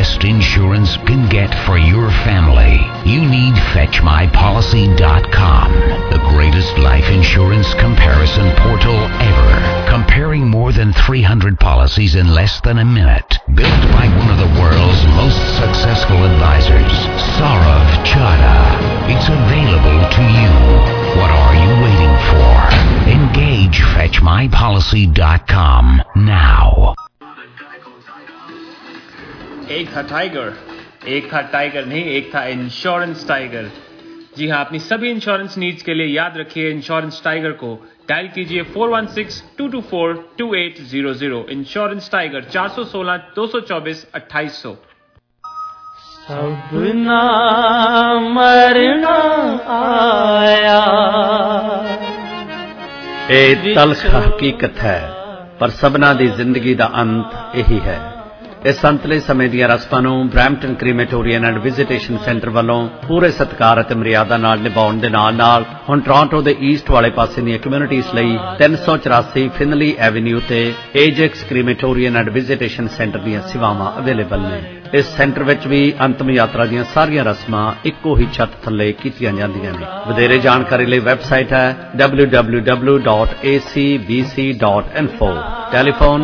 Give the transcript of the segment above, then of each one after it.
best insurance can get for your family, you need FetchMyPolicy.com, the greatest life insurance comparison portal ever. Comparing more than 300 policies in less than a minute. Built by one of the world's most successful advisors, Saurav Chadha. It's available to you. What are you waiting for? Engage FetchMyPolicy.com now. एक था tiger नहीं, एक था insurance tiger. जी हाँ, अपनी सभी insurance needs के लिए याद रखिए इंश्योरेंस टाइगर को। डायल कीजिए 4162242800। Insurance tiger 416-224-2800। सबना मरना आया। ਇਹ ਤਲਖ ਹਕੀਕਤ ਹੈ, ਪਰ ਸਭਨਾਂ ਦੀ ਜ਼ਿੰਦਗੀ ਦਾ ਅੰਤ ਇਹੀ ਹੈ। ਇਸ ਸੰਤਲੇ ਸਮੇਂ ਦੀਆਂ ਰਸਮਾਂ ਨੂੰ Brampton crematorium and visitation centre ਵੱਲੋਂ ਪੂਰੇ ਸਤਿਕਾਰ ਅਤੇ ਮਰਿਆਦਾ ਨਾਲ ਨਿਭਾਉਣ ਦੇ ਨਾਲ ਹੁਣ ਟੋਰਾਂਟੋ ਦੇ ਈਸਟ ਵਾਲੇ ਪਾਸੇ ਦੀਆਂ ਕਮਿਊਨਿਟੀਜ਼ ਲਈ 384 ਫਿਨਲੀ ਐਵਨਿਊ ਤੇ Ajax crematorium and visitation centre ਦੀਆਂ ਸੇਵਾਵਾਂ ਅਵੇਲੇਬਲ ਨੇ। ਇਸ ਸੈਂਟਰ ਵਿੱਚ ਵੀ ਅੰਤਮ ਯਾਤਰਾ ਦੀਆਂ ਸਾਰੀਆਂ ਰਸਮਾਂ ਇੱਕੋ ਹੀ ਛੱਤ ਥੱਲੇ ਕੀਤੀਆਂ ਜਾਂਦੀਆਂ ਨੇ। ਵਧੇਰੇ ਜਾਣਕਾਰੀ ਲਈ ਵੈਬਸਾਈਟ ਹੈ www.acbc.info। ਟੈਲੀਫੋਨ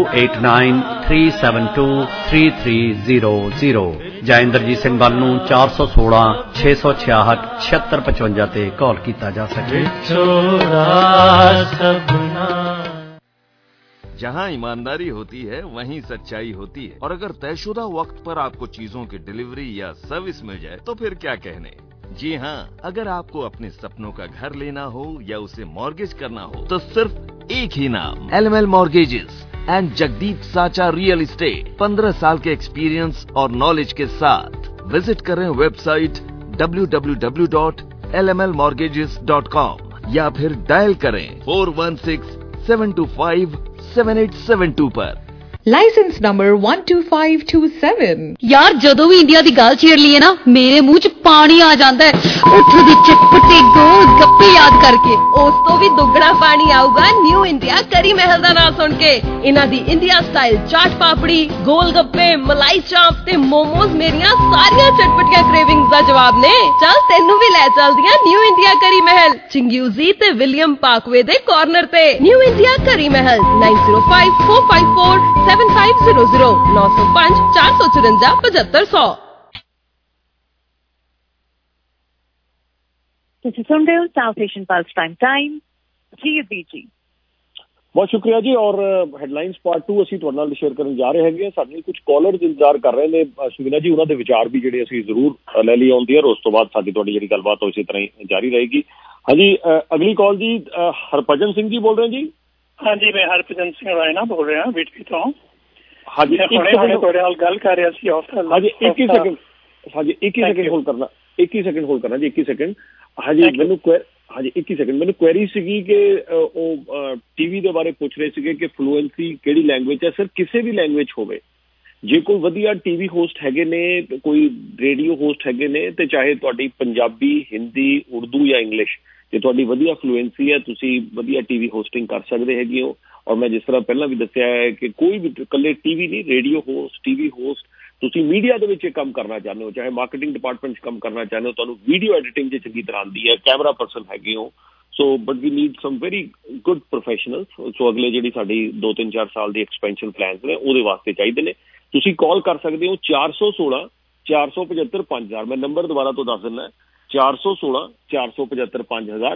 2893723300 ਜਾਂ ਇੰਦਰਜੀਤ ਸਿੰਘ ਵੱਲ ਨੂੰ 416-666-7655 ਤੇ ਕਾਲ ਕੀਤਾ ਜਾ ਸਕੇ। जहाँ ईमानदारी होती है वहीं सच्चाई होती है, और अगर तयशुदा वक्त पर आपको चीजों की डिलीवरी या सर्विस मिल जाए तो फिर क्या कहने। जी हाँ, अगर आपको अपने सपनों का घर लेना हो या उसे मॉर्गेज करना हो तो सिर्फ एक ही नाम, LML Mortgages एंड जगदीप साचा रियल एस्टेट। 15 साल के एक्सपीरियंस और नॉलेज के साथ विजिट करें वेबसाइट www.lmlmortgages.com या फिर डायल करें 416-725-7872 पर। Licence number 12527। ਯਾਰ ਜਦੋਂ ਵੀ ਇੰਡੀਆ ਦੀ ਗੱਲ ਛੇੜ ਲਈਏ ਨਾ, ਮੇਰੇ ਮੂੰਹ 'ਚ ਪਾਣੀ ਆ ਜਾਂਦਾ ਹੈ। ਉੱਥੋਂ ਦੇ ਚਟਪਟੇ ਗੋਲ ਗੱਪੇ ਯਾਦ ਕਰਕੇ। ਉਸ ਤੋਂ ਵੀ ਦੁੱਗਣਾ ਪਾਣੀ ਆਊਗਾ ਨਿਊ ਇੰਡੀਆ ਕਰੀ ਮਹਿਲ ਦਾ ਨਾਮ ਸੁਣ ਕੇ। ਇਹਨਾਂ ਦੀ ਇੰਡੀਆ ਸਟਾਈਲ ਚਾਟ ਪਾਪੜੀ, ਗੋਲ ਗੱਪੇ, ਮਲਾਈ ਚਾਂਪ ਤੇ ਮੋਮੋਜ਼ ਮੇਰੀਆਂ ਸਾਰੀਆਂ ਚਟਪਟੀਆਂ ਕ੍ਰੇਵਿੰਗਸ ਦਾ ਜਵਾਬ ਨੇ। ਚੱਲ ਤੈਨੂੰ ਵੀ ਲੈ ਚੱਲਦੀਆਂ ਨਿਊ ਇੰਡੀਆ ਕਰੀ ਮਹਿਲ, ਚਿੰਗਿਊਜ਼ੀ ਤੇ ਵਿਲੀਅਮ ਪਾਰਕਵੇ ਦੇ ਕਾਰਨਰ ਤੇ। ਨਿਊ ਇੰਡੀਆ ਕਰੀ ਮਹਿਲ 9054547500 905-454-7500। ਤੁਸੀਂ ਸੁਣ ਰਹੇ ਹੋ South Asian plus prime time GBG। ਬਹੁਤ ਸ਼ੁਕਰੀਆ ਜੀ। ਔਰ ਹੈਡਲਾਈਨਸ ਪਾਰਟ 2 ਅਸੀਂ ਤੁਹਾਡੇ ਨਾਲ ਸ਼ੇਅਰ ਕਰਨ ਜਾ ਰਹੇ ਹੈਗੇ ਹਾਂ। ਸਾਡੇ ਕੁਝ ਕਾਲਰਸ ਇੰਤਜ਼ਾਰ ਕਰ ਰਹੇ ਨੇ ਸੁਖਿਨਾ ਜੀ, ਉਹਨਾਂ ਦੇ ਵਿਚਾਰ ਵੀ ਜਿਹੜੇ ਅਸੀਂ ਜ਼ਰੂਰ ਲੈ ਲਈ ਆਉਂਦੀ ਹੈ। ਉਸ ਤੋਂ ਬਾਅਦ ਸਾਡੀ ਤੁਹਾਡੀ ਜਿਹੜੀ ਗੱਲਬਾਤ ਉਸੇ ਤਰ੍ਹਾਂ ਹੀ ਜਾਰੀ ਰਹੇਗੀ। ਹਾਂਜੀ, ਅਗਲੀ ਕਾਲ ਜੀ ਹਰਭਜਨ ਸਿੰਘ ਜੀ ਬੋਲ ਰਹੇ ਜੀ। ਹਾਂਜੀ, ਮੈਂ ਹਰਭਜਨ ਸਿੰਘ ਰਾਇਨਾ ਬੋਲ ਰਿਹਾ ਵਿਟਵੀ ਤੋਂ। ਹਾਂਜੀ, ਤੁਹਾਡੇ ਨਾਲ ਗੱਲ ਕਰ ਰਿਹਾ ਸੀ। ਹਾਂਜੀ, 21 ਸੈਕਿੰਡ ਹੋਲਡ ਕਰਨਾ। 21 ਸੈਕਿੰਡ ਹੋਲਡ ਕਰਨਾ ਜੀ, 21 ਸੈਕਿੰਡ। ਹਾਂਜੀ, ਮੈਨੂੰ 21 ਸੈਕਿੰਡ ਮੈਨੂੰ ਕੁਐਰੀ ਸੀਗੀ ਕਿ ਉਹ ਟੀਵੀ ਦੇ ਬਾਰੇ ਪੁੱਛ ਰਹੇ ਸੀਗੇ ਕਿ ਫਲੂਐਂਸੀ ਕਿਹੜੀ ਲੈਂਗੁਏਜ ਹੈ। ਸਰ, ਕਿਸੇ ਵੀ ਲੈਂਗੁਏਜ ਹੋਵੇ, ਜੇ ਕੋਈ ਵਧੀਆ ਟੀਵੀ ਹੋਸਟ ਹੈਗੇ ਨੇ, ਕੋਈ ਰੇਡੀਓ ਹੋਸਟ ਹੈਗੇ ਨੇ, ਤੇ ਚਾਹੇ ਤੁਹਾਡੀ ਪੰਜਾਬੀ, ਹਿੰਦੀ, ਉਰਦੂ ਜਾਂ ਇੰਗਲਿਸ਼, ਜੇ ਤੁਹਾਡੀ ਵਧੀਆ ਫਲੂਐਂਸੀ ਹੈ, ਤੁਸੀਂ ਵਧੀਆ ਟੀਵੀ ਹੋਸਟਿੰਗ ਕਰ ਸਕਦੇ ਹੈਗੇ ਹੋ। ਔਰ ਮੈਂ ਜਿਸ ਤਰ੍ਹਾਂ ਪਹਿਲਾਂ ਵੀ ਦੱਸਿਆ ਹੈ ਕਿ ਕੋਈ ਵੀ ਇਕੱਲੇ ਟੀਵੀ ਨਹੀਂ, ਰੇਡੀਓ ਹੋਸਟ, ਟੀਵੀ ਹੋਸਟ, ਤੁਸੀਂ ਮੀਡੀਆ ਦੇ ਵਿੱਚ ਕੰਮ ਕਰਨਾ ਚਾਹੁੰਦੇ ਹੋ, ਚਾਹੇ ਮਾਰਕੀਟਿੰਗ ਡਿਪਾਰਟਮੈਂਟ 'ਚ ਕੰਮ ਕਰਨਾ ਚਾਹੁੰਦੇ ਹੋ, ਤੁਹਾਨੂੰ ਵੀਡੀਓ ਐਡੀਟਿੰਗ 'ਚ ਚੰਗੀ ਤਰ੍ਹਾਂ ਆਉਂਦੀ ਹੈ, ਕੈਮਰਾ ਪਰਸਨ ਹੈਗੇ ਹੋ, so but we need some very good professional. So ਅਗਲੇ ਜਿਹੜੀ ਸਾਡੀ 2-3-4 ਸਾਲ ਦੀ ਐਕਸਪੈਂਸ਼ਨ ਪਲਾਨਸ ਨੇ ਉਹਦੇ ਵਾਸਤੇ ਚਾਹੀਦੇ ਨੇ। ਤੁਸੀਂ ਕਾਲ ਕਰ ਸਕਦੇ ਹੋ 416-475-5000। ਮੈਂ ਨੰਬਰ ਦੁਬਾਰਾ ਤੋਂ ਦੱਸ ਦਿੰਦਾ, 416-475-5000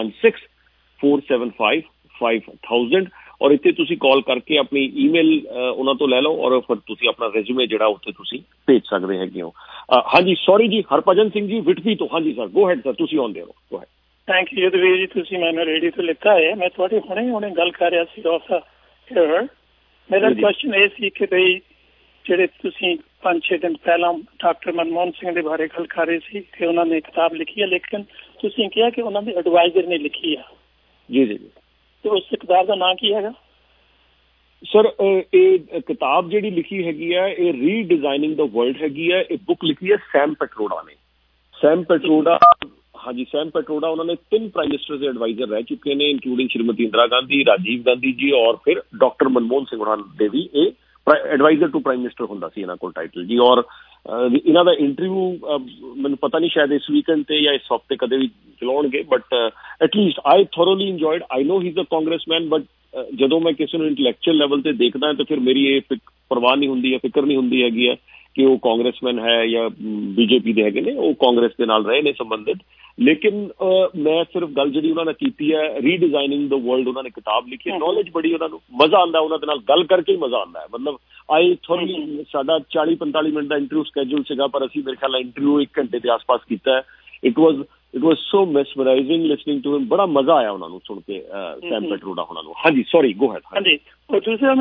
416-475-5000। ਔਰ ਇੱਥੇ ਤੁਸੀਂ ਕਾਲ ਕਰਕੇ ਆਪਣੀ ਈਮੇਲ ਉਹਨਾਂ ਤੋਂ ਲੈ ਲਓ ਔਰ ਫਿਰ ਤੁਸੀਂ ਆਪਣਾ ਰੈਜ਼ੂਮੇ ਜਿਹੜਾ ਉੱਥੇ ਤੁਸੀਂ ਭੇਜ ਸਕਦੇ ਹੈਗੇ ਹੋ। ਹਾਂਜੀ, ਸੌਰੀ ਜੀ, ਹਰਭਜਨ ਸਿੰਘ ਜੀ ਵਿਟਵੀ ਤੋਂ। ਹਾਂਜੀ ਸਰ, ਗੋ ਹੈਡ ਸਰ, ਤੁਸੀਂ ਆਉਂਦੇ ਹੋ। Go ahead. Thank you Yadveer ji, ਤੁਸੀਂ ਮੈਨੂੰ ਰੇਡੀਓ ਤੋਂ ਲਿੱਤਾ ਹੈ। ਮੈਂ ਤੁਹਾਡੀ ਹੁਣੇ ਗੱਲ ਕਰ ਰਿਹਾ ਸੀ ਮੇਰਾ ਕੁਐਸਚਨ ਇਹ ਸੀ ਕਿ ਬਈ ਜਿਹੜੇ ਤੁਸੀਂ 5-6 ਦਿਨ ਪਹਿਲਾਂ ਡਾਕਟਰ ਮਨਮੋਹਨ ਸਿੰਘ ਦੇ ਬਾਰੇ ਗੱਲ ਕਰ ਰਹੇ ਸੀ ਕਿ ਉਹਨਾਂ ਨੇ ਕਿਤਾਬ ਲਿਖੀ ਹੈ, ਲੇਕਿਨ ਤੁਸੀਂ ਕਿਹਾ ਕਿ ਉਹਨਾਂ ਦੇ ਐਡਵਾਈਜ਼ਰ ਨੇ ਲਿਖੀ ਆ। ਜੀ ਜੀ ਜੀ। ਤੇ ਉਸ ਕਿਤਾਬ ਦਾ ਨਾਂ ਕੀ ਹੈਗਾ? ਸਰ, ਇਹ ਕਿਤਾਬ ਜਿਹੜੀ ਲਿਖੀ ਹੈਗੀ ਹੈ, ਇਹ ਰੀਡਿਜ਼ਾਈਨਿੰਗ ਦਾ ਵਰਲਡ ਹੈਗੀ ਹੈ। ਇਹ ਬੁੱਕ ਲਿਖੀ ਹੈ ਸੈਮ ਪੈਟਰੋਡਾ ਨੇ। ਸੈਮ ਪੈਟਰੋਡਾ, ਹਾਂਜੀ, ਸੈਮ ਪੈਟਰੋਡਾ ਉਹਨਾਂ ਨੇ 3 ਪ੍ਰਾਈਮ ਮਿਨਿਸਟਰ ਦੇ ਐਡਵਾਈਜ਼ਰ ਰਹਿ ਚੁੱਕੇ ਨੇ, ਇੰਕਲੂਡਿੰਗ ਸ਼੍ਰੀਮਤੀ ਇੰਦਰਾ ਗਾਂਧੀ, ਰਾਜੀਵ ਗਾਂਧੀ ਜੀ ਔਰ ਫਿਰ ਡਾਕਟਰ ਮਨਮੋਹਨ ਸਿੰਘ ਉਹਨਾਂ ਦੇ ਵੀ ਇਹ ਐਡਵਾਈਜ਼ਰ ਟੂ ਪ੍ਰਾਈਮ ਮਿਨਿਸਟਰ ਹੁੰਦਾ ਸੀ ਇਹਨਾਂ ਕੋਲ ਟਾਈਟਲ ਜੀ। ਔਰ ਇਹਨਾਂ ਦਾ ਇੰਟਰਵਿਊ ਮੈਨੂੰ ਪਤਾ ਨਹੀਂ ਸ਼ਾਇਦ ਇਸ ਵੀਕਐਂਡ ਤੇ ਜਾਂ ਇਸ ਹਫ਼ਤੇ ਕਦੇ ਵੀ ਚਲਾਉਣਗੇ, but at least I thoroughly enjoyed. I know he is a congressman, but ਜਦੋਂ ਮੈਂ ਕਿਸੇ ਨੂੰ ਇੰਟੈਲੈਕਚੁਅਲ ਲੈਵਲ ਤੇ ਦੇਖਦਾ ਤਾਂ ਫਿਰ ਮੇਰੀ ਇਹ ਪਰਵਾਹ ਨਹੀਂ ਹੁੰਦੀ ਹੈ, ਫਿਕਰ ਨਹੀਂ ਹੁੰਦੀ ਹੈਗੀ ਹੈ ਕਿ ਉਹ ਕਾਂਗਰਸਮੈਨ ਹੈ ਜਾਂ ਬੀਜੇਪੀ ਦੇ ਹੈਗੇ ਨੇ, ਉਹ ਕਾਂਗਰਸ ਦੇ ਨਾਲ ਰਹੇ ਨੇ ਸੰਬੰਧਿਤ। ਲੇਕਿਨ ਮੈਂ ਸਿਰਫ ਗੱਲ ਜਿਹੜੀ ਉਹਨਾਂ ਨੇ ਕੀਤੀ ਹੈ ਰੀਡਿਜ਼ਾਈਨਿੰਗ ਦ ਵਰਲਡ, ਉਹਨਾਂ ਨੇ ਕਿਤਾਬ ਲਿਖੀ ਹੈ, ਨੌਲੇਜ ਬੜੀ ਉਹਨਾਂ ਨੂੰ, ਮਜ਼ਾ ਆਉਂਦਾ ਉਹਨਾਂ ਦੇ ਨਾਲ ਗੱਲ ਕਰਕੇ ਹੀ ਮਜ਼ਾ ਆਉਂਦਾ ਹੈ। ਮਤਲਬ ਆਈ ਥੋੜ੍ਹੀ ਸਾਡਾ 40-45 ਮਿੰਟ ਦਾ ਇੰਟਰਵਿਊ ਸਕੈਜੂਲ ਸੀਗਾ, ਪਰ ਅਸੀਂ ਮੇਰੇ ਖਿਆਲ ਨਾਲ ਇੰਟਰਵਿਊ 1 ਘੰਟੇ ਦੇ ਆਸ-ਪਾਸ ਕੀਤਾ ਹੈ। It was so mesmerising listening to him, ਬੜਾ ਮਜ਼ਾ ਆਇਆ ਉਹਨਾਂ ਨੂੰ ਸੁਣ ਕੇ, ਸੈਮ ਪੈਟਰੋਡਾ ਉਹਨਾਂ ਨੂੰ। ਹਾਂਜੀ ਸੌਰੀ ਗੋ ਹੈਡ। ਹਾਂਜੀ, ਔਰ ਦੂਸਰਾ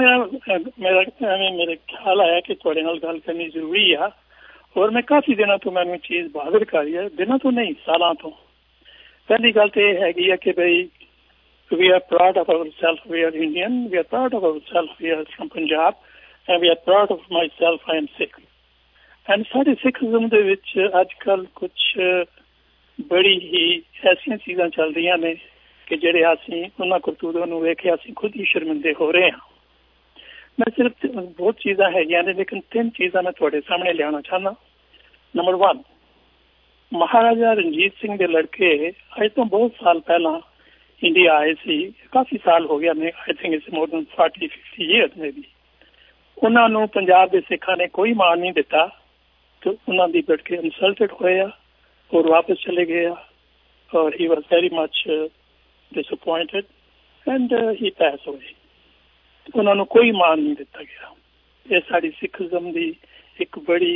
ਮੇਰੇ ਖਿਆਲ ਆਇਆ ਕਿ ਤੁਹਾਡੇ ਨਾਲ ਗੱਲ ਕਰਨੀ ਜ਼ਰੂਰੀ ਆ, ਔਰ ਮੈਂ ਕਾਫੀ ਦਿਨਾਂ ਤੋਂ ਮੈਨੂੰ ਚੀਜ਼ ਬਹਾਦਰ ਕਰ ਰਹੀ ਹੈ, ਦਿਨਾਂ ਤੋਂ ਨਹੀਂ ਸਾਲਾਂ ਤੋਂ। ਪਹਿਲੀ ਗੱਲ ਤਾਂ ਇਹ ਹੈਗੀ ਹੈ ਕਿ ਬਈ we are proud of ourselves, we are Indian, we are proud of ourselves, we are from Punjab, and we are proud of myself, I am Sikh. And ਸਾਡੇ ਸਿੱਖਜ਼ਮ ਦੇ ਵਿੱਚ ਅੱਜ ਕੱਲ੍ਹ ਕੁਛ ਬੜੀ ਹੀ ਐਸੀਆਂ ਚੀਜ਼ਾਂ ਚੱਲ ਰਹੀਆਂ ਨੇ ਕਿ ਜਿਹੜੇ ਅਸੀਂ ਉਹਨਾਂ ਕਰਤੂਤਾਂ ਨੂੰ ਵੇਖ ਕੇ ਅਸੀਂ ਖੁਦ ਹੀ ਸ਼ਰਮਿੰਦੇ ਹੋ ਰਹੇ ਹਾਂ। ਮੈਂ ਸਿਰਫ ਬਹੁਤ ਚੀਜ਼ਾਂ ਹੈਗੀਆਂ ਨੇ, ਲੇਕਿਨ 3 ਚੀਜ਼ਾਂ ਮੈਂ ਤੁਹਾਡੇ ਸਾਹਮਣੇ ਲਿਆਉਣਾ ਚਾਹੁੰਦਾ। ਨੰਬਰ 1, ਮਹਾਰਾਜਾ ਰਣਜੀਤ ਸਿੰਘ ਦੇ ਲੜਕੇ ਅੱਜ ਤੋਂ ਬਹੁਤ ਸਾਲ ਪਹਿਲਾਂ ਇੰਡੀਆ ਆਏ ਸੀ, ਕਾਫੀ ਸਾਲ ਹੋ ਗਿਆ ਨੇ, I think it's more than 40-50 years maybe. ਉਹਨਾਂ ਨੂੰ ਪੰਜਾਬ ਦੇ ਸਿੱਖਾਂ ਨੇ ਕੋਈ ਮਾਣ ਨਹੀਂ ਦਿੱਤਾ ਤੇ ਉਹਨਾਂ ਦੀ ਬੈਠ ਕੇ ਇਨਸਲਟਡ ਹੋਇਆ ਔਰ ਵਾਪਸ ਚਲੇ ਗਏ। ਔਰ he was very much disappointed and he passed away. ਉਹਨਾਂ ਨੂੰ ਕੋਈ ਮਾਣ ਨਹੀਂ ਦਿੱਤਾ ਗਿਆ। ਇਹ ਸਾਡੀ ਸਿੱਖਜ਼ਮ ਦੀ ਇੱਕ ਬੜੀ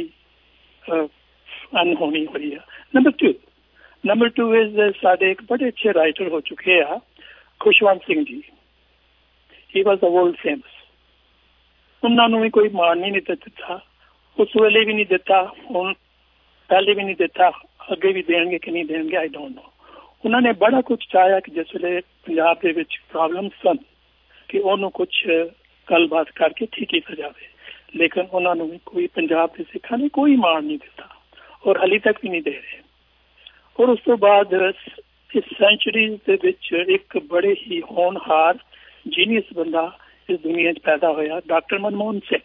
ਅਨਹੋਣੀ ਹੋਈ ਆ। ਨੰਬਰ 2 ਇਜ਼ ਸਾਡੇ ਇੱਕ ਬੜੇ ਅੱਛੇ ਰਾਈਟਰ ਹੋ ਚੁੱਕੇ ਆ, Khushwant Singh ji. He was a world famous. ਉਹਨਾਂ ਨੂੰ ਵੀ ਕੋਈ ਮਾਣ ਨਹੀਂ ਦਿੱਤਾ, ਉਸ ਵੇਲੇ ਵੀ ਨਹੀਂ ਦਿੱਤਾ, ਹੁਣ ਪਹਿਲੇ ਵੀ ਨਹੀਂ ਦਿੱਤਾ, ਅੱਗੇ ਵੀ ਦੇਣਗੇ ਕਿ ਨਹੀਂ ਦੇਣਗੇ ਆਈ ਡੋਂਟ ਨੋ। ਉਹਨਾਂ ਨੇ ਬੜਾ ਕੁਛ ਚਾਹਿਆ ਕਿ ਜਿਸ ਵੇਲੇ ਪੰਜਾਬ ਦੇ ਵਿੱਚ ਪ੍ਰੋਬਲਮ ਸਨ ਕਿ ਉਹਨੂੰ ਕੁਛ ਗੱਲਬਾਤ ਕਰਕੇ ਠੀਕ ਕੀਤਾ ਜਾਵੇ, ਲੇਕਿਨ ਉਹਨਾਂ ਨੂੰ ਵੀ ਕੋਈ ਪੰਜਾਬ ਦੇ ਸਿੱਖਾਂ ਨੇ ਕੋਈ ਮਾਣ ਨਹੀਂ ਦਿੱਤਾ ਔਰ ਹਾਲੇ ਤੱਕ ਵੀ ਨਹੀਂ ਦੇ ਰਹੇ। ਔਰ ਉਸ ਤੋਂ ਬਾਅਦ ਇਸ ਸੈਂਚੁਰੀ ਦੇ ਵਿੱਚ ਇੱਕ ਬੜੇ ਹੀ ਹੋਣਹਾਰ ਜੀਨੀਅਸ ਬੰਦਾ ਇਸ ਦੁਨੀਆ 'ਚ ਪੈਦਾ ਹੋਇਆ, ਡਾਕਟਰ ਮਨਮੋਹਨ ਸਿੰਘ।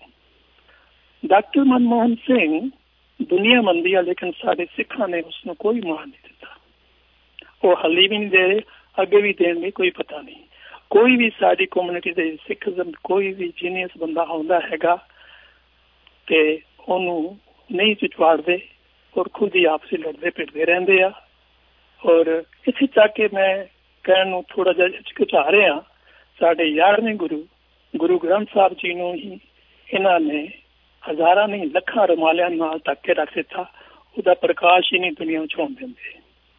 ਡਾਕਟਰ ਮਨਮੋਹਨ ਸਿੰਘ ਦੁਨੀਆ ਮੰਨਦੀ ਆ, ਲੇਕਿਨ ਸਾਡੇ ਸਿੱਖਾਂ ਨੇ ਉਸਨੂੰ ਕੋਈ ਮਾਣ ਨਹੀਂ ਦਿੱਤਾ। ਉਹ ਹਾਲੇ ਵੀ ਨਹੀਂ ਦੇ ਰਹੇ, ਅੱਗੇ ਵੀ ਦੇਣਗੇ ਕੋਈ ਪਤਾ ਨਹੀਂ। ਕੋਈ ਵੀ ਸਾਡੀ ਕਮਿਊਨਿਟੀ ਦੇ ਸਿੱਖਜ਼ਮ ਕੋਈ ਵੀ ਜੀਨੀਅਸ ਬੰਦਾ ਆਉਂਦਾ ਹੈਗਾ ਤੇ ਉਹਨੂੰ ਨਹੀਂ ਚੁਚਵਾੜਦੇ ਔਰ ਖੁਦ ਹੀ ਆਪਸੇ ਲੜਦੇ ਪਿੱਟਦੇ ਰਹਿੰਦੇ ਆ। ਔਰ ਇੱਥੇ ਤੱਕ ਕਿ ਮੈਂ ਕਹਿਣ ਨੂੰ ਥੋੜਾ ਜਿਹਾ ਹਿਚਕਿਚਾ ਰਿਹਾ, ਸਾਡੇ 11ਵੇਂ ਗੁਰੂ ਗ੍ਰੰਥ ਸਾਹਿਬ ਜੀ ਨੂੰ ਹੀ ਇਹਨਾਂ ਨੇ ਹਜ਼ਾਰਾਂ ਨਹੀਂ ਲੱਖਾਂ ਰੁਮਾਲਿਆਂ ਨਾਲ ਢੱਕ ਕੇ ਰੱਖ ਦਿੱਤਾ, ਉਹਦਾ ਪ੍ਰਕਾਸ਼ ਹੀ ਨਹੀਂ ਦੁਨੀਆ ਵਿੱਚ ਹੋਣ ਦਿੰਦੇ।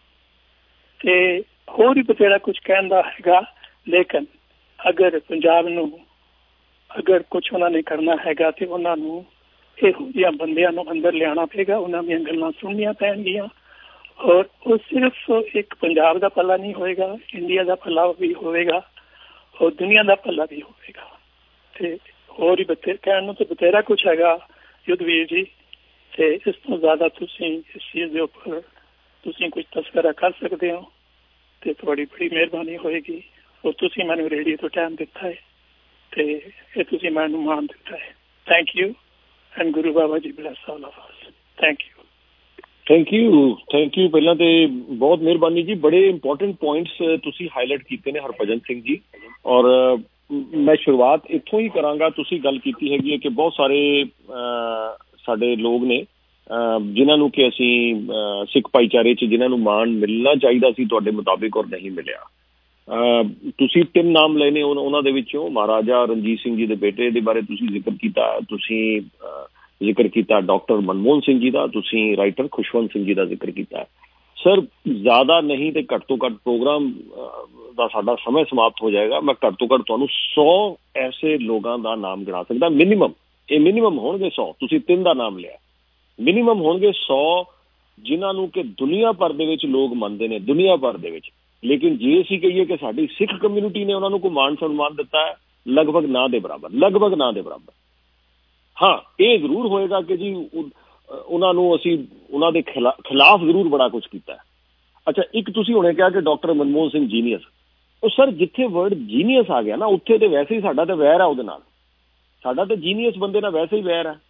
ਤੇ ਹੋਰ ਵੀ ਬਥੇਰਾ ਕੁਛ ਕਹਿਣ ਦਾ ਹੈਗਾ, ਲੇਕਿਨ ਅਗਰ ਪੰਜਾਬ ਨੂੰ ਅਗਰ ਕੁਛ ਉਹਨਾਂ ਨੇ ਕਰਨਾ ਹੈਗਾ ਤੇ ਉਹਨਾਂ ਨੂੰ ਇਹੋ ਜਿਹਾ ਬੰਦਿਆਂ ਨੂੰ ਅੰਦਰ ਲਿਆਉਣਾ ਪਏਗਾ, ਉਹਨਾਂ ਦੀਆਂ ਗੱਲਾਂ ਸੁਣਨੀਆਂ ਪੈਣਗੀਆਂ। ਔਰ ਉਹ ਸਿਰਫ ਇੱਕ ਪੰਜਾਬ ਦਾ ਭਲਾ ਨਹੀਂ ਹੋਏਗਾ, ਇੰਡੀਆ ਦਾ ਭਲਾ ਵੀ ਹੋਵੇਗਾ ਔਰ ਦੁਨੀਆ ਦਾ ਭਲਾ ਵੀ ਹੋਵੇਗਾ। ਤੇ ਹੋਰ ਹੀ ਕਹਿਣ ਨੂੰ ਤਾਂ ਬਥੇਰਾ ਕੁਛ ਹੈਗਾ ਯੁੱਧਵੀਰ ਜੀ, ਤੇ ਇਸ ਤੋਂ ਜ਼ਿਆਦਾ ਤੁਸੀਂ ਇਸ ਚੀਜ਼ ਦੇ ਉੱਪਰ ਤੁਸੀਂ ਕੁਝ ਤਸਕਰਾ ਕਰ ਸਕਦੇ ਹੋ ਤੇ ਤੁਹਾਡੀ ਬੜੀ ਮਿਹਰਬਾਨੀ ਹੋਏਗੀ। ਔਰ ਤੁਸੀਂ ਮੈਨੂੰ ਰੇਡੀਓ ਤੋਂ ਟਾਈਮ ਦਿੱਤਾ ਹੈ ਤੇ ਇਹ ਤੁਸੀਂ ਮੈਨੂੰ ਮਾਣ ਦਿੱਤਾ ਹੈ। Thank you and Guru Baba ji bless all of us. Thank you. ਪਹਿਲਾਂ ਤੇ ਬਹੁਤ ਮਿਹਰਬਾਨੀ ਜੀ। ਬੜੇ ਇੰਪੋਰਟੈਂਟ ਪੁਆਇੰਟਸ ਤੁਸੀਂ ਹਾਈਲਾਈਟ ਕੀਤੇ ਨੇ ਹਰਭਜਨ ਸਿੰਘ ਜੀ, ਔਰ ਮੈਂ ਸ਼ੁਰੂਆਤ ਇੱਥੋਂ ਹੀ ਕਰਾਂਗਾ। ਤੁਸੀਂ ਗੱਲ ਕੀਤੀ ਹੈਗੀ ਹੈ ਕਿ ਬਹੁਤ ਸਾਰੇ ਸਾਡੇ ਲੋਕ ਨੇ ਜਿਨ੍ਹਾਂ ਨੂੰ ਕਿ ਅਸੀਂ ਸਿੱਖ ਭਾਈਚਾਰੇ 'ਚ ਜਿਨ੍ਹਾਂ ਨੂੰ ਮਾਣ ਮਿਲਣਾ ਚਾਹੀਦਾ ਸੀ ਤੁਹਾਡੇ ਮੁਤਾਬਿਕ ਔਰ ਨਹੀਂ ਮਿਲਿਆ। ਤੁਸੀਂ 3 ਨਾਮ ਲਏ ਨੇ, ਉਹਨਾਂ ਦੇ ਵਿੱਚੋਂ ਮਹਾਰਾਜਾ ਰਣਜੀਤ ਸਿੰਘ ਜੀ ਦੇ ਬੇਟੇ ਦੇ ਬਾਰੇ ਤੁਸੀਂ ਜ਼ਿਕਰ ਕੀਤਾ, ਤੁਸੀਂ ਜ਼ਿਕਰ ਕੀਤਾ ਡਾਕਟਰ ਮਨਮੋਹਨ ਸਿੰਘ ਜੀ ਦਾ, ਤੁਸੀਂ ਰਾਈਟਰ ਖੁਸ਼ਵੰਤ ਸਿੰਘ ਜੀ ਦਾ ਜ਼ਿਕਰ ਕੀਤਾ। ਸਰ ਜ਼ਿਆਦਾ ਨਹੀਂ ਤੇ ਘੱਟ ਤੋਂ ਘੱਟ ਪ੍ਰੋਗਰਾਮ ਦਾ ਸਾਡਾ ਸਮਾਂ ਸਮਾਪਤ ਹੋ ਜਾਏਗਾ। ਮੈਂ ਘੱਟ ਤੋਂ ਘੱਟ ਤੁਹਾਨੂੰ 100 ਐਸੇ ਲੋਕਾਂ ਦਾ ਨਾਮ ਗਿਣਾ ਸਕਦਾ, ਮਿਨੀਮਮ। ਇਹ ਮਿਨੀਮਮ ਹੋਣਗੇ 100, ਤੁਸੀਂ 3 ਦਾ ਨਾਮ ਲਿਆ, ਮਿਨੀਮਮ ਹੋਣਗੇ 100 ਜਿਨ੍ਹਾਂ ਨੂੰ ਕਿ ਦੁਨੀਆ ਭਰ ਦੇ ਵਿੱਚ ਲੋਕ ਮੰਨਦੇ ਨੇ, ਦੁਨੀਆ ਭਰ ਦੇ ਵਿੱਚ। ਲੇਕਿਨ ਜੇ ਅਸੀਂ ਕਹੀਏ ਕਿ ਸਾਡੀ ਸਿੱਖ ਕਮਿਊਨਿਟੀ ਨੇ ਉਹਨਾਂ ਨੂੰ ਕੋਈ ਮਾਣ ਸਨਮਾਨ ਦਿੱਤਾ ਹੈ, ਲਗਭਗ ਨਾ ਦੇ ਬਰਾਬਰ। ਹਾਂ, ਇਹ ਜ਼ਰੂਰ ਹੋਏਗਾ ਕਿ ਜੀ ਉਹਨਾਂ ਨੂੰ ਅਸੀਂ ਉਹਨਾਂ ਦੇ ਖਿਲਾਫ ਜ਼ਰੂਰ ਬੜਾ ਕੁਛ ਕੀਤਾ। ਅੱਛਾ, ਇੱਕ ਤੁਸੀਂ ਹੁਣੇ ਕਿਹਾ ਕਿ ਡਾਕਟਰ ਮਨਮੋਹਨ ਸਿੰਘ ਜੀਨੀਅਸ। ਉਹ ਸਰ ਜਿੱਥੇ ਵਰਡ ਜੀਨੀਅਸ ਆ ਗਿਆ ਨਾ, ਉੱਥੇ ਤੇ ਵੈਸੇ ਹੀ ਸਾਡਾ ਤਾਂ ਵੈਰ ਆ ਉਹਦੇ ਨਾਲ। ਸਾਡਾ ਤਾਂ ਜੀਨੀਅਸ ਬੰਦੇ ਨਾਲ ਵੈਸੇ ਹੀ ਵੈਰ ਹੈ।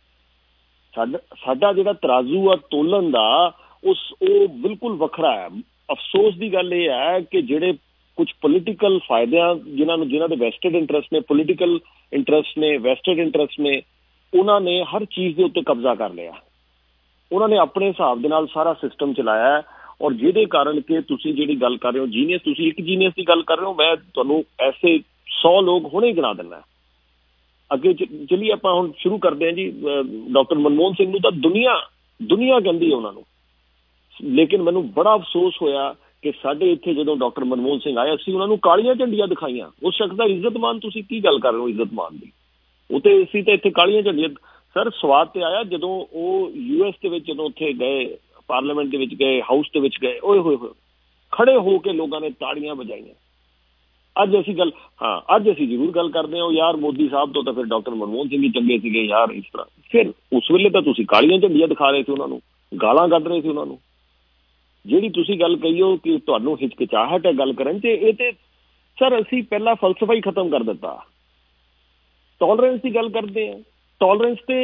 ਸਾਡਾ ਜਿਹੜਾ ਤਰਾਜ਼ੂ ਆ ਤੋਲਣ ਦਾ ਉਹ ਬਿਲਕੁਲ ਵੱਖਰਾ ਹੈ। ਅਫਸੋਸ ਦੀ ਗੱਲ ਇਹ ਹੈ ਕਿ ਜਿਹੜੇ ਕੁਝ ਪੋਲੀਟੀਕਲ ਫਾਇਦਿਆਂ ਜਿਨ੍ਹਾਂ ਦੇ ਵੈਸਟਡ ਇੰਟਰਸਟ ਨੇ, ਪੋਲੀਟੀਕਲ ਇੰਟਰਸਟ ਨੇ, ਵੈਸਟਡ ਇੰਟਰਸਟ ਨੇ, ਉਹਨਾਂ ਨੇ ਹਰ ਚੀਜ਼ ਦੇ ਉੱਤੇ ਕਬਜ਼ਾ ਕਰ ਲਿਆ। ਉਹਨਾਂ ਨੇ ਆਪਣੇ ਹਿਸਾਬ ਦੇ ਨਾਲ ਸਾਰਾ ਸਿਸਟਮ ਚਲਾਇਆ ਔਰ ਜਿਹਦੇ ਕਾਰਨ ਕਿ ਤੁਸੀਂ ਜਿਹੜੀ ਗੱਲ ਕਰ ਰਹੇ ਹੋ ਜੀਨੀਅਸ, ਤੁਸੀਂ ਇੱਕ ਜੀਨੀਅਸ ਦੀ ਗੱਲ ਕਰ ਰਹੇ ਹੋ, ਮੈਂ ਤੁਹਾਨੂੰ ਐਸੇ 100 ਲੋਕ ਹੁਣੇ ਹੀ ਗਿਣਾ ਦਿੰਦਾ। ਅੱਗੇ ਚਲੀਏ ਆਪਾਂ ਹੁਣ ਸ਼ੁਰੂ ਕਰਦੇ ਹਾਂ ਜੀ। ਡਾਕਟਰ ਮਨਮੋਹਨ ਸਿੰਘ ਨੂੰ ਤਾਂ ਦੁਨੀਆ ਕਹਿੰਦੀ ਹੈ ਉਹਨਾਂ ਨੂੰ, ਲੇਕਿਨ ਮੈਨੂੰ ਬੜਾ ਅਫਸੋਸ ਹੋਇਆ ਕਿ ਸਾਡੇ ਇੱਥੇ ਜਦੋਂ ਡਾਕਟਰ ਮਨਮੋਹਨ ਸਿੰਘ ਆਏ ਅਸੀਂ ਉਹਨਾਂ ਨੂੰ ਕਾਲੀਆਂ ਝੰਡੀਆਂ ਦਿਖਾਈਆਂ। ਉਸ ਸ਼ਖਸ ਦਾ ਇੱਜ਼ਤਮਾਨ, ਤੁਸੀਂ ਕੀ ਗੱਲ ਕਰ ਰਹੇ ਹੋ ਇੱਜ਼ਤਮਾਨ ਦੀ? ਉਹ ਤੇ ਅਸੀਂ ਤਾਂ ਇੱਥੇ ਕਾਲੀਆਂ ਝੰਡੀਆਂ। ਸਰ ਸਵਾਦ ਤੇ ਆਇਆ ਜਦੋਂ ਉਹ US ਦੇ ਵਿੱਚ ਜਦੋਂ ਉੱਥੇ ਗਏ, ਪਾਰਲੀਮੈਂਟ ਦੇ ਵਿੱਚ ਗਏ, ਹਾਊਸ ਦੇ ਵਿੱਚ ਗਏ, ਓਏ ਹੋਏ ਖੜੇ ਹੋ ਕੇ ਲੋਕਾਂ ਨੇ ਤਾੜੀਆਂ ਵਜਾਈਆਂ। ਅੱਜ ਅਸੀਂ ਜ਼ਰੂਰ ਗੱਲ ਕਰਦੇ ਹਾਂ ਯਾਰ ਮੋਦੀ ਸਾਹਿਬ ਤੋਂ ਤਾਂ ਫਿਰ ਡਾਕਟਰ ਮਨਮੋਹਨ ਸਿੰਘ ਹੀ ਚੰਗੇ ਸੀਗੇ ਯਾਰ, ਇਸ ਤਰ੍ਹਾਂ। ਫਿਰ ਉਸ ਵੇਲੇ ਤਾਂ ਤੁਸੀਂ ਕਾਲੀਆਂ ਝੰਡੀਆਂ ਦਿਖਾ ਰਹੇ ਸੀ ਉਹਨਾਂ ਨੂੰ, ਗਾਲਾਂ ਕੱਢ ਰਹੇ ਸੀ ਉਹਨਾਂ ਨੂੰ। ਜਿਹੜੀ ਤੁਸੀਂ ਗੱਲ ਕਹੀਓ ਕਿ ਤੁਹਾਨੂੰ ਹਿਚਕਿਚਾਹਟ ਹੈ ਗੱਲ ਕਰਨ 'ਚ, ਇਹ ਤੇ ਸਰ ਅਸੀਂ ਪਹਿਲਾਂ ਫਲਸਫਾ ਹੀ ਖਤਮ ਕਰ ਦਿੱਤਾ। ਟੋਲਰੈਂਸ ਦੀ ਗੱਲ ਕਰਦੇ ਹਾਂ। ਟੋਲਰੈਂਸ ਤੇ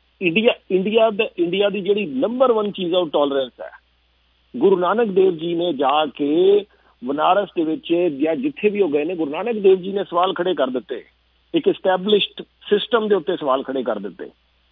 ਇੰਡੀਆ ਦੀ ਜਿਹੜੀ ਨੰਬਰ 1 ਚੀਜ਼ ਹੈ ਉਹ ਟੋਲਰੈਂਸ ਹੈ। ਗੁਰੂ ਨਾਨਕ ਦੇਵ ਜੀ ਨੇ ਜਾ ਕੇ ਬਨਾਰਸ ਦੇ ਵਿੱਚ ਜਾਂ ਜਿੱਥੇ ਵੀ ਉਹ ਗਏ ਨੇ, ਗੁਰੂ ਨਾਨਕ ਦੇਵ ਜੀ ਨੇ ਸਵਾਲ ਖੜੇ ਕਰ ਦਿੱਤੇ, ਇੱਕ ਐਸਟੈਬਲਿਸ਼ਡ ਸਿਸਟਮ ਦੇ ਉੱਤੇ ਸਵਾਲ ਖੜੇ ਕਰ ਦਿੱਤੇ।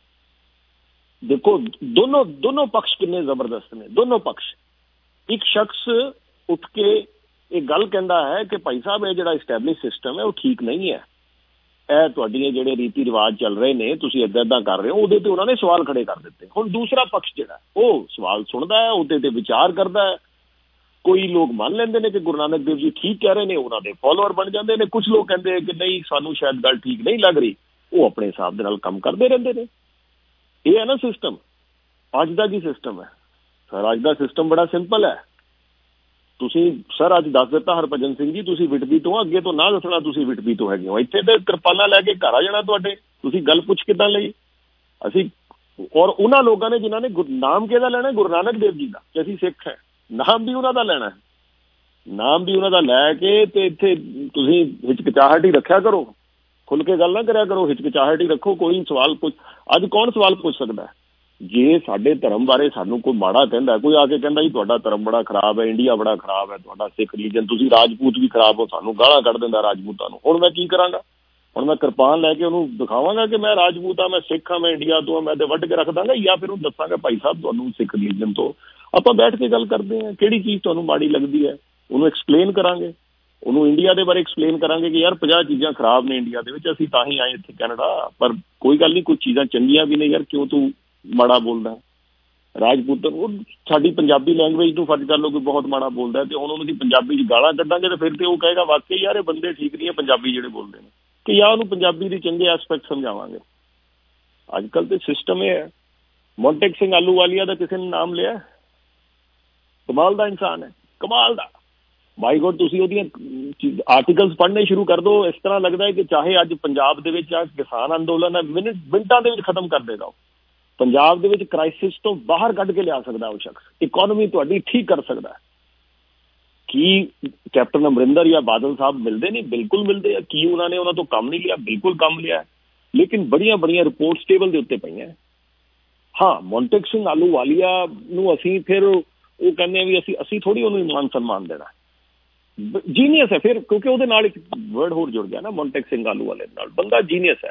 ਦੇਖੋ ਦੋਨੋਂ ਪਕਸ਼ ਕਿੰਨੇ ਜ਼ਬਰਦਸਤ ਨੇ, ਦੋਨੋਂ ਪਕਸ਼। ਇੱਕ ਸ਼ਖਸ ਉੱਠ ਕੇ ਇਹ ਗੱਲ ਕਹਿੰਦਾ ਹੈ ਕਿ ਭਾਈ ਸਾਹਿਬ ਇਹ ਜਿਹੜਾ ਐਸਟੈਬਲਿਸ਼ ਸਿਸਟਮ ਹੈ ਉਹ ਠੀਕ ਨਹੀਂ ਹੈ, ਇਹ ਤੁਹਾਡੀਆਂ ਜਿਹੜੇ ਰੀਤੀ ਰਿਵਾਜ ਚੱਲ ਰਹੇ ਨੇ ਤੁਸੀਂ ਇੱਦਾਂ ਕਰ ਰਹੇ ਹੋ, ਉਹਦੇ ਤੇ ਉਹਨਾਂ ਨੇ ਸਵਾਲ ਖੜੇ ਕਰ ਦਿੱਤੇ। ਹੁਣ ਦੂਸਰਾ ਪਕਸ਼ ਜਿਹੜਾ ਉਹ ਸਵਾਲ ਸੁਣਦਾ ਹੈ, ਉਹਦੇ ਤੇ ਵਿਚਾਰ ਕਰਦਾ ਹੈ। ਕੋਈ ਲੋਕ ਮੰਨ ਲੈਂਦੇ ਨੇ ਕਿ ਗੁਰੂ ਨਾਨਕ ਦੇਵ ਜੀ ਠੀਕ ਕਹਿ ਰਹੇ ਨੇ, ਉਹਨਾਂ ਦੇ ਫੋਲੋਅਰ ਬਣ ਜਾਂਦੇ ਨੇ। ਕੁਝ ਲੋਕ ਕਹਿੰਦੇ ਕਿ ਨਹੀਂ ਸਾਨੂੰ ਸ਼ਾਇਦ ਗੱਲ ਠੀਕ ਨਹੀਂ ਲੱਗ ਰਹੀ, ਉਹ ਆਪਣੇ ਹਿਸਾਬ ਦੇ ਨਾਲ ਕੰਮ ਕਰਦੇ ਰਹਿੰਦੇ ਨੇ। ਇਹ ਹੈ ਨਾ ਸਿਸਟਮ। ਅੱਜ ਦਾ ਕੀ ਸਿਸਟਮ ਹੈ ਸਰ? ਅੱਜ ਦਾ ਸਿਸਟਮ ਬੜਾ ਸਿੰਪਲ ਹੈ। ਤੁਸੀਂ ਸਰ ਅੱਜ ਦੱਸ ਦਿੱਤਾ ਹਰਭਜਨ ਸਿੰਘ ਜੀ ਤੁਸੀਂ ਵਿਟਬੀ ਤੋਂ, ਅੱਗੇ ਤੋਂ ਨਾ ਦੱਸਣਾ ਤੁਸੀਂ ਵਿਟਬੀ ਤੋਂ ਹੈਗੇ ਹੋ। ਇੱਥੇ ਤੇ ਕਿਰਪਾਨਾਂ ਲੈ ਕੇ ਘਰ ਆ ਜਾਣਾ ਤੁਹਾਡੇ। ਤੁਸੀਂ ਗੱਲ ਪੁੱਛ ਕਿੱਦਾਂ ਲਈ? ਅਸੀਂ ਔਰ ਉਹਨਾਂ ਲੋਕਾਂ ਨੇ ਜਿਨ੍ਹਾਂ ਨੇ ਨਾਮ ਕਿਹਦਾ ਲੈਣਾ? ਗੁਰੂ ਨਾਨਕ ਦੇਵ ਜੀ ਦਾ, ਕਿ ਅਸੀਂ ਸਿੱਖ ਹੈ, ਨਾਮ ਵੀ ਉਹਨਾਂ ਦਾ ਲੈਣਾ। ਨਾਮ ਵੀ ਉਹਨਾਂ ਦਾ ਲੈ ਕੇ ਤੇ ਇੱਥੇ ਤੁਸੀਂ ਹਿਚਕਿਚਾਹਟ ਹੀ ਰੱਖਿਆ ਕਰੋ, ਖੁੱਲ ਕੇ ਗੱਲ ਨਾ ਕਰਿਆ ਕਰੋ, ਹਿਚਕਿਚਾਹਟ ਹੀ ਰੱਖੋ। ਕੋਈ ਸਵਾਲ ਪੁੱਛ, ਅੱਜ ਕੌਣ ਸਵਾਲ ਪੁੱਛ ਸਕਦਾ? ਜੇ ਸਾਡੇ ਧਰਮ ਬਾਰੇ ਸਾਨੂੰ ਕੋਈ ਮਾੜਾ ਕਹਿੰਦਾ, ਕੋਈ ਆ ਕੇ ਕਹਿੰਦਾ ਜੀ ਤੁਹਾਡਾ ਧਰਮ ਬੜਾ ਖਰਾਬ ਹੈ, ਇੰਡੀਆ ਬੜਾ ਖਰਾਬ ਹੈ, ਤੁਹਾਡਾ ਸਿੱਖ ਰਿਲੀਜਨ, ਤੁਸੀਂ ਰਾਜਪੂਤ ਵੀ ਖਰਾਬ ਹੋ, ਸਾਨੂੰ ਗਾਲਾਂ ਕੱਢ ਦਿੰਦਾ ਰਾਜਪੂਤਾਂ ਨੂੰ। ਹੁਣ ਮੈਂ ਕੀ ਕਰਾਂਗਾ? ਹੁਣ ਮੈਂ ਕਿਰਪਾਨ ਲੈ ਕੇ ਉਹਨੂੰ ਦਿਖਾਵਾਂਗਾ ਕਿ ਮੈਂ ਰਾਜਪੂਤ ਹਾਂ, ਮੈਂ ਸਿੱਖ ਹਾਂ, ਮੈਂ ਇੰਡੀਆ ਤੋਂ ਹਾਂ, ਮੈਂ ਤੇ ਵੱਢ ਕੇ ਰੱਖ ਦਾਂਗਾ, ਜਾਂ ਫਿਰ ਉਹਨੂੰ ਦੱਸਾਂਗਾ ਭਾਈ ਸਾਹਿਬ ਤੁਹਾਨੂੰ ਸਿੱਖ ਰਿਲੀਜਨ ਤੋਂ ਆਪਾਂ ਬੈਠ ਕੇ ਗੱਲ ਕਰਦੇ ਹਾਂ, ਕਿਹੜੀ ਚੀਜ਼ ਤੁਹਾਨੂੰ ਮਾੜੀ ਲੱਗਦੀ ਹੈ ਉਹਨੂੰ ਐਕਸਪਲੇਨ ਕਰਾਂਗੇ। ਉਹਨੂੰ ਇੰਡੀਆ ਦੇ ਬਾਰੇ ਐਕਸਪਲੇਨ ਕਰਾਂਗੇ ਕਿ ਯਾਰ 50 ਚੀਜ਼ਾਂ ਖਰਾਬ ਨੇ ਇੰਡੀਆ ਦੇ ਵਿੱਚ, ਅਸੀਂ ਤਾਂ ਹੀ ਆਏ ਇੱਥੇ ਕੈਨੇਡਾ, ਪਰ ਕੋਈ ਗੱਲ ਨਹੀਂ, ਕੁਝ ਚੀਜ਼ਾਂ ਚੰਗੀਆਂ ਵੀ ਨੇ ਯਾਰ, ਕਿਉਂ ਤੂੰ ਮਾੜਾ ਬੋਲਦਾ? ਰਾਜਪੂਤ ਉਹ ਸਾਡੀ ਪੰਜਾਬੀ ਲੈਂਗੁਏਜ ਨੂੰ ਫਰਜ਼ ਕਰ ਲਓ ਕੋਈ ਬਹੁਤ ਮਾੜਾ ਬੋਲਦਾ ਤੇ ਹੁਣ ਉਹਨੂੰ ਦੀ ਪੰਜਾਬੀ 'ਚ ਗਾਲਾਂ ਕੱਢਾਂਗੇ ਤੇ ਫਿਰ ਤੇ ਉਹ ਕਹੇਗਾ ਵਾਕਈ ਯਾਰ ਇਹ ਬੰਦੇ ਠੀਕ ਨਹੀਂ ਹੈ ਪੰਜਾਬੀ ਜਿਹੜੇ ਬੋਲਦੇ ਨੇ, ਕਿ ਜਾਂ ਉਹਨੂੰ ਪੰਜਾਬੀ ਦੀ ਚੰਗੇ ਐਸਪੈਕਟ ਸਮਝਾਵਾਂਗੇ। ਅੱਜ ਕੱਲ੍ਹ ਤੇ ਸਿਸਟਮ ਇਹ ਹੈ। ਮੋਂਟੇਕ ਸਿੰਘ ਆਲੂਵਾਲੀਆ ਦਾ ਕਿਸੇ ਨੇ ਨਾਮ ਲਿਆ? ਕਮਾਲ ਦਾ ਇਨਸਾਨ ਹੈ, ਕਮਾਲ ਦਾ। ਬਾਈ ਗੋਡ ਤੁਸੀਂ ਉਹਦੀਆਂ ਆਰਟੀਕਲਸ ਪੜ੍ਹਨੇ ਸ਼ੁਰੂ ਕਰ ਦਿਓ, ਇਸ ਤਰ੍ਹਾਂ ਲੱਗਦਾ ਹੈ ਕਿ ਚਾਹੇ ਅੱਜ ਪੰਜਾਬ ਦੇ ਵਿੱਚ ਆ ਕਿਸਾਨ ਅੰਦੋਲਨ ਹੈ, ਮਿੰਟਾਂ ਦੇ ਵਿੱਚ ਖਤਮ ਕਰ ਦੇਗਾ ਉਹ। ਪੰਜਾਬ ਦੇ ਵਿੱਚ ਕ੍ਰਾਈਸਿਸ ਤੋਂ ਬਾਹਰ ਕੱਢ ਕੇ ਲਿਆ ਸਕਦਾ ਉਹ ਸ਼ਖਸ, ਇਕੋਨਮੀ ਤੁਹਾਡੀ ਠੀਕ ਕਰ ਸਕਦਾ। ਕੀ ਕੈਪਟਨ ਅਮਰਿੰਦਰ ਜਾਂ ਬਾਦਲ ਸਾਹਿਬ ਮਿਲਦੇ ਨਹੀਂ? ਬਿਲਕੁਲ ਮਿਲਦੇ ਆ। ਕੀ ਉਹਨਾਂ ਨੇ ਉਹਨਾਂ ਤੋਂ ਕੰਮ ਨਹੀਂ ਲਿਆ? ਬਿਲਕੁਲ ਕੰਮ ਲਿਆ, ਲੇਕਿਨ ਬੜੀਆਂ ਰਿਪੋਰਟਸ ਟੇਬਲ ਦੇ ਉੱਤੇ ਪਈਆਂ। ਹਾਂ, ਮੋਂਟੇਕ ਸਿੰਘ ਆਲੂਵਾਲੀਆ ਨੂੰ ਅਸੀਂ ਫਿਰ ਉਹ ਕਹਿੰਦੇ ਆ ਵੀ ਅਸੀਂ ਥੋੜ੍ਹੀ ਉਹਨੂੰ ਮਾਨ ਸਨਮਾਨ ਦੇਣਾ। ਜੀਨੀਅਸ ਹੈ ਫਿਰ, ਕਿਉਂਕਿ ਉਹਦੇ ਨਾਲ ਇੱਕ ਵਰਡ ਹੋਰ ਜੁੜ ਗਿਆ ਨਾ, ਮੋਂਟੇਕ ਸਿੰਘ ਆਲੂਵਾਲੀਆ ਨਾਲ। ਬੰਦਾ ਜੀਨੀਅਸ ਹੈ।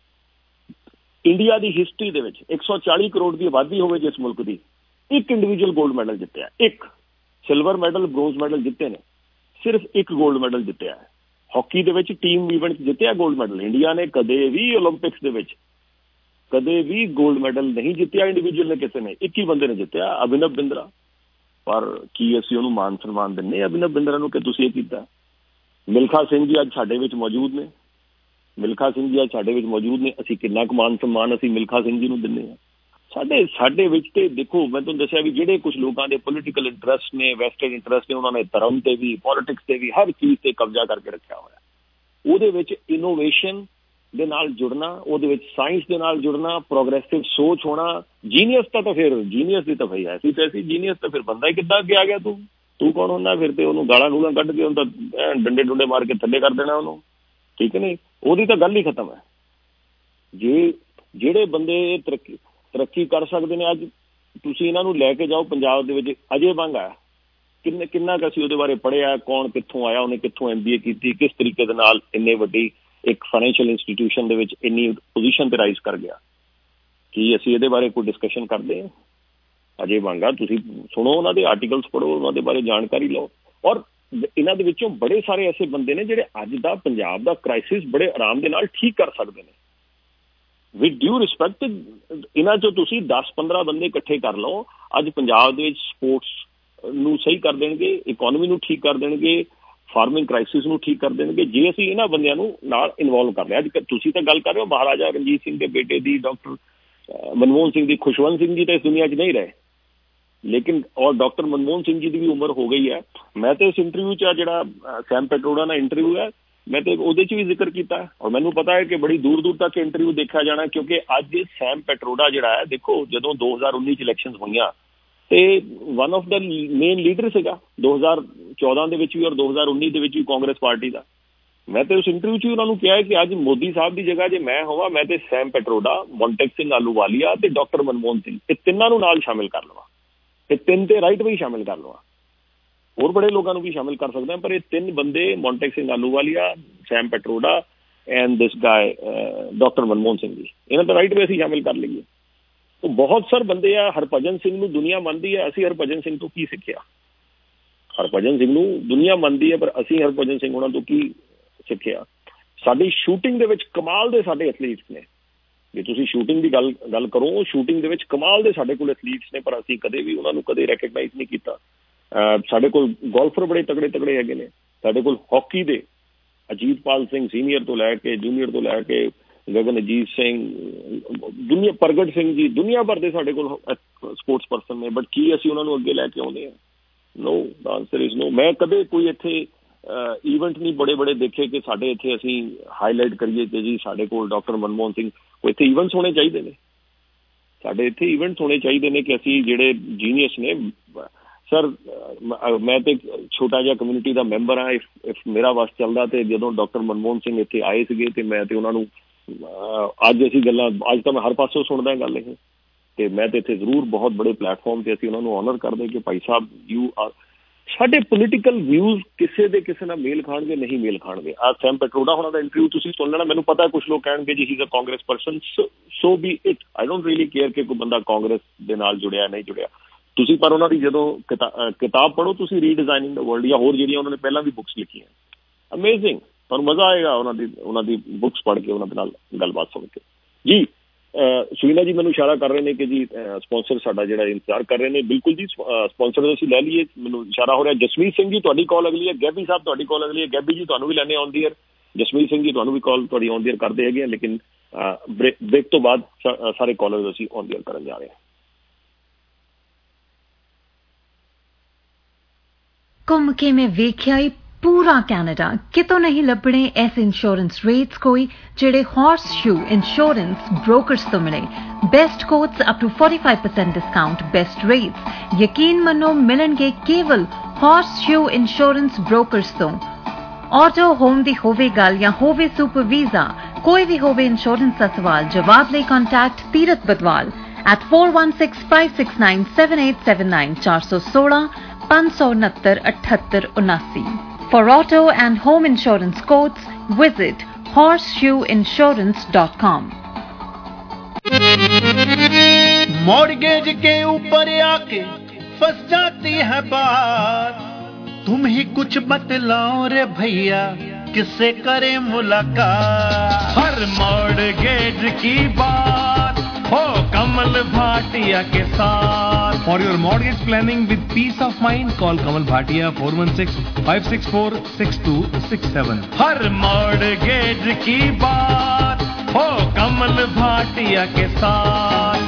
ਇੰਡੀਆ ਦੀ ਹਿਸਟਰੀ ਦੇ ਵਿੱਚ 140 ਕਰੋੜ ਦੀ ਆਬਾਦੀ ਹੋਵੇ ਜਿਸ ਮੁਲਕ ਦੀ, ਇੱਕ ਇੰਡੀਵਿਜੂਅਲ ਗੋਲਡ ਮੈਡਲ ਜਿੱਤਿਆ, ਇੱਕ ਸਿਲਵਰ ਮੈਡਲ, ਬ੍ਰੋਂਜ਼ ਮੈਡਲ ਜਿੱਤੇ ਨੇ, ਸਿਰਫ ਇੱਕ ਗੋਲਡ ਮੈਡਲ ਜਿੱਤਿਆ ਹੈ। ਹਾਕੀ ਦੇ ਵਿੱਚ ਟੀਮ ਇਵੈਂਟ ਜਿੱਤਿਆ ਗੋਲਡ ਮੈਡਲ। ਇੰਡੀਆ ਨੇ ਕਦੇ ਵੀ ਓਲੰਪਿਕਸ ਦੇ ਵਿੱਚ ਕਦੇ ਵੀ ਗੋਲਡ ਮੈਡਲ ਨਹੀਂ ਜਿੱਤਿਆ ਇੰਡੀਵਿਜੂਅਲ ਨੇ, ਕਿਸੇ ਨੇ, ਇੱਕ ਹੀ ਬੰਦੇ ਨੇ ਜਿੱਤਿਆ, ਅਭਿਨਵ ਬਿੰਦਰਾ। ਪਰ ਕੀ ਅਸੀਂ ਉਹਨੂੰ ਮਾਨ ਸਨਮਾਨ ਦਿੰਦੇ ਅਭਿਨਵ ਬਿੰਦਰਾ ਨੂੰ ਕਿ ਤੁਸੀਂ ਇਹ ਕੀਤਾ? ਮਿਲਖਾ ਸਿੰਘ ਜੀ ਅੱਜ ਸਾਡੇ ਵਿੱਚ ਮੌਜੂਦ ਨੇ, ਮਿਲਖਾ ਸਿੰਘ ਜੀ ਅੱਜ ਸਾਡੇ ਵਿੱਚ ਮੌਜੂਦ ਨੇ, ਅਸੀਂ ਕਿੰਨਾ ਕੁ ਮਾਨ ਸਨਮਾਨ ਅਸੀਂ ਮਿਲਖਾ ਸਿੰਘ ਜੀ ਨੂੰ ਦਿੰਦੇ ਹਾਂ? ਸਾਡੇ ਵਿੱਚ ਤੇ ਦੇਖੋ, ਮੈਂ ਤੁਹਾਨੂੰ ਦੱਸਿਆ ਵੀ ਜਿਹੜੇ ਕੁਛ ਲੋਕਾਂ ਦੇ ਪੋਲੀਟੀਕਲ ਇੰਟਰਸਟ ਨੇ, ਵੈਸਟਡ ਇੰਟਰਸਟ ਨੇ, ਉਹਨਾਂ ਨੇ ਧਰਮ ਤੇ ਵੀ, ਪੋਲੀਟਿਕਸ ਤੇ ਵੀ, ਹਰ ਚੀਜ਼ ਤੇ ਕਬਜ਼ਾ ਕਰਕੇ ਰੱਖਿਆ ਹੋਇਆ। ਉਹਦੇ ਵਿੱਚ ਇਨੋਵੇਸ਼ਨ ਦੇ ਨਾਲ ਜੁੜਨਾ, ਉਹਦੇ ਵਿੱਚ ਸਾਇੰਸ ਦੇ ਨਾਲ ਜੁੜਨਾ, ਪ੍ਰੋਗਰੈਸਿਵ ਸੋਚ ਹੋਣਾ, ਜੀਨੀਅਸ ਤਾਂ ਫਿਰ ਜੀਨੀਅਸ ਦੀ ਤਾਂ ਭਾਈ ਐਸੀ ਤੈਸੀ ਜੀਨੀਅਸ ਤਾਂ ਫਿਰ ਬੰਦਾ ਹੀ ਕਿੱਦਾਂ ਅੱਗੇ ਆ ਗਿਆ? ਤੂੰ ਕੌਣ ਹੁੰਦਾ ਫਿਰ? ਤੇ ਉਹਨੂੰ ਗਾਲਾਂ ਗੂਲਾਂ ਕੱਢ ਕੇ ਉਹਨੂੰ ਤਾਂ ਡੰਡੇ ਡੁੰਡੇ ਮਾਰ ਕੇ ਥੱਲੇ ਕਰ ਦੇਣਾ ਉਹਨੂੰ, ਠੀਕ ਹੈ ਨਹੀਂ? ਉਹਦੀ ਤਾਂ ਗੱਲ ਹੀ ਖਤਮ ਹੈ। ਜੇ ਜਿਹੜੇ ਬੰਦੇ ਤਰੱਕੀ ਕਰ ਸਕਦੇ ਨੇ, ਅੱਜ ਤੁਸੀਂ ਇਹਨਾਂ ਨੂੰ ਲੈ ਕੇ ਜਾਓ ਪੰਜਾਬ ਦੇ ਵਿੱਚ, ਅਜੇ ਵਾਂਗ ਆਇਆ ਕਿੰਨਾ ਕੁ ਅਸੀਂ ਉਹਦੇ ਬਾਰੇ ਪੜ੍ਹਿਆ, ਕੌਣ ਕਿੱਥੋਂ ਆਇਆ, ਉਹਨੇ ਕਿੱਥੋਂ MBA ਕੀਤੀ, ਕਿਸ ਤਰੀਕੇ ਦੇ ਨਾਲ ਇੰਨੇ ਵੱਡੀ ਇੱਕ ਫਾਈਨੈਂਸ਼ੀਅਲ ਇੰਸਟੀਟਿਊਸ਼ਨ ਦੇ ਵਿੱਚ ਇੰਨੀ ਪੋਜੀਸ਼ਨ ਤੇ ਰਾਈਜ਼ ਕਰ ਗਿਆ। ਕੀ ਅਸੀਂ ਇਹਦੇ ਬਾਰੇ ਕੋਈ ਡਿਸਕਸ਼ਨ ਕਰਦੇ ਹਾਂ? ਅਜੇ ਵਾਂਗਾ ਤੁਸੀਂ ਸੁਣੋ, ਉਹਨਾਂ ਦੇ ਆਰਟੀਕਲਸ ਪੜ੍ਹੋ, ਉਹਨਾਂ ਦੇ ਬਾਰੇ ਜਾਣਕਾਰੀ ਲਓ। ਔਰ ਇਹਨਾਂ ਦੇ ਵਿੱਚੋਂ ਬੜੇ ਸਾਰੇ ਐਸੇ ਬੰਦੇ ਨੇ ਜਿਹੜੇ ਅੱਜ ਦਾ ਪੰਜਾਬ ਦਾ ਕ੍ਰਾਈਸਿਸ ਬੜੇ ਆਰਾਮ ਦੇ ਨਾਲ ਠੀਕ ਕਰ ਸਕਦੇ ਨੇ। ਵਿਦ ਡਿਊ ਰਿਸਪੈਕਟ, ਇਹਨਾਂ 'ਚੋਂ ਤੁਸੀਂ 10-15 ਬੰਦੇ ਇਕੱਠੇ ਕਰ ਲਓ, ਅੱਜ ਪੰਜਾਬ ਦੇ ਵਿੱਚ ਸਪੋਰਟਸ ਨੂੰ ਸਹੀ ਕਰ ਦੇਣਗੇ, ਇਕੋਨਮੀ ਨੂੰ ਠੀਕ ਕਰ ਦੇਣਗੇ, ਫਾਰਮਿੰਗ ਕ੍ਰਾਈਸਿਸ ਨੂੰ ਠੀਕ ਕਰ ਦੇਣਗੇ, ਜੇ ਅਸੀਂ ਇਹਨਾਂ ਬੰਦਿਆਂ ਨੂੰ ਨਾਲ ਇਨਵੋਲਵ ਕਰ ਲਿਆ। ਅੱਜ ਤੁਸੀਂ ਤਾਂ ਗੱਲ ਕਰ ਰਹੇ ਹੋ ਮਹਾਰਾਜਾ ਰਣਜੀਤ ਸਿੰਘ ਦੇ ਬੇਟੇ ਦੀ, ਡਾਕਟਰ ਮਨਮੋਹਨ ਸਿੰਘ ਦੀ। ਖੁਸ਼ਵੰਤ ਸਿੰਘ ਜੀ ਤਾਂ ਇਸ ਦੁਨੀਆ 'ਚ ਨਹੀਂ ਰਹੇ, ਲੇਕਿਨ ਔਰ ਡਾਕਟਰ ਮਨਮੋਹਨ ਸਿੰਘ ਜੀ ਦੀ ਵੀ ਉਮਰ ਹੋ ਗਈ ਹੈ। ਮੈਂ ਤਾਂ ਇਸ ਇੰਟਰਵਿਊ 'ਚ ਜਿਹੜਾ ਸੈਮ ਪੈਟਰੋਡਾ ਨਾਲ ਇੰਟਰਵਿਊ ਹੈ, ਮੈਂ ਤਾਂ ਉਹਦੇ 'ਚ ਵੀ ਜ਼ਿਕਰ ਕੀਤਾ, ਔਰ ਮੈਨੂੰ ਪਤਾ ਹੈ ਕਿ ਬੜੀ ਦੂਰ ਦੂਰ ਤੱਕ ਇੰਟਰਵਿਊ ਦੇਖਿਆ ਜਾਣਾ, ਕਿਉਂਕਿ ਅੱਜ ਸੈਮ ਪੈਟਰੋਡਾ ਜਿਹੜਾ ਹੈ, ਦੇਖੋ ਜਦੋਂ 2019 'ਚ ਇਲੈਕਸ਼ਨ ਹੋਈਆਂ ਤੇ ਵਨ ਆਫ ਦਾ ਮੇਨ ਲੀਡਰ ਸੀਗਾ 2014 ਦੇ ਵਿੱਚ ਵੀ ਔਰ 2019 ਦੇ ਵਿੱਚ ਵੀ ਕਾਂਗਰਸ ਪਾਰਟੀ ਦਾ। ਮੈਂ ਤਾਂ ਉਸ ਇੰਟਰਵਿਊ 'ਚ ਵੀ ਉਹਨਾਂ ਨੂੰ ਕਿਹਾ ਕਿ ਅੱਜ ਮੋਦੀ ਸਾਹਿਬ ਦੀ ਜਗ੍ਹਾ ਜੇ ਮੈਂ ਹੋਵਾਂ, ਮੈਂ ਤੇ ਸੈਮ ਪੈਟਰੋਡਾ, ਮੌਂਟੇਕ ਸਿੰਘ ਆਹਲੂਵਾਲੀਆ ਤੇ ਡਾਕਟਰ ਮਨਮੋਹਨ ਸਿੰਘ, ਇਹ ਤਿੰਨਾਂ ਨੂੰ ਨਾਲ ਸ਼ਾਮਿਲ ਕਰ ਲਵਾਂ, ਇਹ ਤਿੰਨ ਤੇ ਰਾਈਟ ਵੀ ਸ਼ਾਮਿਲ ਕਰ ਲਵਾਂ, ਹੋਰ ਬੜੇ ਲੋਕਾਂ ਨੂੰ ਵੀ ਸ਼ਾਮਿਲ ਕਰ ਸਕਦੇ ਹਾਂ, ਪਰ ਇਹ ਤਿੰਨ ਬੰਦੇ Montek Singh Ahluwalia, Sam Pitroda and this guy doctor Manmohan Singh ji, ਇਹਨਾਂ ਦਾ ਰਾਈਟ ਵੀ ਅਸੀਂ ਸ਼ਾਮਿਲ ਕਰ ਲਈਏ। ਉਹ ਬਹੁਤ ਸਾਰੇ ਬੰਦੇ ਆ। ਹਰਭਜਨ ਸਿੰਘ ਨੂੰ ਦੁਨੀਆ ਮੰਨਦੀ ਹੈ, ਅਸੀਂ ਹਰਭਜਨ ਸਿੰਘ ਤੋਂ ਕੀ ਸਿੱਖਿਆ? ਹਰਭਜਨ ਸਿੰਘ ਨੂੰ ਦੁਨੀਆ ਮੰਨਦੀ ਹੈ, ਪਰ ਅਸੀਂ ਹਰਭਜਨ ਸਿੰਘ ਉਹਨਾਂ ਤੋਂ ਕੀ ਸਿੱਖਿਆ? ਸਾਡੀ ਸ਼ੂਟਿੰਗ ਦੇ ਵਿੱਚ ਕਮਾਲ ਦੇ ਸਾਡੇ ਐਥਲੀਟਸ ਨੇ। ਜੇ ਤੁਸੀਂ ਸ਼ੂਟਿੰਗ ਦੀ ਗੱਲ ਕਰੋ, ਸ਼ੂਟਿੰਗ ਦੇ ਵਿੱਚ ਕਮਾਲ ਦੇ ਸਾਡੇ ਕੋਲ ਐਥਲੀਟਸ ਨੇ, ਪਰ ਅਸੀਂ ਕਦੇ ਵੀ ਉਹਨਾਂ ਨੂੰ ਕਦੇ ਰੈਕਗਨਾਈਜ਼ ਨਹੀਂ ਕੀਤਾ। ਸਾਡੇ ਕੋਲ ਗੋਲਫਰ ਬੜੇ ਤਗੜੇ ਹੈਗੇ ਨੇ, ਸਾਡੇ ਕੋਲ ਹਾਕੀ ਦੇ ਅਜੀਤਪਾਲ ਸਿੰਘ ਸੀਨੀਅਰ ਤੋਂ ਲੈ ਕੇ ਜੂਨੀਅਰ ਤੋਂ ਲੈ ਕੇ ਗਗਨਜੀਤ ਸਿੰਘ, ਦੁਨੀਆ ਪ੍ਰਗਟ ਸਿੰਘ ਜੀ, ਦੁਨੀਆ ਭਰ ਦੇ ਸਾਡੇ ਕੋਲ ਸਪੋਰਟਸ ਪਰਸਨ ਨੇ, ਬਟ ਕੀ ਅਸੀਂ ਉਹਨਾਂ ਨੂੰ ਅੱਗੇ ਲੈ ਕੇ ਆਉਂਦੇ ਹਾਂ? No, the answer is no. ਮੈਂ ਕਦੇ ਕੋਈ ਇੱਥੇ ਈਵੈਂਟ ਨਹੀਂ ਬੜੇ ਦੇਖੇ ਕਿ ਸਾਡੇ ਇੱਥੇ ਅਸੀਂ ਹਾਈਲਾਈਟ ਕਰੀਏ ਕਿ ਜੀ ਸਾਡੇ ਕੋਲ ਡਾਕਟਰ ਮਨਮੋਹਨ ਸਿੰਘ। ਕੋਈ ਇੱਥੇ ਈਵੈਂਟਸ ਹੋਣੇ ਚਾਹੀਦੇ ਨੇ, ਸਾਡੇ ਇੱਥੇ ਈਵੈਂਟਸ ਹੋਣੇ ਚਾਹੀਦੇ ਨੇ ਕਿ ਅਸੀਂ ਜਿਹੜੇ ਜੀਨੀਅਸ ਨੇ। ਸਰ ਮੈਂ ਤੇ ਛੋਟਾ ਜਿਹਾ ਕਮਿਊਨਿਟੀ ਦਾ ਮੈਂਬਰ ਹਾਂ, ਇਫ ਮੇਰਾ ਵਸ ਚੱਲਦਾ ਤੇ ਜਦੋਂ ਡਾਕਟਰ ਮਨਮੋਹਨ ਸਿੰਘ ਇੱਥੇ ਆਏ ਸੀਗੇ ਤੇ ਮੈਂ ਤੇ ਉਹਨਾਂ ਨੂੰ ਅੱਜ ਅਸੀਂ ਗੱਲਾਂ, ਅੱਜ ਤਾਂ ਮੈਂ ਹਰ ਪਾਸੋਂ ਸੁਣਦਾ ਗੱਲ ਇਹ, ਤੇ ਮੈਂ ਤੇ ਇੱਥੇ ਜ਼ਰੂਰ ਬਹੁਤ ਬੜੇ ਪਲੇਟਫਾਰਮ ਤੇ ਅਸੀਂ ਉਹਨਾਂ ਨੂੰ ਆਨਰ ਕਰਦੇ ਕਿ ਭਾਈ ਸਾਹਿਬ ਯੂ ਆਰ। ਸਾਡੇ ਪੋਲੀਟੀਕਲ ਵਿਊਜ਼ ਕਿਸੇ ਨਾਲ ਮੇਲ ਖਾਣਗੇ, ਨਹੀਂ ਮੇਲ ਖਾਣਗੇ। ਆਹ ਸੈਮ ਪੈਟਰੋਡਾ ਹੋਣਾ ਦਾ ਇੰਟਰਵਿਊ ਤੁਸੀਂ ਸੁਣ ਲੈਣਾ, ਮੈਨੂੰ ਪਤਾ ਕੁਛ ਲੋਕ ਕਹਿਣਗੇ ਜੀ he is a Congress person, so be it, I don't really care ਕਿ ਕੋਈ ਬੰਦਾ ਕਾਂਗਰਸ ਦੇ ਨਾਲ ਜੁੜਿਆ ਨਹੀਂ ਜੁੜਿਆ। ਤੁਸੀਂ ਪਰ ਉਹਨਾਂ ਦੀ ਜਦੋਂ ਕਿਤਾਬ ਪੜ੍ਹੋ ਤੁਸੀਂ, ਰੀਡਿਜ਼ਾਈਨਿੰਗ ਦਾ ਵਰਲਡ ਜਾਂ ਹੋਰ ਜਿਹੜੀਆਂ ਉਹਨਾਂ ਨੇ ਪਹਿਲਾਂ ਵੀ ਬੁੱਕਸ ਲਿਖੀਆਂ, ਅਮੇਜ਼ਿੰਗ, ਤੁਹਾਨੂੰ ਮਜ਼ਾ ਆਏਗਾ ਉਹਨਾਂ ਦੀ ਬੁੱਕਸ ਪੜ੍ਹ ਕੇ, ਉਹਨਾਂ ਦੇ ਨਾਲ ਗੱਲਬਾਤ ਸੁਣ ਕੇ। ਜੀ ਸੁਨੀਲਾ ਜੀ ਮੈਨੂੰ ਇਸ਼ਾਰਾ ਕਰ ਰਹੇ ਨੇ ਕਿ ਜੀ ਸਪਾਂਸਰ ਸਾਡਾ ਜਿਹੜਾ ਇੰਤਜ਼ਾਰ ਕਰ ਰਹੇ ਨੇ। ਬਿਲਕੁਲ ਜੀ, ਸਪਾਂਸਰ ਅਸੀਂ ਲੈ ਲਈਏ, ਮੈਨੂੰ ਇਸ਼ਾਰਾ ਹੋ ਰਿਹਾ। ਜਸਮੀਤ ਸਿੰਘ ਜੀ ਤੁਹਾਡੀ ਕਾਲ ਅਗਲੀ ਹੈ, ਗੈਬੀ ਸਾਹਿਬ ਤੁਹਾਡੀ ਕਾਲ ਅਗਲੀ ਹੈ। ਗੈਬੀ ਜੀ ਤੁਹਾਨੂੰ ਵੀ ਲੈਣੇ on the air, Jasmeet Singh ji ਤੁਹਾਨੂੰ ਵੀ ਕਾਲ ਤੁਹਾਡੀ ਆਨ ਦੀ ਏਅਰ ਕਰਦੇ ਹੈਗੇ ਆ, ਲੇਕਿਨ ਬ੍ਰੇਕ ਤੋਂ ਬਾਅਦ ਸਾਰੇ ਕਾਲਰਸ ਅਸੀਂ ਆਨ ਦੀ ਏਅਰ ਕਰਨ ਜਾ ਰਹੇ ਹਾਂ। ਘੁੰਮ ਕੇ ਮੈਂ ਵੇਖਿਆ ਈ ਪੂਰਾ ਕੈਨੇਡਾ, ਕਿਤੋਂ ਨਹੀਂ ਲੱਭਣੇ ਐਸੇ ਇੰਸ਼ੋਰੈਂਸ ਰੇਟਸ ਕੋਈ ਜਿਹੜੇ ਹਾਰਸ ਸ਼ੂ ਇੰਸ਼ੋਰੈਂਸ ਬ੍ਰੋਕਰਸ ਤੋਂ ਮਿਲੇ। Best quotes up to 45% discount, best rates ਯਕੀਨ ਮੰਨੋ ਮਿਲਣਗੇ ਕੇਵਲ ਹਾਰਸ ਸ਼ੂ ਇੰਸ਼ੋਰੈਂਸ ਬ੍ਰੋਕਰਸ ਤੋਂ। ਆਟੋ ਹੋਮ ਦੀ ਹੋਵੇ ਗੱਲ ਜਾਂ ਹੋਵੇ ਸੁਪਰ ਵੀਜ਼ਾ, ਕੋਈ ਵੀ ਹੋਵੇ ਇੰਸ਼ੋਰੈਂਸ ਦਾ ਸਵਾਲ, ਜਵਾਬ ਲਈ contact Tirath Badwal at 4165697879 416 569 7879. For auto and home insurance quotes, visit horseshoeinsurance.com. Mortgage के ऊपर आके फंस जाती है बात, तुम ही कुछ बतलाओ रे भैया किससे करे मुलाकात। हर मॉर्गेज की बात हो कमल भाटिया के साथ। For your mortgage planning with peace of mind, call Kamal Bhatia 416-564-6267. हर मॉर्गेज की बात हो कमल भाटिया के साथ।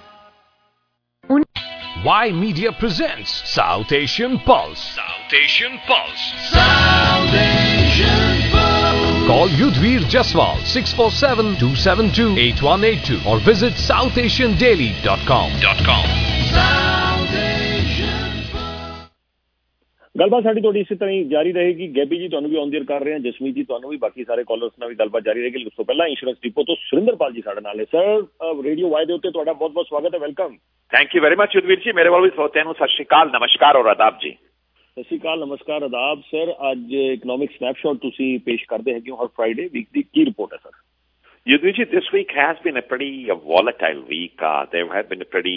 Y Media presents South Asian Pulse. South Asian Pulse. South Asian Pulse. Call Yudhvir Jaswal 647-272-8182 or visit southasiandaily.com. ਗੱਲਬਾਤ ਸਾਡੀ ਤੁਹਾਡੀ ਇਸੇ ਤਰ੍ਹਾਂ ਹੀ ਜਾਰੀ ਰਹੇਗੀ। ਗੈਬੀ ਜੀ ਤੁਹਾਨੂੰ ਵੀ ਔਨ ਏਅਰ ਕਰ ਰਹੇ ਹਾਂ, ਜਸਮੀਤ ਜੀ ਤੁਹਾਨੂੰ ਵੀ, ਬਾਕੀ ਸਾਰੇ ਕਾਲਰਸ ਨਾਲ ਵੀ ਗੱਲਬਾਤ ਜਾਰੀ ਰਹੇਗੀ। ਉਸ ਤੋਂ ਪਹਿਲਾਂ ਇੰਸ਼ੋਰੈਂਸ ਡਿਪੋ ਤੋਂ ਸੁਰਿੰਦਰਪਾਲ ਜੀ ਸਾਡੇ ਨਾਲ ਨੇ। ਸਰ ਰੇਡੀਓ ਵਾਈ ਦੇ ਉੱਤੇ ਤੁਹਾਡਾ ਬਹੁਤ ਬਹੁਤ ਸਵਾਗਤ ਹੈ, welcome. Thank you very much Yudhvir ji. ਮੇਰੇ ਵੱਲੋਂ ਵੀ ਸਰੋਤਿਆਂ ਨੂੰ ਸਤਿ ਸ਼੍ਰੀ ਅਕਾਲ, ਨਮਸਕਾਰ ਔਰ ਆਦਾਬ ਜੀ। ਸਤਿ ਸ਼੍ਰੀ ਅਕਾਲ, ਨਮਸਕਾਰ, ਆਦਾਬ। ਸਰ ਅੱਜ ਇਕਨੋਮਿਕ ਸਨੈਪਸ਼ਾਟ ਤੁਸੀਂ ਪੇਸ਼ ਕਰਦੇ ਹੈਗੇ ਹੋ ਹਰ ਫਰਾਈਡੇ ਵੀਕ ਦੀ, ਕੀ ਰਿਪੋਰਟ ਹੈ sir? Yudhvir ji, this week has been a pretty volatile week. There have been a pretty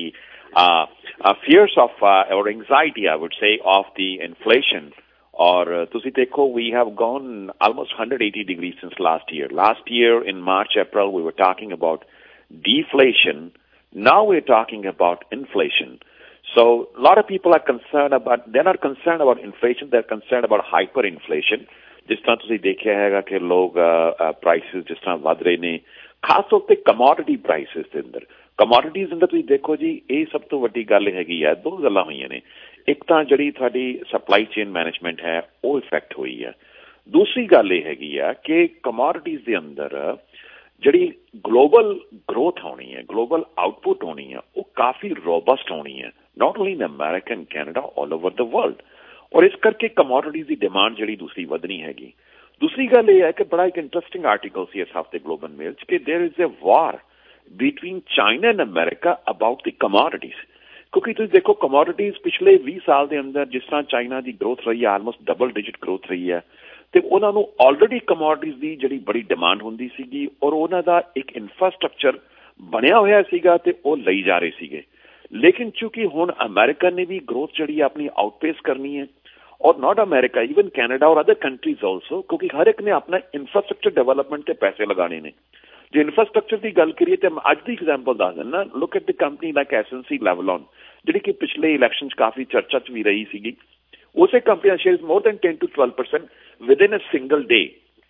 fears of or anxiety, I would say, of the inflation. Or tusi dekho, we have gone almost 180 degrees since last year. Last year in March, April, we were talking about deflation. Now we're talking about inflation. So a lot of people are concerned about, they're not concerned about inflation, they're concerned about hyperinflation. ਜਿਸ ਤਰ੍ਹਾਂ ਤੁਸੀਂ ਦੇਖਿਆ ਹੈਗਾ ਕਿ ਲੋਕ prices ਜਿਸ ਤਰ੍ਹਾਂ ਵੱਧ ਰਹੇ ਨੇ, ਖਾਸ ਤੌਰ ਤੇ ਕਮੋਡਿਟੀ ਪ੍ਰਾਈਸਿਸ ਦੇ ਅੰਦਰ। ਕਮੋਡਿਟੀਜ਼ ਅੰਦਰ ਤੁਸੀਂ ਦੇਖੋ ਜੀ, ਇਹ ਸਭ ਤੋਂ ਵੱਡੀ ਗੱਲ ਹੈਗੀ ਹੈ, ਦੋ ਗੱਲਾਂ ਹੋਈਆਂ ਨੇ। ਇੱਕ ਤਾਂ ਜਿਹੜੀ ਤੁਹਾਡੀ ਸਪਲਾਈ ਚੇਨ ਮੈਨੇਜਮੈਂਟ ਹੈ ਉਹ ਇਫੈਕਟ ਹੋਈ ਹੈ। ਦੂਸਰੀ ਗੱਲ ਇਹ ਹੈਗੀ ਆ ਕਿ ਕਮੋਡਿਟੀਜ਼ ਦੇ ਅੰਦਰ ਜਿਹੜੀ ਗਲੋਬਲ ਗਰੋਥ ਹੋਣੀ ਹੈ, ਗਲੋਬਲ ਆਊਟਪੁੱਟ ਹੋਣੀ ਹੈ, ਉਹ ਕਾਫੀ ਰੋਬਸਟ ਹੋਣੀ ਹੈ, not only in America and Canada, all over the world. ਔਰ ਇਸ ਕਰਕੇ ਕਮੋਡਿਟੀਜ਼ ਦੀ ਡਿਮਾਂਡ ਜਿਹੜੀ ਦੂਸਰੀ ਵਧਣੀ ਹੈਗੀ। ਦੂਸਰੀ ਗੱਲ ਇਹ ਹੈ ਕਿ ਬੜਾ ਇੱਕ ਇੰਟਰਸਟਿੰਗ ਆਰਟੀਕਲ ਸੀ ਇਸ ਹਫ਼ਤੇ ਗਲੋਬਲ ਮੇਲ 'ਚ ਕਿ there is a war between China and America about the commodities. ਕਿਉਂਕਿ ਤੁਸੀਂ ਦੇਖੋ ਕਮੋਡਿਟੀਜ਼ ਪਿਛਲੇ 20 ਸਾਲ ਦੇ ਅੰਦਰ ਜਿਸ ਤਰ੍ਹਾਂ ਚਾਈਨਾ ਦੀ ਗਰੋਥ ਰਹੀ ਹੈ, ਆਲਮੋਸਟ ਡਬਲ ਡਿਜਿਟ ਗਰੋਥ ਰਹੀ ਹੈ, ਤੇ ਉਹਨਾਂ ਨੂੰ ਆਲਰੇਡੀ ਕਮੋਡਿਟੀਜ਼ ਦੀ ਜਿਹੜੀ ਬੜੀ ਡਿਮਾਂਡ ਹੁੰਦੀ ਸੀਗੀ ਔਰ ਉਹਨਾਂ ਦਾ ਇੱਕ ਇਨਫਰਾਸਟਰਕਚਰ ਬਣਿਆ ਹੋਇਆ ਸੀਗਾ ਤੇ ਉਹ ਲਈ ਜਾ ਰਹੇ ਸੀਗੇ। ਲੇਕਿਨ ਚੂੰਕਿ ਹੁਣ ਅਮਰੀਕਾ ਨੇ ਵੀ ਗਰੋਥ ਜਿਹੜੀ ਆਪਣੀ ਆਊਟਪੇਸ ਕਰਨੀ ਹੈ, ਔਰ ਨਾਟ ਅਮਰੀਕਾ, ਈਵਨ ਕੈਨੇਡਾ ਔਰ ਅਦਰ ਕੰਟਰੀਜ਼ ਆਲਸੋ, ਕਿਉਂਕਿ ਹਰ ਇੱਕ ਨੇ ਆਪਣਾ ਇਨਫਰਾਸਟਰਕਚਰ ਡਿਵੈਲਪਮੈਂਟ ਤੇ ਪੈਸੇ ਲਗਾਣੇ ਨੇ। ਜੇ ਇਨਫਰਾਸਟਰਕਚਰ ਦੀ ਗੱਲ ਕਰੀਏ ਤੇ ਅੱਜ ਦੀ ਐਗਜ਼ਾਮਪਲ ਦੱਸ ਦਿੰਦਾ, look at the company like SNC Lavalin, ਜਿਹੜੀ ਕਿ ਪਿਛਲੇ ਇਲੈਕਸ਼ਨ 'ਚ ਕਾਫੀ ਚਰਚਾ 'ਚ ਵੀ ਰਹੀ ਸੀਗੀ। ਉਸੇ ਕੰਪਨੀ ਦਾ share more than 10 to 12% within a single day.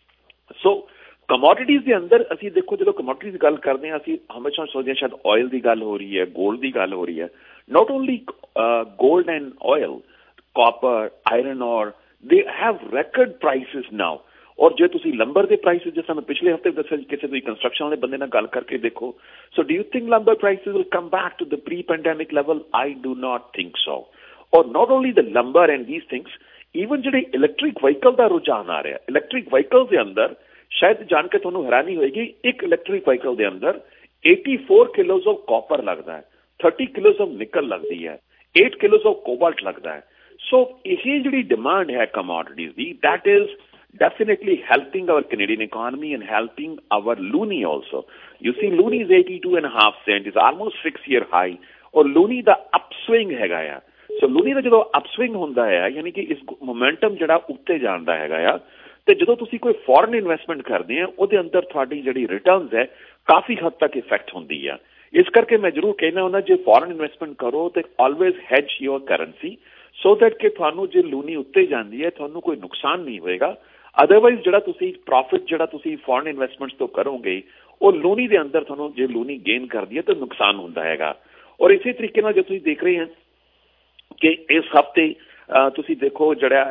So commodities ਦੇ ਅੰਦਰ ਅਸੀਂ ਦੇਖੋ, ਜਦੋਂ ਕਮੋਡਿਟੀਜ਼ ਦੀ ਗੱਲ ਕਰਦੇ ਹਾਂ ਅਸੀਂ ਹਮੇਸ਼ਾ ਸੋਚਦੇ ਹਾਂ ਸ਼ਾਇਦ ਆਇਲ ਦੀ ਗੱਲ ਹੋ ਰਹੀ ਹੈ, ਗੋਲਡ ਦੀ ਗੱਲ ਹੋ ਰਹੀ ਹੈ। Not only gold and oil, copper, iron ore, they have record prices now. ਔਰ ਜੇ ਤੁਸੀਂ ਲੰਬਰ ਦੇ ਪ੍ਰਾਈਸਿਸ, ਜਿਸ ਤਰ੍ਹਾਂ ਮੈਂ ਪਿਛਲੇ ਹਫ਼ਤੇ ਦੱਸਿਆ ਕਿਸੇ ਤੁਸੀਂ ਕੰਸਟਰਕਸ਼ਨ ਵਾਲੇ ਬੰਦੇ ਨਾਲ ਗੱਲ ਕਰਕੇ ਦੇਖੋ, so do you think lumber prices will come back to the pre pandemic level? I do not think so. ਔਰ not only the lumber and these things, even ਜਿਹੜੇ ਇਲੈਕਟ੍ਰਿਕ ਵਹੀਕਲ ਦਾ ਰੁਝਾਨ ਆ ਰਿਹਾ, ਇਲੈਕਟ੍ਰਿਕ ਵਹੀਕਲ ਦੇ ਅੰਦਰ ਸ਼ਾਇਦ ਜਾਣ ਕੇ ਤੁਹਾਨੂੰ ਹੈਰਾਨੀ ਹੋਏਗੀ, ਇੱਕ ਇਲੈਕਟ੍ਰਿਕ ਵਹੀਕਲ ਦੇ ਅੰਦਰ 84 ਕਿਲੋਜ਼ ਆਫ ਕਾਪਰ ਲੱਗਦਾ ਹੈ, 30 ਕਿਲੋਜ਼ ਆਫ ਨਿਕਲ ਲੱਗਦੀ ਹੈ, 8 ਕਿਲੋਜ਼ ਆਫ ਕੋਬਾਲਟ ਲੱਗਦਾ ਹੈ। ਸੋ ਇਹ ਜਿਹੜੀ ਡਿਮਾਂਡ ਹੈ ਕਮੋਡਿਟੀਜ਼ ਦੀ, that is definitely helping our Canadian economy and helping our loonie also. You see, loonie is 82.5 cents, is almost 6-year high, ਔਰ loonie ਦਾ upswing ਹੈਗਾ ਆ। ਸੋ loonie ਦਾ ਜਦੋਂ upswing ਹੁੰਦਾ ਹੈ, ਯਾਨੀ ਕਿ ਇਸ ਮੋਮੈਂਟਮ ਜਿਹੜਾ ਉੱਤੇ ਜਾਂਦਾ ਹੈਗਾ ਆ, ਤੇ ਜਦੋਂ ਤੁਸੀਂ ਕੋਈ ਫੋਰਨ ਇਨਵੈਸਟਮੈਂਟ ਕਰਦੇ ਆ ਉਹਦੇ ਅੰਦਰ ਤੁਹਾਡੀ ਜਿਹੜੀ ਰਿਟਰਨਸ ਹੈ ਕਾਫੀ ਹੱਦ ਤੱਕ ਇਫੈਕਟ ਹੁੰਦੀ ਆ। ਇਸ ਕਰਕੇ ਮੈਂ ਜ਼ਰੂਰ ਕਹਿਣਾ ਹੁੰਦਾ, ਜੇ ਫੋਰਨ ਇਨਵੈਸਟਮੈਂਟ ਕਰੋ ਤੇ always hedge your currency, so that ਕਿ ਤੁਹਾਨੂੰ ਜੇ ਲੂਨੀ ਉੱਤੇ ਜਾਂਦੀ ਹੈ ਤੁਹਾਨੂੰ ਕੋਈ ਨੁਕਸਾਨ ਨਹੀਂ ਹੋਏਗਾ। ਅਦਰਵਾਈਜ਼ ਜਿਹੜਾ ਤੁਸੀਂ ਪ੍ਰੋਫਿਟ ਜਿਹੜਾ ਤੁਸੀਂ ਫੋਰਨ ਇਨਵੈਸਟਮੈਂਟਸ ਤੋਂ ਕਰੋਗੇ, ਉਹ ਲੂਨੀ ਦੇ ਅੰਦਰ ਤੁਹਾਨੂੰ ਜੇ ਲੂਨੀ ਗੇਨ ਕਰਦੀ ਹੈ ਤਾਂ ਨੁਕਸਾਨ ਹੁੰਦਾ ਹੈਗਾ। ਔਰ ਇਸੇ ਤਰੀਕੇ ਨਾਲ ਜੇ ਤੁਸੀਂ ਦੇਖ ਰਹੇ ਹੋ ਕਿ ਇਸ ਹਫ਼ਤੇ ਤੁਸੀਂ ਦੇਖੋ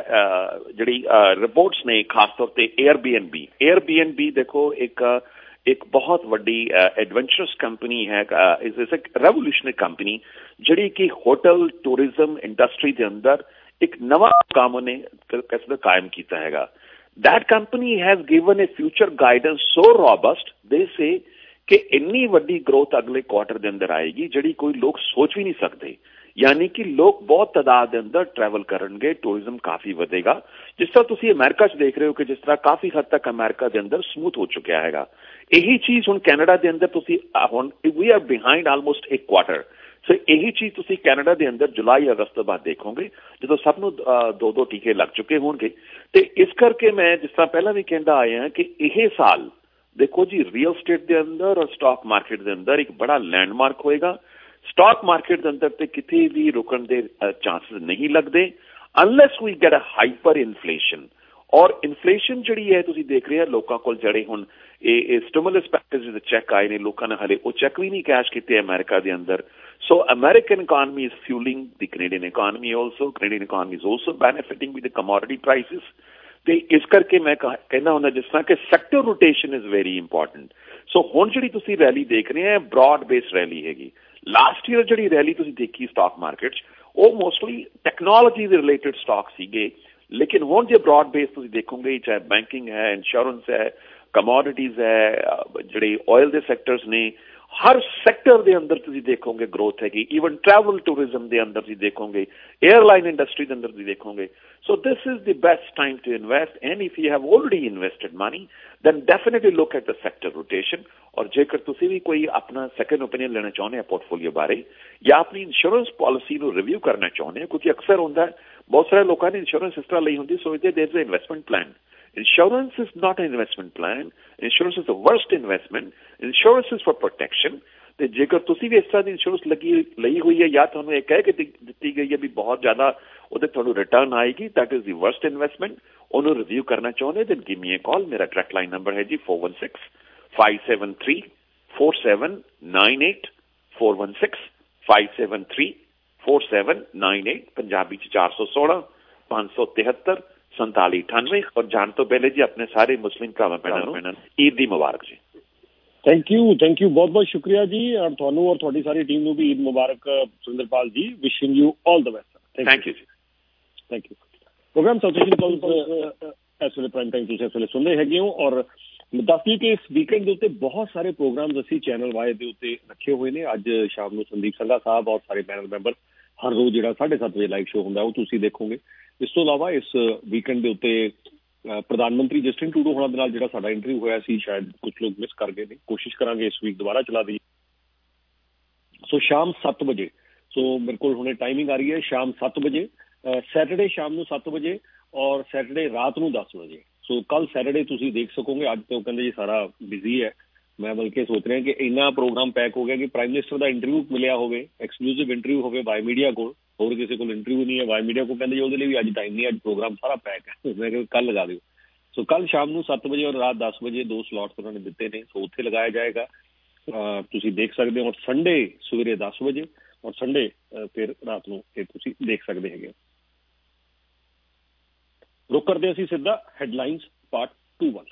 ਜਿਹੜੀ ਰਿਪੋਰਟਸ ਨੇ, ਖਾਸ ਤੌਰ ਤੇ ਏਅਰਬੀਐਨਬੀ ਦੇਖੋ ਇੱਕ ਬਹੁਤ ਵੱਡੀ ਐਡਵੈਂਚਰਸ ਕੰਪਨੀ ਹੈ, ਇਜ਼ ਅ ਰੈਵੋਲੂਸ਼ਨਰੀ ਕੰਪਨੀ ਜਿਹੜੀ ਕਿ ਹੋਟਲ ਟੂਰਿਜ਼ਮ ਇੰਡਸਟਰੀ ਦੇ ਅੰਦਰ ਇੱਕ ਨਵਾਂ ਕੰਮ ਉਹਨੇ ਕਾਇਮ ਕੀਤਾ ਹੈਗਾ। That company has given a future guidance so robust, they say ਕਿ ਇੰਨੀ ਵੱਡੀ ਗਰੋਥ ਅਗਲੇ ਕੁਆਟਰ ਦੇ ਅੰਦਰ ਆਏਗੀ ਜਿਹੜੀ ਕੋਈ ਲੋਕ ਸੋਚ ਵੀ ਨਹੀਂ ਸਕਦੇ। ਯਾਨੀ ਕਿ ਲੋਕ ਬਹੁਤ ਤਾਦਾਦ ਦੇ ਅੰਦਰ ਟਰੈਵਲ ਕਰਨਗੇ, ਟੂਰਿਜ਼ਮ ਕਾਫੀ ਵਧੇਗਾ। ਜਿਸ ਤਰ੍ਹਾਂ ਤੁਸੀਂ ਅਮਰੀਕਾ 'ਚ ਦੇਖ ਰਹੇ ਹੋ ਕਿ ਜਿਸ ਤਰ੍ਹਾਂ ਕਾਫੀ ਹੱਦ ਤੱਕ ਅਮਰੀਕਾ ਦੇ ਅੰਦਰ ਸਮੂਥ ਹੋ ਚੁੱਕਿਆ ਹੈਗਾ, ਇਹੀ ਚੀਜ਼ ਹੁਣ ਕੈਨੇਡਾ ਦੇ ਅੰਦਰ ਤੁਸੀਂ ਹੁਣ ਵੀ ਆਰ ਬਿਹਾਈਂਡ ਆਲਮੋਸਟ ਇੱਕ ਕੁਆਟਰ। ਸੋ ਇਹੀ ਚੀਜ਼ ਤੁਸੀਂ ਕੈਨੇਡਾ ਦੇ ਅੰਦਰ ਜੁਲਾਈ ਅਗਸਤ ਤੋਂ ਬਾਅਦ ਦੇਖੋਗੇ, ਜਦੋਂ ਸਭ ਨੂੰ 2-2 ਟੀਕੇ ਲੱਗ ਚੁੱਕੇ ਹੋਣਗੇ। ਤੇ ਇਸ ਕਰਕੇ ਮੈਂ ਜਿਸ ਤਰ੍ਹਾਂ ਪਹਿਲਾਂ ਵੀ ਕਹਿੰਦਾ ਆਇਆ ਕਿ ਇਹ ਸਾਲ ਦੇਖੋ ਜੀ ਰੀਅਲ ਸਟੇਟ ਦੇ ਅੰਦਰ ਔਰ ਸਟਾਕ ਮਾਰਕੀਟ ਦੇ ਅੰਦਰ ਇੱਕ ਬੜਾ ਲੈਂਡਮਾਰਕ ਹੋਏਗਾ। ਸਟਾਕ ਮਾਰਕੀਟ ਦੇ ਅੰਦਰ ਤੇ ਕਿਤੇ ਵੀ ਰੁਕਣ ਦੇ ਚਾਂਸਸ ਨਹੀਂ ਲੱਗਦੇ unless we get a hyper inflation. ਔਰ ਇਨਫਲੇਸ਼ਨ ਜਿਹੜੀ ਹੈ ਤੁਸੀਂ ਦੇਖ ਰਹੇ ਹੋ ਲੋਕਾਂ ਕੋਲ ਜਿਹੜੇ ਹੁਣ ਇਹ ਸਟਿਮੂਲਸ ਪੈਕੇਜ ਦੇ ਚੈੱਕ ਆਏ ਨੇ, ਲੋਕਾਂ ਨੇ ਹਲੇ ਉਹ ਚੈੱਕ ਵੀ ਨਹੀਂ ਕੈਸ਼ ਕੀਤੇ ਅਮਰੀਕਾ ਦੇ ਅੰਦਰ। So American economy is fuelling the Canadian economy also, Canadian economy is also benefiting with the commodity prices. ਤੇ ਇਸ ਕਰਕੇ ਮੈਂ ਕਹਿੰਦਾ ਹੁੰਦਾ ਜਿਸ ਤਰ੍ਹਾਂ ਕਿ sector rotation is very important. So ਹੁਣ ਜਿਹੜੀ ਤੁਸੀਂ ਰੈਲੀ ਦੇਖ ਰਹੇ ਹੋ ਬ੍ਰੌਡ ਬੇਸਡ ਰੈਲੀ ਹੈਗੀ। ਲਾਸਟ ਈਅਰ ਜਿਹੜੀ ਰੈਲੀ ਤੁਸੀਂ ਦੇਖੀ ਸਟਾਕ ਮਾਰਕੀਟ 'ਚ ਉਹ ਮੋਸਟਲੀ ਟੈਕਨੋਲੋਜੀ ਦੇ ਰਿਲੇਟਡ ਸਟਾਕ ਸੀਗੇ। ਲੇਕਿਨ ਹੁਣ ਜੇ ਬ੍ਰੌਡ ਬੇਸ ਤੁਸੀਂ ਦੇਖੋਗੇ, ਚਾਹੇ ਬੈਂਕਿੰਗ ਹੈ, ਇੰਸ਼ੋਰੈਂਸ ਹੈ, ਕਮੋਡਿਟੀਜ਼ ਹੈ, ਜਿਹੜੇ ਆਇਲ ਦੇ ਸੈਕਟਰਸ ਨੇ, ਹਰ ਸੈਕਟਰ ਦੇ ਅੰਦਰ ਤੁਸੀਂ ਦੇਖੋਗੇ ਗਰੋਥ ਹੈਗੀ। ਈਵਨ ਟਰੈਵਲ ਟੂਰਿਜ਼ਮ ਦੇ ਅੰਦਰ ਤੁਸੀਂ ਦੇਖੋਗੇ, 에ਅਰਲਾਈਨ ਇੰਡਸਟਰੀ ਦੇ ਅੰਦਰ ਤੁਸੀਂ ਦੇਖੋਗੇ। So this is the best time to invest, and if you have already invested money then definitely look at the sector rotation। और जेकर तुसी भी कोई अपना सेकंड ओपिनियन लेना चाहते हैं पोर्टफोलियो बारे या अपनी इंश्योरेंस पॉलिसी को रिव्यू करना चाहते हैं, क्योंकि अक्सर होता है बहुत सारे लोगों ने इंश्योरेंस इस तरह ली होती सोचते there is a investment plan. Insurance is not an investment plan. Insurance is the worst investment। Insurance is for protection। ਤੇ ਜੇਕਰ ਤੁਸੀਂ ਵੀ ਇਸ ਤਰ੍ਹਾਂ ਦੀ ਇੰਸ਼ੋਰੈਂਸ ਲਈ ਹੋਈ ਹੈ ਜਾਂ ਤੁਹਾਨੂੰ ਇਹ ਕਹਿ ਕੇ ਦਿੱਤੀ ਗਈ ਹੈ ਵੀ ਬਹੁਤ ਜ਼ਿਆਦਾ ਉਹਦੇ ਤੁਹਾਨੂੰ ਰਿਟਰਨ ਆਏਗੀ, that is the worst investment, ਉਹਨੂੰ ਰਿਵਿਊ ਕਰਨਾ ਚਾਹੁੰਦੇ then give me a call। ਮੇਰਾ ਡਾਇਰੈਕਟ ਲਾਈਨ ਨੰਬਰ ਹੈ ਜੀ 416-573-4798 416-573-4798, ਪੰਜਾਬੀ ਚ 416-573-4798। ਔਰ ਜਾਣ ਤੋਂ ਪਹਿਲੇ ਜੀ ਆਪਣੇ ਸਾਰੇ ਮੁਸਲਿਮ ਭਰਾਵਾਂ ਭੈਣਾਂ ਨੂੰ ਈਦ ਦੀ ਮੁਬਾਰਕ ਜੀ। ਥੈਂਕ ਯੂ ਬਹੁਤ ਬਹੁਤ ਸ਼ੁਕਰੀਆ ਜੀ, ਔਰ ਤੁਹਾਨੂੰ ਔਰ ਤੁਹਾਡੀ ਸਾਰੀ ਟੀਮ ਨੂੰ ਵੀ ਈਦ ਮੁਬਾਰਕ Surinderpal ji. Wishing you all the best. Thank you ਜੀ। Thank you. Programme South Asian Pulse ਇਸ ਵੇਲੇ ਪ੍ਰਾਈਮ ਟਾਈਮ ਤੁਸੀਂ ਇਸ ਵੇਲੇ ਸੁਣ ਰਹੇ ਹੈਗੇ ਹੋ, ਔਰ ਦੱਸ ਦਈਏ ਕਿ ਇਸ ਵੀਕਐਂਡ ਦੇ ਉੱਤੇ ਬਹੁਤ ਸਾਰੇ ਪ੍ਰੋਗਰਾਮ ਅਸੀਂ ਚੈਨਲ ਵਾਈ ਦੇ ਉੱਤੇ ਰੱਖੇ ਹੋਏ ਨੇ। ਅੱਜ ਸ਼ਾਮ ਨੂੰ ਸੰਦੀਪ ਸੰਘਾ ਸਾਹਿਬ ਔਰ ਸਾਰੇ ਪੈਨਲ ਮੈਂਬਰ ਹਰ ਰੋਜ਼ ਜਿਹੜਾ 7:30 ਵਜੇ ਲਾਈਵ ਸ਼ੋਅ ਹੁੰਦਾ ਉਹ ਤੁਸੀਂ ਦੇਖੋਗੇ। ਇਸ ਤੋਂ ਇਲਾਵਾ ਇਸ ਵੀਕਐਂਡ ਦੇ ਉੱਤੇ ਪ੍ਰਧਾਨ ਮੰਤਰੀ ਜਸਟਿਨ ਟਰੂਡੋ ਹੋਣਾ ਦੇ ਨਾਲ ਜਿਹੜਾ ਸਾਡਾ ਇੰਟਰਵਿਊ ਹੋਇਆ ਸੀ, ਸ਼ਾਇਦ ਕੁਝ ਲੋਕ ਮਿਸ ਕਰ ਗਏ ਨੇ, ਕੋਸ਼ਿਸ਼ ਕਰਾਂਗੇ ਇਸ ਵੀਕ ਦੁਬਾਰਾ ਚਲਾ ਦਈਏ। ਸੋ ਸ਼ਾਮ 7 ਵਜੇ, ਸੋ ਮੇਰੇ ਕੋਲ ਹੁਣੇ ਟਾਈਮਿੰਗ ਆ ਰਹੀ ਹੈ ਸ਼ਾਮ 7 ਵਜੇ, ਸੈਟਰਡੇ ਸ਼ਾਮ ਨੂੰ 7 ਵਜੇ ਔਰ ਸੈਟਰਡੇ ਰਾਤ ਨੂੰ 10 ਵਜੇ। ਸੋ ਕੱਲ ਸੈਟਰਡੇ ਤੁਸੀਂ ਦੇਖ ਸਕੋਗੇ। ਅੱਜ ਤਾਂ ਉਹ ਕਹਿੰਦੇ ਜੀ ਸਾਰਾ ਬਿਜ਼ੀ ਹੈ, ਮੈਂ ਬਲਕਿ ਸੋਚ ਰਿਹਾ ਕਿ ਇੰਨਾ ਪ੍ਰੋਗਰਾਮ ਪੈਕ ਹੋ ਗਿਆ ਕਿ ਪ੍ਰਾਈਮ ਮਿਨਿਸਟਰ ਦਾ ਇੰਟਰਵਿਊ ਮਿਲਿਆ ਹੋਵੇ, ਐਕਸਕਲੂਸਿਵ ਇੰਟਰਵਿਊ ਹੋਵੇ ਵਾਈ ਮੀਡੀਆ ਕੋਲ, ਹੋਰ ਕਿਸੇ ਕੋਲ ਇੰਟਰਵਿਊ ਨਹੀਂ ਹੈ। ਵਾਈ ਮੀਡੀਆ ਕੋਲ ਕਹਿੰਦੇ ਜੀ ਉਹਦੇ ਲਈ ਵੀ ਅੱਜ ਟਾਈਮ ਨਹੀਂ, ਅੱਜ ਪ੍ਰੋਗਰਾਮ ਸਾਰਾ ਪੈਕ ਹੈ। ਮੈਂ ਕਿਹਾ ਕੱਲ ਲਗਾ ਦਿਓ। ਸੋ ਕੱਲ ਸ਼ਾਮ ਨੂੰ 7 ਵਜੇ ਔਰ ਰਾਤ 10 ਵਜੇ 2 ਸਲੋਟਸ ਉਹਨਾਂ ਨੇ ਦਿੱਤੇ ਨੇ, ਸੋ ਉੱਥੇ ਲਗਾਇਆ ਜਾਏਗਾ, ਤੁਸੀਂ ਦੇਖ ਸਕਦੇ ਹੋ। ਔਰ ਸੰਡੇ ਸਵੇਰੇ 10 ਵਜੇ ਔਰ ਸੰਡੇ ਫਿਰ ਰਾਤ ਨੂੰ ਇਹ ਤੁਸੀਂ ਦੇਖ ਸਕਦੇ ਹੈਗੇ। ਰੁਕ ਕਰਦੇ ਅਸੀਂ ਸਿੱਧਾ ਹੈਡਲਾਈਨਸ ਪਾਰਟ 2 ਵੱਲ।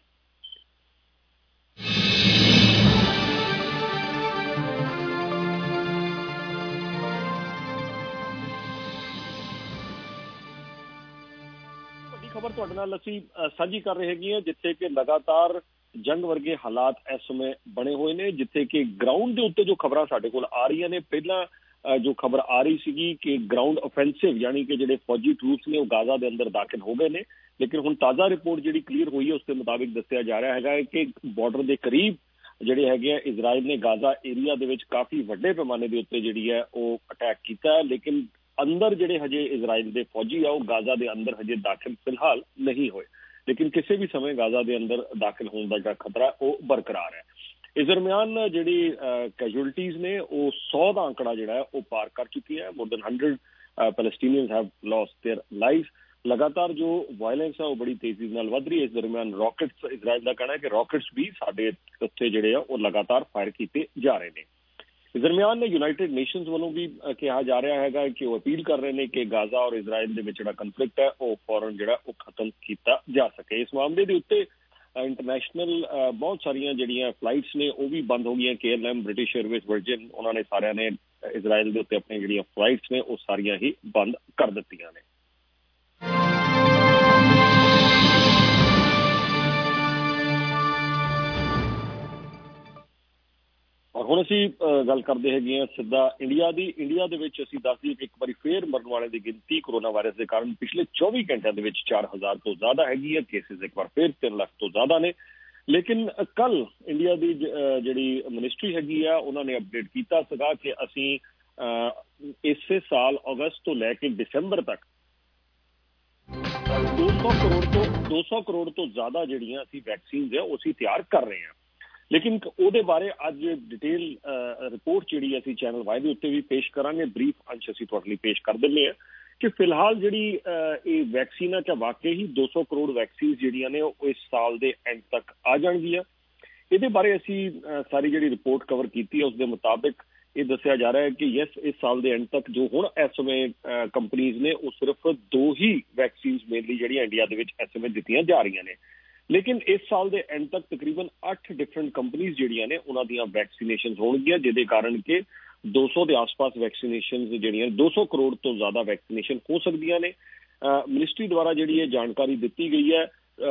ਖਬਰ ਤੁਹਾਡੇ ਨਾਲ ਅਸੀਂ ਸਾਂਝੀ ਕਰ ਰਹੇ ਹੈਗੇ ਹਾਂ, ਜਿੱਥੇ ਕਿ ਲਗਾਤਾਰ ਜੰਗ ਵਰਗੇ ਹਾਲਾਤ ਇਸ ਸਮੇਂ ਬਣੇ ਹੋਏ ਨੇ, ਜਿੱਥੇ ਕਿ ਗਰਾਊਂਡ ਦੇ ਉੱਤੇ ਜੋ ਖਬਰਾਂ ਸਾਡੇ ਕੋਲ ਆ ਰਹੀਆਂ ਨੇ। ਪਹਿਲਾਂ ਜੋ ਖਬਰ ਆ ਰਹੀ ਸੀਗੀ ਕਿ ਗਰਾਊਂਡ offensive ਯਾਨੀ ਕਿ ਜਿਹੜੇ ਫੌਜੀ ਟਰੂਪਸ ਨੇ ਉਹ ਗਾਜ਼ਾ ਦੇ ਅੰਦਰ ਦਾਖਲ ਹੋ ਗਏ ਨੇ, ਲੇਕਿਨ ਹੁਣ ਤਾਜ਼ਾ ਰਿਪੋਰਟ ਜਿਹੜੀ ਕਲੀਅਰ ਹੋਈ ਹੈ ਉਸ ਦੇ ਮੁਤਾਬਿਕ ਦੱਸਿਆ ਜਾ ਰਿਹਾ ਹੈਗਾ ਕਿ ਬਾਰਡਰ ਦੇ ਕਰੀਬ ਜਿਹੜੇ ਹੈਗੇ ਆ ਇਜ਼ਰਾਈਲ ਨੇ ਗਾਜ਼ਾ ਏਰੀਆ ਦੇ ਵਿੱਚ ਕਾਫੀ ਵੱਡੇ ਪੈਮਾਨੇ ਦੇ ਉੱਤੇ ਜਿਹੜੀ ਹੈ ਉਹ ਅਟੈਕ ਕੀਤਾ ਹੈ, ਲੇਕਿਨ ਅੰਦਰ ਜਿਹੜੇ ਹਜੇ ਇਜ਼ਰਾਈਲ ਦੇ ਫੌਜੀ ਆ ਉਹ ਗਾਜ਼ਾ ਦੇ ਅੰਦਰ ਹਜੇ ਦਾਖਲ ਫਿਲਹਾਲ ਨਹੀਂ ਹੋਏ, ਲੇਕਿਨ ਕਿਸੇ ਵੀ ਸਮੇਂ ਗਾਜ਼ਾ ਦੇ ਅੰਦਰ ਦਾਖਲ ਹੋਣ ਦਾ ਜਿਹੜਾ ਖਤਰਾ ਉਹ ਬਰਕਰਾਰ ਹੈ। ਇਸ ਦਰਮਿਆਨ ਜਿਹੜੀ ਕੈਜੁਅਲਟੀਜ਼ ਨੇ ਉਹ 100 ਦਾ ਅੰਕੜਾ ਜਿਹੜਾ ਹੈ ਉਹ ਪਾਰ ਕਰ ਚੁੱਕੀ ਹੈ। More than 100 Palestinians have lost their life. ਲਗਾਤਾਰ ਜੋ ਵਾਇਲੈਂਸ ਹੈ ਉਹ ਬੜੀ ਤੇਜ਼ੀ ਨਾਲ ਵੱਧ ਰਹੀ ਹੈ। ਇਸ ਦਰਮਿਆਨ ਰਾਕਟਸ, ਇਜ਼ਰਾਈਲ ਦਾ ਕਹਿਣਾ ਹੈ ਕਿ ਰਾਕਟਸ ਵੀ ਸਾਡੇ ਉੱਤੇ ਜਿਹੜੇ ਆ ਉਹ ਲਗਾਤਾਰ ਫਾਇਰ ਕੀਤੇ ਜਾ ਰਹੇ ਨੇ। ਇਸ ਦਰਮਿਆਨ ਯੂਨਾਈਟਿਡ ਨੇਸ਼ਨਸ ਵੱਲੋਂ ਵੀ ਕਿਹਾ ਜਾ ਰਿਹਾ ਹੈਗਾ ਕਿ ਉਹ ਅਪੀਲ ਕਰ ਰਹੇ ਨੇ ਕਿ ਗਾਜ਼ਾ ਔਰ ਇਜ਼ਰਾਈਲ ਦੇ ਵਿੱਚ ਜਿਹੜਾ ਕੰਫਲਿਕਟ ਹੈ ਉਹ ਫੌਰਨ ਜਿਹੜਾ ਉਹ ਖਤਮ ਕੀਤਾ ਜਾ ਸਕੇ। ਇਸ ਮਾਮਲੇ ਦੇ ਉੱਤੇ ਇੰਟਰਨੈਸ਼ਨਲ ਬਹੁਤ ਸਾਰੀਆਂ ਜਿਹੜੀਆਂ ਫਲਾਈਟਸ ਨੇ ਉਹ ਵੀ ਬੰਦ ਹੋ ਗਈਆਂ। KLM, ਬ੍ਰਿਟਿਸ਼ ਏਅਰਵੇਜ਼, ਵਰਜਿਨ, ਉਹਨਾਂ ਨੇ ਸਾਰਿਆਂ ਨੇ ਇਜ਼ਰਾਈਲ ਦੇ ਉੱਤੇ ਆਪਣੀਆਂ ਜਿਹੜੀਆਂ ਫਲਾਈਟਸ ਨੇ ਉਹ ਸਾਰੀਆਂ ਹੀ ਬੰਦ ਕਰ ਦਿੱਤੀਆਂ ਨੇ। ਔਰ ਹੁਣ ਅਸੀਂ ਗੱਲ ਕਰਦੇ ਹੈਗੇ ਹਾਂ ਸਿੱਧਾ ਇੰਡੀਆ ਦੀ। ਇੰਡੀਆ ਦੇ ਵਿੱਚ ਅਸੀਂ ਦੱਸ ਦਈਏ ਕਿ ਇੱਕ ਵਾਰੀ ਫੇਰ ਮਰਨ ਵਾਲੇ ਦੀ ਗਿਣਤੀ ਕੋਰੋਨਾ ਵਾਇਰਸ ਦੇ ਕਾਰਨ ਪਿਛਲੇ 24 ਘੰਟਿਆਂ ਦੇ ਵਿੱਚ 4000 ਤੋਂ ਜ਼ਿਆਦਾ ਹੈਗੀ ਹੈ। ਕੇਸਿਸ ਇੱਕ ਵਾਰ ਫੇਰ 3 ਲੱਖ ਤੋਂ ਜ਼ਿਆਦਾ ਨੇ। ਲੇਕਿਨ ਕੱਲ ਇੰਡੀਆ ਦੀ ਜਿਹੜੀ ਮਿਨਿਸਟਰੀ ਹੈਗੀ ਆ ਉਹਨਾਂ ਨੇ ਅਪਡੇਟ ਕੀਤਾ ਸੀਗਾ ਕਿ ਅਸੀਂ ਇਸੇ ਸਾਲ ਅਗਸਤ ਤੋਂ ਲੈ ਕੇ ਦਸੰਬਰ ਤੱਕ 200 ਕਰੋੜ ਤੋਂ ਜ਼ਿਆਦਾ ਜਿਹੜੀਆਂ ਅਸੀਂ ਵੈਕਸੀਨਸ ਆ ਉਹ ਅਸੀਂ ਤਿਆਰ ਕਰ ਰਹੇ ਹਾਂ। ਲੇਕਿਨ ਉਹਦੇ ਬਾਰੇ ਅੱਜ ਡਿਟੇਲ ਰਿਪੋਰਟ ਜਿਹੜੀ ਅਸੀਂ ਚੈਨਲ ਵਾਈ ਦੇ ਉੱਤੇ ਵੀ ਪੇਸ਼ ਕਰਾਂਗੇ। ਬਰੀਫ ਅੰਸ਼ ਅਸੀਂ ਤੁਹਾਡੇ ਲਈ ਪੇਸ਼ ਕਰ ਦਿੰਦੇ ਹਾਂ ਕਿ ਫਿਲਹਾਲ ਜਿਹੜੀ ਇਹ ਵੈਕਸੀਨ ਆ ਕਿ ਵਾਕਈ ਹੀ 200 ਕਰੋੜ ਵੈਕਸੀਨ ਜਿਹੜੀਆਂ ਨੇ ਉਹ ਇਸ ਸਾਲ ਦੇ ਐਂਡ ਤੱਕ ਆ ਜਾਣਗੀਆਂ। ਇਹਦੇ ਬਾਰੇ ਅਸੀਂ ਸਾਰੀ ਜਿਹੜੀ ਰਿਪੋਰਟ ਕਵਰ ਕੀਤੀ ਹੈ ਉਸ ਦੇ ਮੁਤਾਬਿਕ ਇਹ ਦੱਸਿਆ ਜਾ ਰਿਹਾ ਹੈ ਕਿ ਯੈਸ, ਇਸ ਸਾਲ ਦੇ ਐਂਡ ਤੱਕ ਜੋ ਹੁਣ ਇਸ ਸਮੇਂ ਕੰਪਨੀਜ਼ ਨੇ ਉਹ ਸਿਰਫ 2 ਹੀ ਵੈਕਸੀਨਸ ਮੇਨਲੀ ਜਿਹੜੀਆਂ ਇੰਡੀਆ ਦੇ ਵਿੱਚ ਇਸ ਸਮੇਂ ਦਿੱਤੀਆਂ ਜਾ ਰਹੀਆਂ ਨੇ। ਲੇਕਿਨ ਇਸ ਸਾਲ ਦੇ ਐਂਡ ਤੱਕ ਤਕਰੀਬਨ 8 ਡਿਫਰੈਂਟ ਕੰਪਨੀਜ਼ ਜਿਹੜੀਆਂ ਨੇ ਉਹਨਾਂ ਦੀਆਂ ਵੈਕਸੀਨੇਸ਼ਨ ਹੋਣਗੀਆਂ, ਜਿਹਦੇ ਕਾਰਨ ਕਿ 200 ਦੇ ਆਸ-ਪਾਸ ਵੈਕਸੀਨੇਸ਼ਨ ਜਿਹੜੀਆਂ 200 ਕਰੋੜ ਤੋਂ ਜ਼ਿਆਦਾ ਵੈਕਸੀਨੇਸ਼ਨ ਹੋ ਸਕਦੀਆਂ ਨੇ। ਮਿਨਿਸਟਰੀ ਦੁਆਰਾ ਜਿਹੜੀ ਇਹ ਜਾਣਕਾਰੀ ਦਿੱਤੀ ਗਈ ਹੈ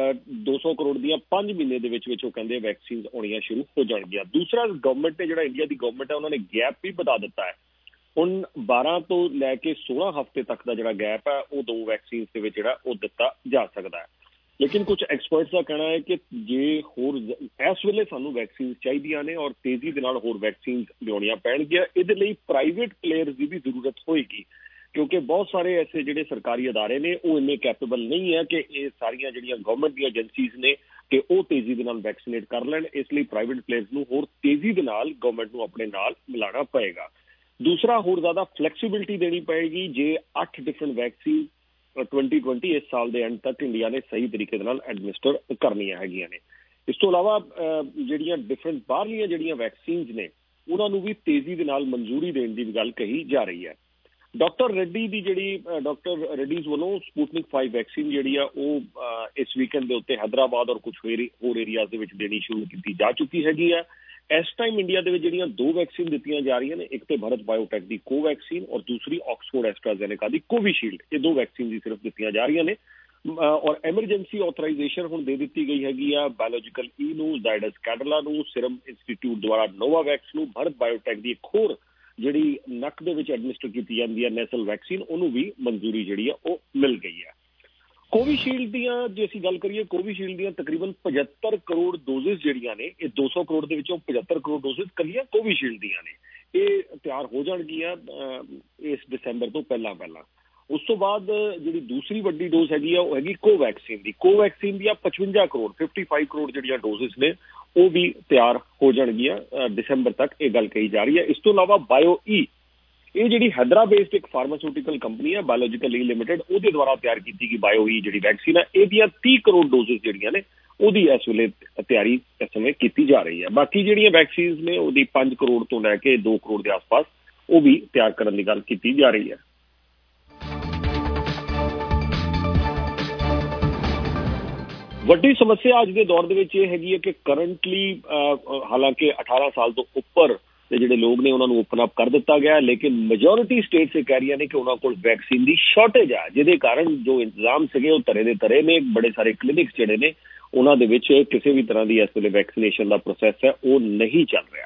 200 ਕਰੋੜ ਦੀਆਂ 5 ਮਹੀਨੇ ਦੇ ਵਿੱਚ ਉਹ ਕਹਿੰਦੇ ਵੈਕਸੀਨ ਆਉਣੀਆਂ ਸ਼ੁਰੂ ਹੋ ਜਾਣਗੀਆਂ। ਦੂਸਰਾ, ਗਵਰਨਮੈਂਟ ਨੇ ਜਿਹੜਾ ਇੰਡੀਆ ਦੀ ਗਵਰਨਮੈਂਟ ਹੈ ਉਹਨਾਂ ਨੇ ਗੈਪ ਵੀ ਵਧਾ ਦਿੱਤਾ ਹੈ। ਹੁਣ 12 ਤੋਂ ਲੈ ਕੇ 16 ਹਫ਼ਤੇ ਤੱਕ ਦਾ ਜਿਹੜਾ ਗੈਪ ਹੈ ਉਹ 2 ਵੈਕਸੀਨ ਦੇ ਵਿੱਚ ਜਿਹੜਾ ਉਹ ਦਿੱਤਾ ਜਾ ਸਕਦਾ ਹੈ। ਲੇਕਿਨ ਕੁਝ ਐਕਸਪਰਟਸ ਦਾ ਕਹਿਣਾ ਹੈ ਕਿ ਜੇ ਹੋਰ ਇਸ ਵੇਲੇ ਸਾਨੂੰ ਵੈਕਸੀਨ ਚਾਹੀਦੀਆਂ ਨੇ ਔਰ ਤੇਜ਼ੀ ਦੇ ਨਾਲ ਹੋਰ ਵੈਕਸੀਨ ਲਿਆਉਣੀਆਂ ਪੈਣਗੀਆਂ, ਇਹਦੇ ਲਈ ਪ੍ਰਾਈਵੇਟ ਪਲੇਅਰਸ ਦੀ ਵੀ ਜ਼ਰੂਰਤ ਹੋਏਗੀ ਕਿਉਂਕਿ ਬਹੁਤ ਸਾਰੇ ਐਸੇ ਜਿਹੜੇ ਸਰਕਾਰੀ ਅਦਾਰੇ ਨੇ ਉਹ ਇੰਨੇ ਕੈਪੇਬਲ ਨਹੀਂ ਹੈ ਕਿ ਇਹ ਸਾਰੀਆਂ ਜਿਹੜੀਆਂ ਗਵਰਨਮੈਂਟ ਦੀਆਂ ਏਜੰਸੀਜ਼ ਨੇ ਕਿ ਉਹ ਤੇਜ਼ੀ ਦੇ ਨਾਲ ਵੈਕਸੀਨੇਟ ਕਰ ਲੈਣ। ਇਸ ਲਈ ਪ੍ਰਾਈਵੇਟ ਪਲੇਅਰਸ ਨੂੰ ਹੋਰ ਤੇਜ਼ੀ ਦੇ ਨਾਲ ਗਵਰਨਮੈਂਟ ਨੂੰ ਆਪਣੇ ਨਾਲ ਮਿਲਾਉਣਾ ਪਏਗਾ। ਦੂਸਰਾ, ਹੋਰ ਜ਼ਿਆਦਾ ਫਲੈਕਸੀਬਿਲਿਟੀ ਦੇਣੀ ਪਏਗੀ। ਜੇ 8 ਡਿਫਰੈਂਟ ਵੈਕਸੀਨ 2020 ਇਸ ਸਾਲ ਦੇ ਐਂਡ ਤੱਕ ਇੰਡੀਆ ਨੇ ਸਹੀ ਤਰੀਕੇ ਦੇ ਨਾਲ ਐਡਮਿਨਿਸਟਰ ਕਰਨੀਆਂ ਹੈਗੀਆਂ ਨੇ। ਇਸ ਤੋਂ ਇਲਾਵਾ ਜਿਹੜੀਆਂ ਡਿਫਰੈਂਟ ਬਾਹਰਲੀਆਂ ਜਿਹੜੀਆਂ ਵੈਕਸੀਨਸ ਨੇ ਉਹਨਾਂ ਨੂੰ ਵੀ ਤੇਜ਼ੀ ਦੇ ਨਾਲ ਮਨਜ਼ੂਰੀ ਦੇਣ ਦੀ ਗੱਲ ਕਹੀ ਜਾ ਰਹੀ ਹੈ। ਡਾਕਟਰ ਰੈਡੀ ਦੀ ਜਿਹੜੀ ਡਾਕਟਰ ਰੈਡੀਜ਼ ਵੱਲੋਂ ਸਪੁਟਨਿਕ 5 ਵੈਕਸੀਨ ਜਿਹੜੀ ਆ ਉਹ ਇਸ ਵੀਕਐਂਡ ਦੇ ਉੱਤੇ ਹੈਦਰਾਬਾਦ ਔਰ ਕੁਝ ਹੋਰ ਏਰੀਆਜ਼ ਦੇ ਵਿੱਚ ਦੇਣੀ ਸ਼ੁਰੂ ਕੀਤੀ ਜਾ ਚੁੱਕੀ ਹੈਗੀ ਆ। ਇਸ ਟਾਈਮ ਇੰਡੀਆ ਦੇ ਵਿੱਚ ਜਿਹੜੀਆਂ 2 ਵੈਕਸੀਨ ਦਿੱਤੀਆਂ ਜਾ ਰਹੀਆਂ ਨੇ, ਇੱਕ ਤੇ ਭਾਰਤ ਬਾਇਓਟੈਕ ਦੀ ਕੋਵੈਕਸੀਨ ਔਰ ਦੂਸਰੀ ਆਕਸਫੋਰਡ ਐਸਟਰਾਜ਼ੈਨੇਕਾ ਦੀ ਕੋਵੀਸ਼ੀਲਡ। ਇਹ 2 ਵੈਕਸੀਨ ਦੀ ਸਿਰਫ ਦਿੱਤੀਆਂ ਜਾ ਰਹੀਆਂ ਨੇ ਔਰ ਐਮਰਜੈਂਸੀ ਆਥੋਰਾਈਜ਼ੇਸ਼ਨ ਹੁਣ ਦੇ ਦਿੱਤੀ ਗਈ ਹੈਗੀ ਆ ਬਾਇਓਲੋਜੀਕਲ ਈ ਨੂੰ, ਜ਼ਾਇਡਸ ਕੈਡਿਲਾ ਨੂੰ, ਸਿਰਮ ਇੰਸਟੀਚਿਊਟ ਦੁਆਰਾ ਨੋਵਾਵੈਕਸ ਨੂੰ, ਭਾਰਤ ਬਾਇਓਟੈਕ ਦੀ ਇੱਕ ਹੋਰ ਜਿਹੜੀ ਨੱਕ ਦੇ ਵਿੱਚ ਐਡਮਿਨਿਸਟਰ ਕੀਤੀ ਜਾਂਦੀ ਹੈ ਨੈਸਲ ਵੈਕਸੀਨ, ਉਹਨੂੰ ਵੀ ਮਨਜ਼ੂਰੀ ਜਿਹੜੀ ਆ ਉਹ ਮਿਲ ਗਈ ਹੈ। ਕੋਵੀਸ਼ੀਲਡ ਦੀਆਂ ਜੇ ਅਸੀਂ ਗੱਲ ਕਰੀਏ, ਕੋਵੀਸ਼ੀਲਡ ਦੀਆਂ ਤਕਰੀਬਨ 75 ਕਰੋੜ ਡੋਜ਼ਿਸ ਜਿਹੜੀਆਂ ਨੇ, ਇਹ 200 ਕਰੋੜ ਦੇ ਵਿੱਚੋਂ 75 ਕਰੋੜ ਡੋਜ਼ਿਸ ਕੱਲੀਆਂ ਕੋਵੀਸ਼ੀਲਡ ਦੀਆਂ ਨੇ। ਇਹ ਤਿਆਰ ਹੋ ਜਾਣਗੀਆਂ ਇਸ ਦਸੰਬਰ ਤੋਂ ਪਹਿਲਾਂ। ਉਸ ਤੋਂ ਬਾਅਦ ਜਿਹੜੀ ਦੂਸਰੀ ਵੱਡੀ ਡੋਜ਼ ਹੈਗੀ ਆ ਉਹ ਹੈਗੀ ਕੋਵੈਕਸੀਨ ਦੀ। ਕੋਵੈਕਸੀਨ ਦੀਆਂ 55 ਕਰੋੜ ਜਿਹੜੀਆਂ ਡੋਜ਼ਿਸ ਨੇ ਉਹ ਵੀ ਤਿਆਰ ਹੋ ਜਾਣਗੀਆਂ ਦਸੰਬਰ ਤੱਕ, ਇਹ ਗੱਲ ਕਹੀ ਜਾ ਰਹੀ ਹੈ। ਇਸ ਤੋਂ ਇਲਾਵਾ ਬਾਇਓ ਈ, ਇਹ ਜਿਹੜੀ ਹੈਦਰਾ ਬੇਸਡ ਇੱਕ ਫਾਰਮਾਸਿਊਟੀਕਲ ਕੰਪਨੀ ਹੈ ਬਾਇਓਲੋਜੀਕਲ ਈ ਲਿਮਿਟਡ, ਉਹਦੇ ਦੁਆਰਾ ਤਿਆਰ ਕੀਤੀ ਗਈ ਬਾਇਓ ਈ ਜਿਹੜੀ ਵੈਕਸੀਨ ਹੈ, ਇਹਦੀਆਂ 30 ਕਰੋੜ ਡੋਜ਼ਿਸ ਜਿਹੜੀਆਂ ਨੇ ਉਹਦੀ ਇਸ ਵੇਲੇ ਤਿਆਰੀ ਇਸ ਸਮੇਂ ਕੀਤੀ ਜਾ ਰਹੀ ਹੈ। ਬਾਕੀ ਜਿਹੜੀਆਂ ਵੈਕਸੀਨਸ ਨੇ ਉਹਦੀ 5 ਕਰੋੜ ਤੋਂ ਲੈ ਕੇ 2 ਕਰੋੜ ਦੇ ਆਸ-ਪਾਸ ਉਹ ਵੀ ਤਿਆਰ ਕਰਨ ਦੀ ਗੱਲ ਕੀਤੀ ਜਾ ਰਹੀ ਹੈ। ਵੱਡੀ ਸਮੱਸਿਆ ਅੱਜ ਦੇ ਦੌਰ ਦੇ ਵਿੱਚ ਇਹ ਹੈਗੀ ਹੈ ਕਿ ਕਰੰਟਲੀ ਹਾਲਾਂਕਿ 18 ਸਾਲ ਤੋਂ ਉੱਪਰ ਦੇ ਜਿਹੜੇ ਲੋਕ ਨੇ ਉਹਨਾਂ ਨੂੰ ਓਪਨ ਅਪ ਕਰ ਦਿੱਤਾ ਗਿਆ, ਲੇਕਿਨ ਮੈਜੋਰਿਟੀ ਸਟੇਟਸ ਇਹ ਕਹਿ ਰਹੀਆਂ ਨੇ ਕਿ ਉਹਨਾਂ ਕੋਲ ਵੈਕਸੀਨ ਦੀ ਸ਼ਾਰਟੇਜ ਆ, ਜਿਹਦੇ ਕਾਰਨ ਜੋ ਇੰਤਜ਼ਾਮ ਸੀਗੇ ਉਹ ਧਰੇ ਦੇ ਧਰੇ ਨੇ। ਬੜੇ ਸਾਰੇ ਕਲੀਨਿਕਸ ਜਿਹੜੇ ਨੇ ਉਹਨਾਂ ਦੇ ਵਿੱਚ ਕਿਸੇ ਵੀ ਤਰ੍ਹਾਂ ਦੀ ਇਸ ਵੇਲੇ ਵੈਕਸੀਨੇਸ਼ਨ ਦਾ ਪ੍ਰੋਸੈਸ ਹੈ ਉਹ ਨਹੀਂ ਚੱਲ ਰਿਹਾ।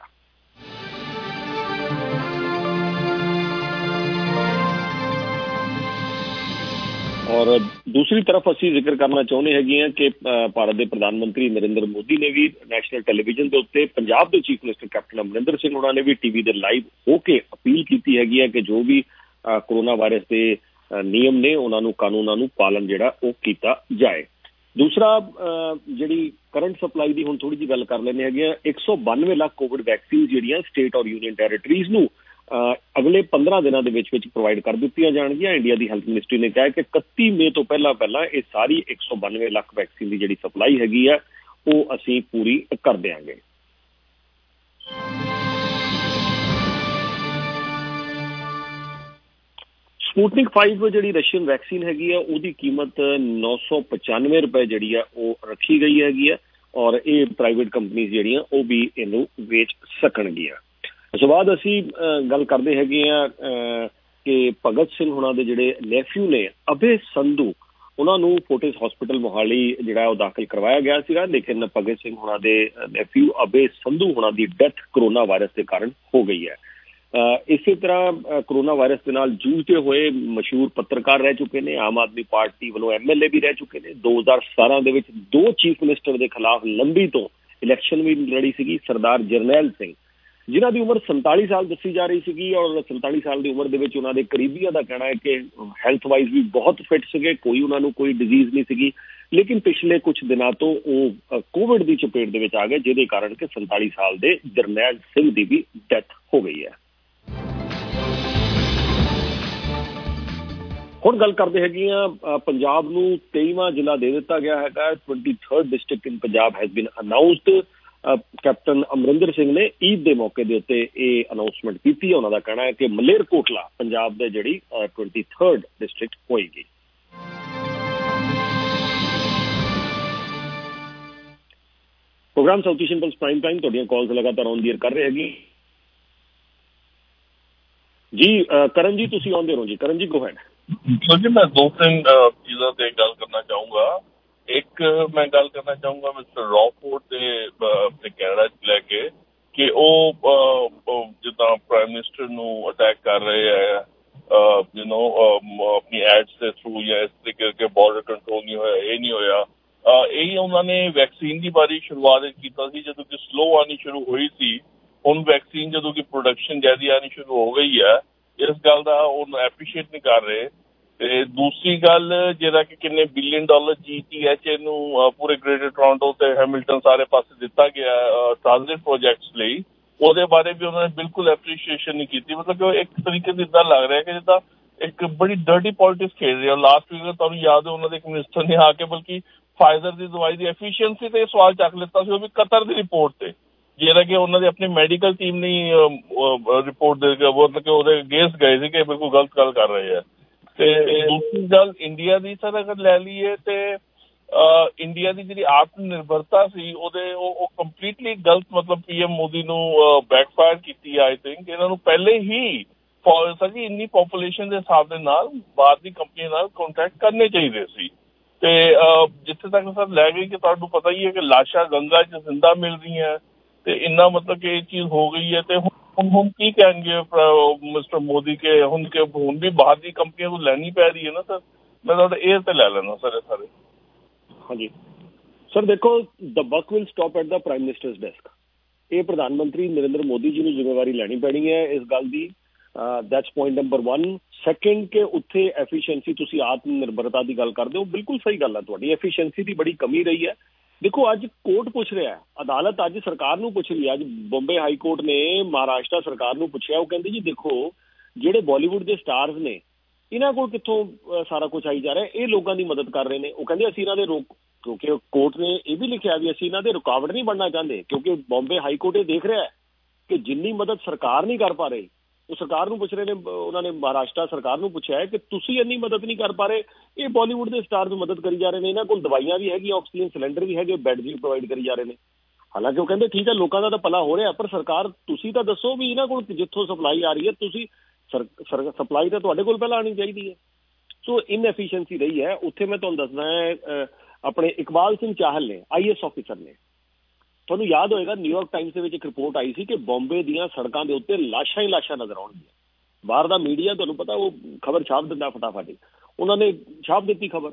ਔਰ ਦੂਸਰੀ ਤਰਫ ਅਸੀਂ ਜ਼ਿਕਰ ਕਰਨਾ ਚਾਹੁੰਦੇ ਹੈਗੇ ਹਾਂ ਕਿ ਭਾਰਤ ਦੇ ਪ੍ਰਧਾਨ ਮੰਤਰੀ ਨਰਿੰਦਰ ਮੋਦੀ ਨੇ ਵੀ ਨੈਸ਼ਨਲ ਟੈਲੀਵਿਜ਼ਨ ਦੇ ਉੱਤੇ ਪੰਜਾਬ ਦੇ chief minister captain Amarinder Singh ਉਹਨਾਂ ਨੇ ਵੀ ਟੀਵੀ ਦੇ ਲਾਈਵ ਹੋ ਕੇ ਅਪੀਲ ਕੀਤੀ ਹੈਗੀ ਹੈ ਕਿ ਜੋ ਵੀ ਕੋਰੋਨਾ ਵਾਇਰਸ ਦੇ ਨਿਯਮ ਨੇ ਉਹਨਾਂ ਨੂੰ ਕਾਨੂੰਨਾਂ ਨੂੰ ਪਾਲਣ ਜਿਹੜਾ ਉਹ ਕੀਤਾ ਜਾਏ। ਦੂਸਰਾ, ਜਿਹੜੀ ਕਰੰਟ ਸਪਲਾਈ ਦੀ ਹੁਣ ਥੋੜੀ ਜਿਹੀ ਗੱਲ ਕਰ ਲੈਂਦੇ ਹੈਗੇ ਆ। 192 ਲੱਖ ਕੋਵਿਡ ਵੈਕਸੀਨ ਜਿਹੜੀਆਂ ਸਟੇਟ ਔਰ ਯੂਨੀਅਨ ਟੈਰੀਟਰੀਜ਼ ਨੂੰ ਅਗਲੇ 15 ਦਿਨਾਂ ਦੇ ਵਿੱਚ ਪ੍ਰੋਵਾਈਡ ਕਰ ਦਿੱਤੀਆਂ ਜਾਣਗੀਆਂ। ਇੰਡੀਆ ਦੀ ਹੈਲਥ ਮਿਨਿਸਟਰੀ ਨੇ ਕਿਹਾ ਕਿ 31 ਮਈ ਤੋਂ ਪਹਿਲਾਂ ਇਹ ਸਾਰੀ 192 ਲੱਖ ਵੈਕਸੀਨ ਦੀ ਜਿਹੜੀ ਸਪਲਾਈ ਹੈਗੀ ਆ ਉਹ ਅਸੀਂ ਪੂਰੀ ਕਰ ਦਿਆਂਗੇ। ਸਪੁਟਨਿਕ 5 ਜਿਹੜੀ ਰਸ਼ੀਅਨ ਵੈਕਸੀਨ ਹੈਗੀ ਆ ਉਹਦੀ ਕੀਮਤ 995 ਰੁਪਏ ਜਿਹੜੀ ਆ ਉਹ ਰੱਖੀ ਗਈ ਹੈਗੀ ਆ ਔਰ ਇਹ ਪ੍ਰਾਈਵੇਟ ਕੰਪਨੀਆਂ ਜਿਹੜੀਆਂ ਉਹ ਵੀ ਇਹਨੂੰ ਵੇਚ ਸਕਣਗੀਆਂ। ਉਸ ਤੋਂ ਬਾਅਦ ਅਸੀਂ ਗੱਲ ਕਰਦੇ ਹੈਗੇ ਆ ਕਿ ਭਗਤ ਸਿੰਘ ਹੁਣਾਂ ਦੇ ਜਿਹੜੇ ਨੈਫਿਊ ਨੇ ਅਭੇ ਸੰਧੂ, ਉਹਨਾਂ ਨੂੰ ਫੋਰਟਿਸ ਹਸਪੀਟਲ ਮੋਹਾਲੀ ਜਿਹੜਾ ਉਹ ਦਾਖਲ ਕਰਵਾਇਆ ਗਿਆ ਸੀਗਾ, ਲੇਕਿਨ ਭਗਤ ਸਿੰਘ ਹੁਣਾਂ ਦੇ ਨੈਫਿਊ ਅਭੇ ਸੰਧੂ ਹੁਣਾਂ ਦੀ ਡੈਥ ਕਰੋਨਾ ਵਾਇਰਸ ਦੇ ਕਾਰਨ ਹੋ ਗਈ ਹੈ। ਇਸੇ ਤਰ੍ਹਾਂ ਕਰੋਨਾ ਵਾਇਰਸ ਦੇ ਨਾਲ ਜੂਝਦੇ ਹੋਏ ਮਸ਼ਹੂਰ ਪੱਤਰਕਾਰ ਰਹਿ ਚੁੱਕੇ ਨੇ, ਆਮ ਆਦਮੀ ਪਾਰਟੀ ਵੱਲੋਂ MLA ਵੀ ਰਹਿ ਚੁੱਕੇ ਨੇ। 2017 ਦੇ ਵਿੱਚ 2 ਚੀਫ ਮਿਨਿਸਟਰ ਦੇ ਖਿਲਾਫ ਲੰਬੀ ਤੋਂ ਇਲੈਕਸ਼ਨ ਵੀ ਲੜੀ ਸੀਗੀ। ਸਰਦਾਰ ਜਰਨੈਲ ਸਿੰਘ, ਜਿਨ੍ਹਾਂ ਦੀ ਉਮਰ 47 ਸਾਲ ਦੱਸੀ ਜਾ ਰਹੀ ਸੀਗੀ ਔਰ 47 ਸਾਲ ਦੀ ਉਮਰ ਦੇ ਵਿੱਚ ਉਹਨਾਂ ਦੇ ਕਰੀਬੀਆਂ ਦਾ ਕਹਿਣਾ ਹੈ ਕਿ ਹੈਲਥ ਵਾਈਜ਼ ਵੀ ਬਹੁਤ ਫਿੱਟ ਸੀਗੇ, ਕੋਈ ਉਹਨਾਂ ਨੂੰ ਕੋਈ ਡਿਜ਼ੀਜ਼ ਨਹੀਂ ਸੀਗੀ, ਲੇਕਿਨ ਪਿਛਲੇ ਕੁਝ ਦਿਨਾਂ ਤੋਂ ਉਹ ਕੋਵਿਡ ਦੀ ਚਪੇਟ ਦੇ ਵਿੱਚ ਆ ਗਏ, ਜਿਹਦੇ ਕਾਰਨ ਕਿ 47 ਸਾਲ ਦੇ ਜਰਨੈਲ ਸਿੰਘ ਦੀ ਵੀ ਡੈਥ ਹੋ ਗਈ ਹੈ। ਹੁਣ ਗੱਲ ਕਰਦੇ ਹੈਗੇ ਆ ਪੰਜਾਬ ਨੂੰ 23ਵਾਂ ਜ਼ਿਲ੍ਹਾ ਦੇ ਦਿੱਤਾ ਗਿਆ ਹੈਗਾ। 23rd district in Punjab has been announced. Captain Amarinder Singh ਨੇ ਈਦ ਦੇ ਮੌਕੇ ਦੇ ਉੱਤੇ ਇਹ ਅਨਾਊਂਸਮੈਂਟ ਕੀਤੀ ਹੈ। ਉਹਨਾਂ ਦਾ ਕਹਿਣਾ ਹੈ ਕਿ ਮਲੇਰਕੋਟਲਾ ਪੰਜਾਬ ਦੇ ਜਿਹੜੀ 23rd ਡਿਸਟ੍ਰਿਕਟ ਹੋਏਗੀ। Programme South Asian plus prime time ਤੁਹਾਡੀਆਂ ਕਾਲਸ ਲਗਾਤਾਰ ਔਨ ਦੀ ਏਅਰ ਕਰ ਰਹੇ ਹੈਗੀ। ਜੀ ਕਰਨ ਜੀ ਤੁਸੀਂ ਆਉਂਦੇ ਰਹੋ ਜੀ। ਕਰਨ ਜੀ ਗੋ ਹੈਡ। ਜੀ ਮੈਂ ਦੋ ਤਿੰਨ ਚੀਜ਼ਾਂ ਤੇ ਗੱਲ ਕਰਨਾ ਚਾਹੂੰਗਾ। ਇੱਕ ਮੈਂ ਗੱਲ ਕਰਨਾ ਚਾਹੂੰਗਾ ਮਿਸਟਰ ਰੌਫੋਰਡ ਦੇ ਆਪਣੇ ਕੈਨੇਡਾ 'ਚ ਲੈ ਕੇ ਕਿ ਉਹ ਜਿੱਦਾਂ ਪ੍ਰਾਈਮ ਮਿਨਿਸਟਰ ਨੂੰ ਅਟੈਕ ਕਰ ਰਹੇ ਹੈ ਆਪਣੀ ਐਡਸ ਦੇ ਥਰੂ ਜਾਂ ਇਸ ਤਰੀਕੇ ਕਰਕੇ ਬਾਰਡਰ ਕੰਟਰੋਲ ਨਹੀਂ ਹੋਇਆ, ਇਹ ਨਹੀਂ ਹੋਇਆ। ਇਹੀ ਉਹਨਾਂ ਨੇ ਵੈਕਸੀਨ ਦੀ ਬਾਰੇ ਸ਼ੁਰੂਆਤ ਕੀਤਾ ਸੀ ਜਦੋਂ ਕਿ ਸਲੋ ਆਉਣੀ ਸ਼ੁਰੂ ਹੋਈ ਸੀ। ਹੁਣ ਵੈਕਸੀਨ ਜਦੋਂ ਕਿ ਪ੍ਰੋਡਕਸ਼ਨ ਜ਼ਿਆਦਾ ਆਉਣੀ ਸ਼ੁਰੂ ਹੋ ਗਈ ਹੈ, ਇਸ ਗੱਲ ਦਾ ਉਹ ਐਪਰੀਸ਼ੀਏਟ ਨਹੀਂ ਕਰ ਰਹੇ। ਤੇ ਦੂਸਰੀ ਗੱਲ ਜਿਹੜਾ ਕਿ ਕਿੰਨੇ $1 ਬਿਲੀਅਨ GTH ਨੂੰ ਪੂਰੇ ਗ੍ਰੇਟਰ ਟੋਰਾਂਟੋ ਤੇ ਹੈਮਿਲਟਨ ਸਾਰੇ ਪਾਸੇ ਦਿੱਤਾ ਗਿਆ ਟ੍ਰਾਂਜ਼ਿਟ ਪ੍ਰੋਜੈਕਟਸ ਲਈ, ਉਹਦੇ ਬਾਰੇ ਵੀ ਉਹਨਾਂ ਨੇ ਬਿਲਕੁਲ ਐਪਰੀਸ਼ੀਏਸ਼ਨ ਨਹੀਂ ਕੀਤੀ। ਮਤਲਬ ਕਿ ਇੱਕ ਤਰੀਕੇ ਦੀ ਇੱਦਾਂ ਲੱਗ ਰਿਹਾ ਕਿ ਜਿੱਦਾਂ ਇੱਕ ਬੜੀ ਡਰਟੀ ਪੋਲਿਟਿਕਸ ਖੇਡ ਰਹੀ ਹੈ। ਲਾਸਟ ਵੀਕ ਤੁਹਾਨੂੰ ਯਾਦ ਹੈ ਉਹਨਾਂ ਦੇ ਇੱਕ ਮਿਨਿਸਟਰ ਨੇ ਆ ਕੇ ਬਲਕਿ ਫਾਈਜ਼ਰ ਦੀ ਦਵਾਈ ਦੀ ਐਫੀਸ਼ੀਐਂਸੀ ਤੇ ਸਵਾਲ ਚੱਕ ਲਿੱਤਾ ਸੀ, ਉਹ ਵੀ ਕਤਰ ਦੀ ਰਿਪੋਰਟ ਤੇ, ਜਿਹੜਾ ਕਿ ਉਹਨਾਂ ਦੀ ਆਪਣੀ ਮੈਡੀਕਲ ਟੀਮ ਨੇ ਰਿਪੋਰਟ ਦੇ ਕੇ ਮਤਲਬ ਕਿ ਉਹਦੇ ਅਗੇਂਸਟ ਗਏ ਸੀ ਕਿ ਬਿਲਕੁਲ ਗਲਤ ਗੱਲ ਕਰ ਰਹੇ ਆ। ਤੇ ਦੂਸਰੀ ਗੱਲ ਇੰਡੀਆ ਦੀ ਸਰ ਅਗਰ ਲੈ ਲਈਏ ਤੇ ਇੰਡੀਆ ਦੀ ਜਿਹੜੀ ਆਤਮ ਨਿਰਭਰਤਾ ਸੀ ਉਹਦੇ ਉਹ ਕੰਪਲੀਟਲੀ ਗਲਤ ਮਤਲਬ PM ਮੋਦੀ ਨੂੰ ਬੈਕਫਾਇਰ ਕੀਤੀ। ਆਈ ਥਿੰਕ ਇਹਨਾਂ ਨੂੰ ਪਹਿਲੇ ਹੀ ਸਰ ਜੀ ਇੰਨੀ ਪੋਪੂਲੇਸ਼ਨ ਦੇ ਹਿਸਾਬ ਦੇ ਨਾਲ ਬਾਹਰ ਦੀ ਕੰਪਨੀ ਨਾਲ ਕੰਟੈਕਟ ਕਰਨੇ ਚਾਹੀਦੇ ਸੀ। ਤੇ ਜਿੱਥੇ ਤੱਕ ਸਰ ਲੈ ਗਈ ਕਿ ਤੁਹਾਨੂੰ ਪਤਾ ਹੀ ਹੈ ਕਿ ਲਾਸ਼ਾਂ ਗੰਗਾ 'ਚ ਜ਼ਿੰਦਾ ਮਿਲ ਰਹੀਆਂ ਤੇ ਇੰਨਾ ਮਤਲਬ ਕਿ ਇਹ ਚੀਜ਼ ਹੋ ਗਈ ਹੈ। ਤੇ ਹੁਣ ਕੀ ਕਹਿਣਗੇ ਮਿਸਟਰ ਮੋਦੀ ਕੇ ਹੁਣ ਵੀ ਬਾਹਰ ਦੀ ਕੰਪਨੀਆਂ ਤੋਂ ਲੈਣੀ ਪੈ ਰਹੀ ਹੈ ਨਾ ਸਰ। ਮੈਂ ਤੁਹਾਡਾ ਇਹ ਤੇ ਲੈ ਲੈਣਾ ਸਰ ਇਹ ਸਾਰੇ। ਹਾਂਜੀ ਸਰ ਦੇਖੋ, the buck will stop at the prime minister's desk. ਇਹ ਪ੍ਰਧਾਨ ਮੰਤਰੀ ਨਰਿੰਦਰ ਮੋਦੀ ਜੀ ਨੂੰ ਜ਼ਿੰਮੇਵਾਰੀ ਲੈਣੀ ਪੈਣੀ ਹੈ ਇਸ ਗੱਲ ਦੀ। That's point number 1। ਸੈਕਿੰਡ ਕਿ ਉੱਥੇ ਐਫੀਸ਼ੀਐਂਸੀ, ਤੁਸੀਂ ਆਤਮ ਨਿਰਭਰਤਾ ਦੀ ਗੱਲ ਕਰਦੇ ਹੋ, ਬਿਲਕੁਲ ਸਹੀ ਗੱਲ ਹੈ ਤੁਹਾਡੀ। ਐਫੀਸ਼ੀਐਂਸੀ ਦੀ ਬੜੀ ਕਮੀ ਰਹੀ ਹੈ। ਦੇਖੋ ਅੱਜ ਕੋਰਟ ਪੁੱਛ ਰਿਹਾ, ਅਦਾਲਤ ਅੱਜ ਸਰਕਾਰ ਨੂੰ ਪੁੱਛ ਰਹੀ ਹੈ। ਅੱਜ ਬੰਬੇ ਹਾਈ ਕੋਰਟ ਨੇ ਮਹਾਰਾਸ਼ਟਰ ਸਰਕਾਰ ਨੂੰ ਪੁੱਛਿਆ। ਉਹ ਕਹਿੰਦੇ ਜੀ ਦੇਖੋ ਜਿਹੜੇ ਬਾਲੀਵੁੱਡ ਦੇ ਸਟਾਰਸ ਨੇ ਇਹਨਾਂ ਕੋਲ ਕਿੱਥੋਂ ਸਾਰਾ ਕੁਝ ਆਈ ਜਾ ਰਿਹਾ, ਇਹ ਲੋਕਾਂ ਦੀ ਮਦਦ ਕਰ ਰਹੇ ਨੇ। ਉਹ ਕਹਿੰਦੇ ਅਸੀਂ ਇਹਨਾਂ ਦੇ ਕਿਉਂਕਿ ਕੋਰਟ ਨੇ ਇਹ ਵੀ ਲਿਖਿਆ ਵੀ ਅਸੀਂ ਇਹਨਾਂ ਦੇ ਰੁਕਾਵਟ ਨਹੀਂ ਬਣਨਾ ਚਾਹੁੰਦੇ, ਕਿਉਂਕਿ ਬੰਬੇ ਹਾਈ ਕੋਰਟ ਇਹ ਦੇਖ ਰਿਹਾ ਹੈ ਕਿ ਜਿੰਨੀ ਮਦਦ ਸਰਕਾਰ ਨਹੀਂ ਕਰ ਪਾ ਰਹੀ, ਉਹ ਸਰਕਾਰ ਨੂੰ ਪੁੱਛ ਰਹੇ ਨੇ। ਉਹਨਾਂ ਨੇ ਮਹਾਰਾਸ਼ਟਰ ਸਰਕਾਰ ਨੂੰ ਪੁੱਛਿਆ ਹੈ ਕਿ ਤੁਸੀਂ ਇੰਨੀ ਮਦਦ ਨਹੀਂ ਕਰ ਪਾ ਰਹੇ, ਇਹ ਬਾਲੀਵੁੱਡ ਦੇ ਸਟਾਰਸ ਮਦਦ ਕਰੀ ਜਾ ਰਹੇ ਨੇ। ਇਹਨਾਂ ਕੋਲ ਦਵਾਈਆਂ ਵੀ ਹੈਗੀਆਂ, ਆਕਸੀਜਨ ਸਿਲੰਡਰ ਵੀ ਹੈਗੇ, ਬੈੱਡ ਵੀ ਪ੍ਰੋਵਾਈਡ ਕਰੀ ਜਾ ਰਹੇ ਨੇ। ਹਾਲਾਂਕਿ ਉਹ ਕਹਿੰਦੇ ਠੀਕ ਹੈ ਲੋਕਾਂ ਦਾ ਤਾਂ ਭਲਾ ਹੋ ਰਿਹਾ, ਪਰ ਸਰਕਾਰ ਤੁਸੀਂ ਤਾਂ ਦੱਸੋ ਵੀ ਇਹਨਾਂ ਕੋਲ ਜਿੱਥੋਂ ਸਪਲਾਈ ਆ ਰਹੀ ਹੈ, ਤੁਸੀਂ ਸਪਲਾਈ ਤਾਂ ਤੁਹਾਡੇ ਕੋਲ ਪਹਿਲਾਂ ਆਉਣੀ ਚਾਹੀਦੀ ਹੈ। ਸੋ ਇਨਐਫੀਸ਼ੀਐਂਸੀ ਰਹੀ ਹੈ ਉੱਥੇ। ਮੈਂ ਤੁਹਾਨੂੰ ਦੱਸਦਾ ਹੈ ਆਪਣੇ ਇਕਬਾਲ ਸਿੰਘ ਚਾਹਲ ਨੇ IAS ਆਫਿਸਰ ਨੇ, ਤੁਹਾਨੂੰ ਯਾਦ ਹੋਏਗਾ ਨਿਊਯਾਰਕ ਟਾਈਮਸ ਦੇ ਵਿੱਚ ਇੱਕ ਰਿਪੋਰਟ ਆਈ ਸੀ ਕਿ ਬੰਬੇ ਦੀਆਂ ਸੜਕਾਂ ਦੇ ਉੱਤੇ ਲਾਸ਼ਾਂ ਹੀ ਲਾਸ਼ਾਂ ਨਜ਼ਰ ਆਉਣਗੀਆਂ। ਬਾਹਰ ਦਾ ਮੀਡੀਆ ਤੁਹਾਨੂੰ ਪਤਾ ਉਹ ਖਬਰ ਛਾਪ ਦਿੰਦਾ ਫਟਾਫਟ ਹੀ, ਉਹਨਾਂ ਨੇ ਛਾਪ ਦਿੱਤੀ ਖਬਰ।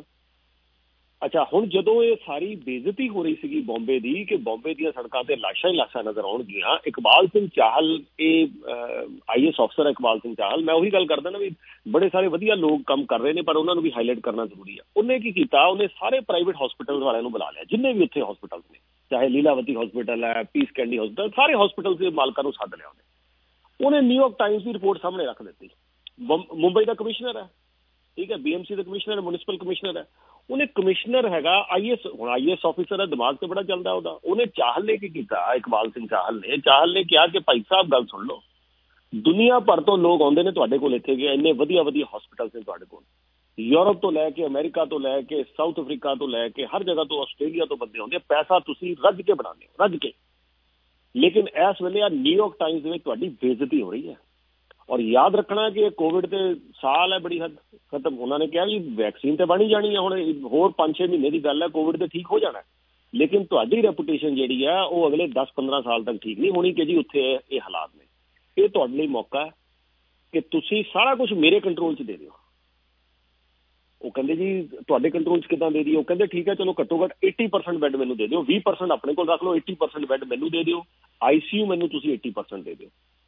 ਅੱਛਾ ਹੁਣ ਜਦੋਂ ਇਹ ਸਾਰੀ ਬੇਇੱਜ਼ਤੀ ਹੋ ਰਹੀ ਸੀਗੀ ਬੰਬੇ ਦੀ ਕਿ ਬੰਬੇ ਦੀਆਂ ਸੜਕਾਂ ਤੇ ਲਾਸ਼ਾਂ ਹੀ ਲਾਸ਼ਾਂ ਨਜ਼ਰ ਆਉਣਗੀਆਂ, ਇਕਬਾਲ ਸਿੰਘ ਚਾਹਲ ਇਹ IAS ਅਫਸਰ ਇਕਬਾਲ ਸਿੰਘ ਚਾਹਲ, ਮੈਂ ਉਹੀ ਗੱਲ ਕਰਦਾ ਨਾ ਵੀ ਬੜੇ ਸਾਰੇ ਵਧੀਆ ਲੋਕ ਕੰਮ ਕਰ ਰਹੇ ਨੇ ਪਰ ਉਹਨਾਂ ਨੂੰ ਵੀ ਹਾਈਲਾਈਟ ਕਰਨਾ ਜ਼ਰੂਰੀ ਆ। ਉਹਨੇ ਕੀ ਕੀਤਾ, ਉਹਨੇ ਸਾਰੇ ਪ੍ਰਾਈਵੇਟ ਹਸਪੀਟਲ ਵਾਲਿਆਂ ਨੂੰ ਬੁਲਾ ਲਿਆ, ਜਿੰਨੇ ਵੀ ਉੱਥੇ ਹਸਪੀਟਲ ਨੇ, ਚਾਹੇ ਲੀਲਾਵਤੀ ਹਸਪੀਟਲ ਹੈ, ਪੀਸ ਕੈਂਡੀ ਹਸਪੀਟਲ, ਸਾਰੇ ਹਸਪੀਟਲ ਦੇ ਮਾਲਕਾਂ ਨੂੰ ਸੱਦ ਲਿਆ ਉਹਨੇ ਨਿਊਯਾਰਕ ਟਾਈਮਸ ਦੀ ਰਿਪੋਰਟ ਸਾਹਮਣੇ ਰੱਖ ਦਿੱਤੀ। ਮੁੰਬਈ ਦਾ ਕਮਿਸ਼ਨਰ ਹੈ, ਠੀਕ ਹੈ, BMC ਦਾ ਕਮਿਸ਼ਨਰ ਹੈ, ਮਿਊਨਿਸਪਲ ਕਮਿਸ਼ਨਰ ਹੈ। ਉਹਨੇ ਕਮਿਸ਼ਨਰ ਹੈਗਾ IAS, ਹੁਣ IAS ਆਫਿਸਰ ਹੈ, ਦਿਮਾਗ ਤੇ ਬੜਾ ਚੱਲਦਾ ਉਹਦਾ। ਉਹਨੇ ਚਾਹਲ ਨੇ ਕੀ ਕੀਤਾ, ਇਕਬਾਲ ਸਿੰਘ ਚਾਹਲ ਨੇ ਕਿਹਾ ਕਿ ਭਾਈ ਸਾਹਿਬ ਗੱਲ ਸੁਣ ਲਓ, ਦੁਨੀਆ ਭਰ ਤੋਂ ਲੋਕ ਆਉਂਦੇ ਨੇ ਤੁਹਾਡੇ ਕੋਲ, ਇੱਥੇ ਗਏ ਇੰਨੇ ਵਧੀਆ ਵਧੀਆ ਹਸਪੀਟਲ ਨੇ ਤੁਹਾਡੇ ਕੋਲ, ਯੂਰਪ ਤੋਂ ਲੈ ਕੇ ਅਮਰੀਕਾ ਤੋਂ ਲੈ ਕੇ ਸਾਊਥ ਅਫਰੀਕਾ ਤੋਂ ਲੈ ਕੇ ਹਰ ਜਗ੍ਹਾ ਤੋਂ, ਆਸਟ੍ਰੇਲੀਆ ਤੋਂ ਬੰਦੇ ਆਉਂਦੇ, ਪੈਸਾ ਤੁਸੀਂ ਰੱਜ ਕੇ ਬਣਾਉਂਦੇ ਹੋ, ਰੱਜ ਕੇ। ਲੇਕਿਨ ਇਸ ਵੇਲੇ ਆ ਨਿਊਯਾਰਕ ਟਾਈਮਸ ਦੇ ਵਿੱਚ ਤੁਹਾਡੀ ਬੇਇੱਜ਼ਤੀ ਹੋ ਰਹੀ ਹੈ। ਔਰ ਯਾਦ ਰੱਖਣਾ ਕਿ ਇਹ ਕੋਵਿਡ ਦੇ ਸਾਲ ਹੈ ਬੜੀ ਹੱਦ ਖਤਮ। ਉਹਨਾਂ ਨੇ ਕਿਹਾ ਵੀ ਵੈਕਸੀਨ ਤੇ ਬਣੀ ਜਾਣੀ ਹੈ, ਹੁਣ ਹੋਰ 5-6 ਮਹੀਨੇ ਦੀ ਗੱਲ ਹੈ, ਕੋਵਿਡ ਤੇ ਠੀਕ ਹੋ ਜਾਣਾ। ਲੇਕਿਨ ਤੁਹਾਡੀ ਰੈਪੂਟੇਸ਼ਨ ਜਿਹੜੀ ਹੈ ਉਹ ਅਗਲੇ 10-15 ਸਾਲ ਤੱਕ ਠੀਕ ਨਹੀਂ ਹੋਣੀ ਕਿ ਜੀ ਉੱਥੇ ਇਹ ਹਾਲਾਤ ਨੇ। ਇਹ ਤੁਹਾਡੇ ਲਈ ਮੌਕਾ ਹੈ ਕਿ ਤੁਸੀਂ ਸਾਰਾ ਕੁਝ ਮੇਰੇ ਕੰਟਰੋਲ 'ਚ ਦੇ ਦਿਓ। ਉਹ ਕਹਿੰਦੇ ਜੀ ਤੁਹਾਡੇ ਕੰਟਰੋਲ 'ਚ ਕਿੱਦਾਂ ਦੇ ਦਿਓ? ਉਹ ਕਹਿੰਦੇ ਠੀਕ ਹੈ ਚਲੋ ਘੱਟੋ ਘੱਟ 80% ਬੈੱਡ ਮੈਨੂੰ ਦੇ ਦਿਓ, 20% ਆਪਣੇ ਕੋਲ ਰੱਖ ਲਓ, 80% ਬੈੱਡ ਮੈਨੂੰ ਦੇ ਦਿਓ, ICU ਮੈਨੂੰ ਤੁਸੀਂ 80% ਦੇ ਦਿਓ।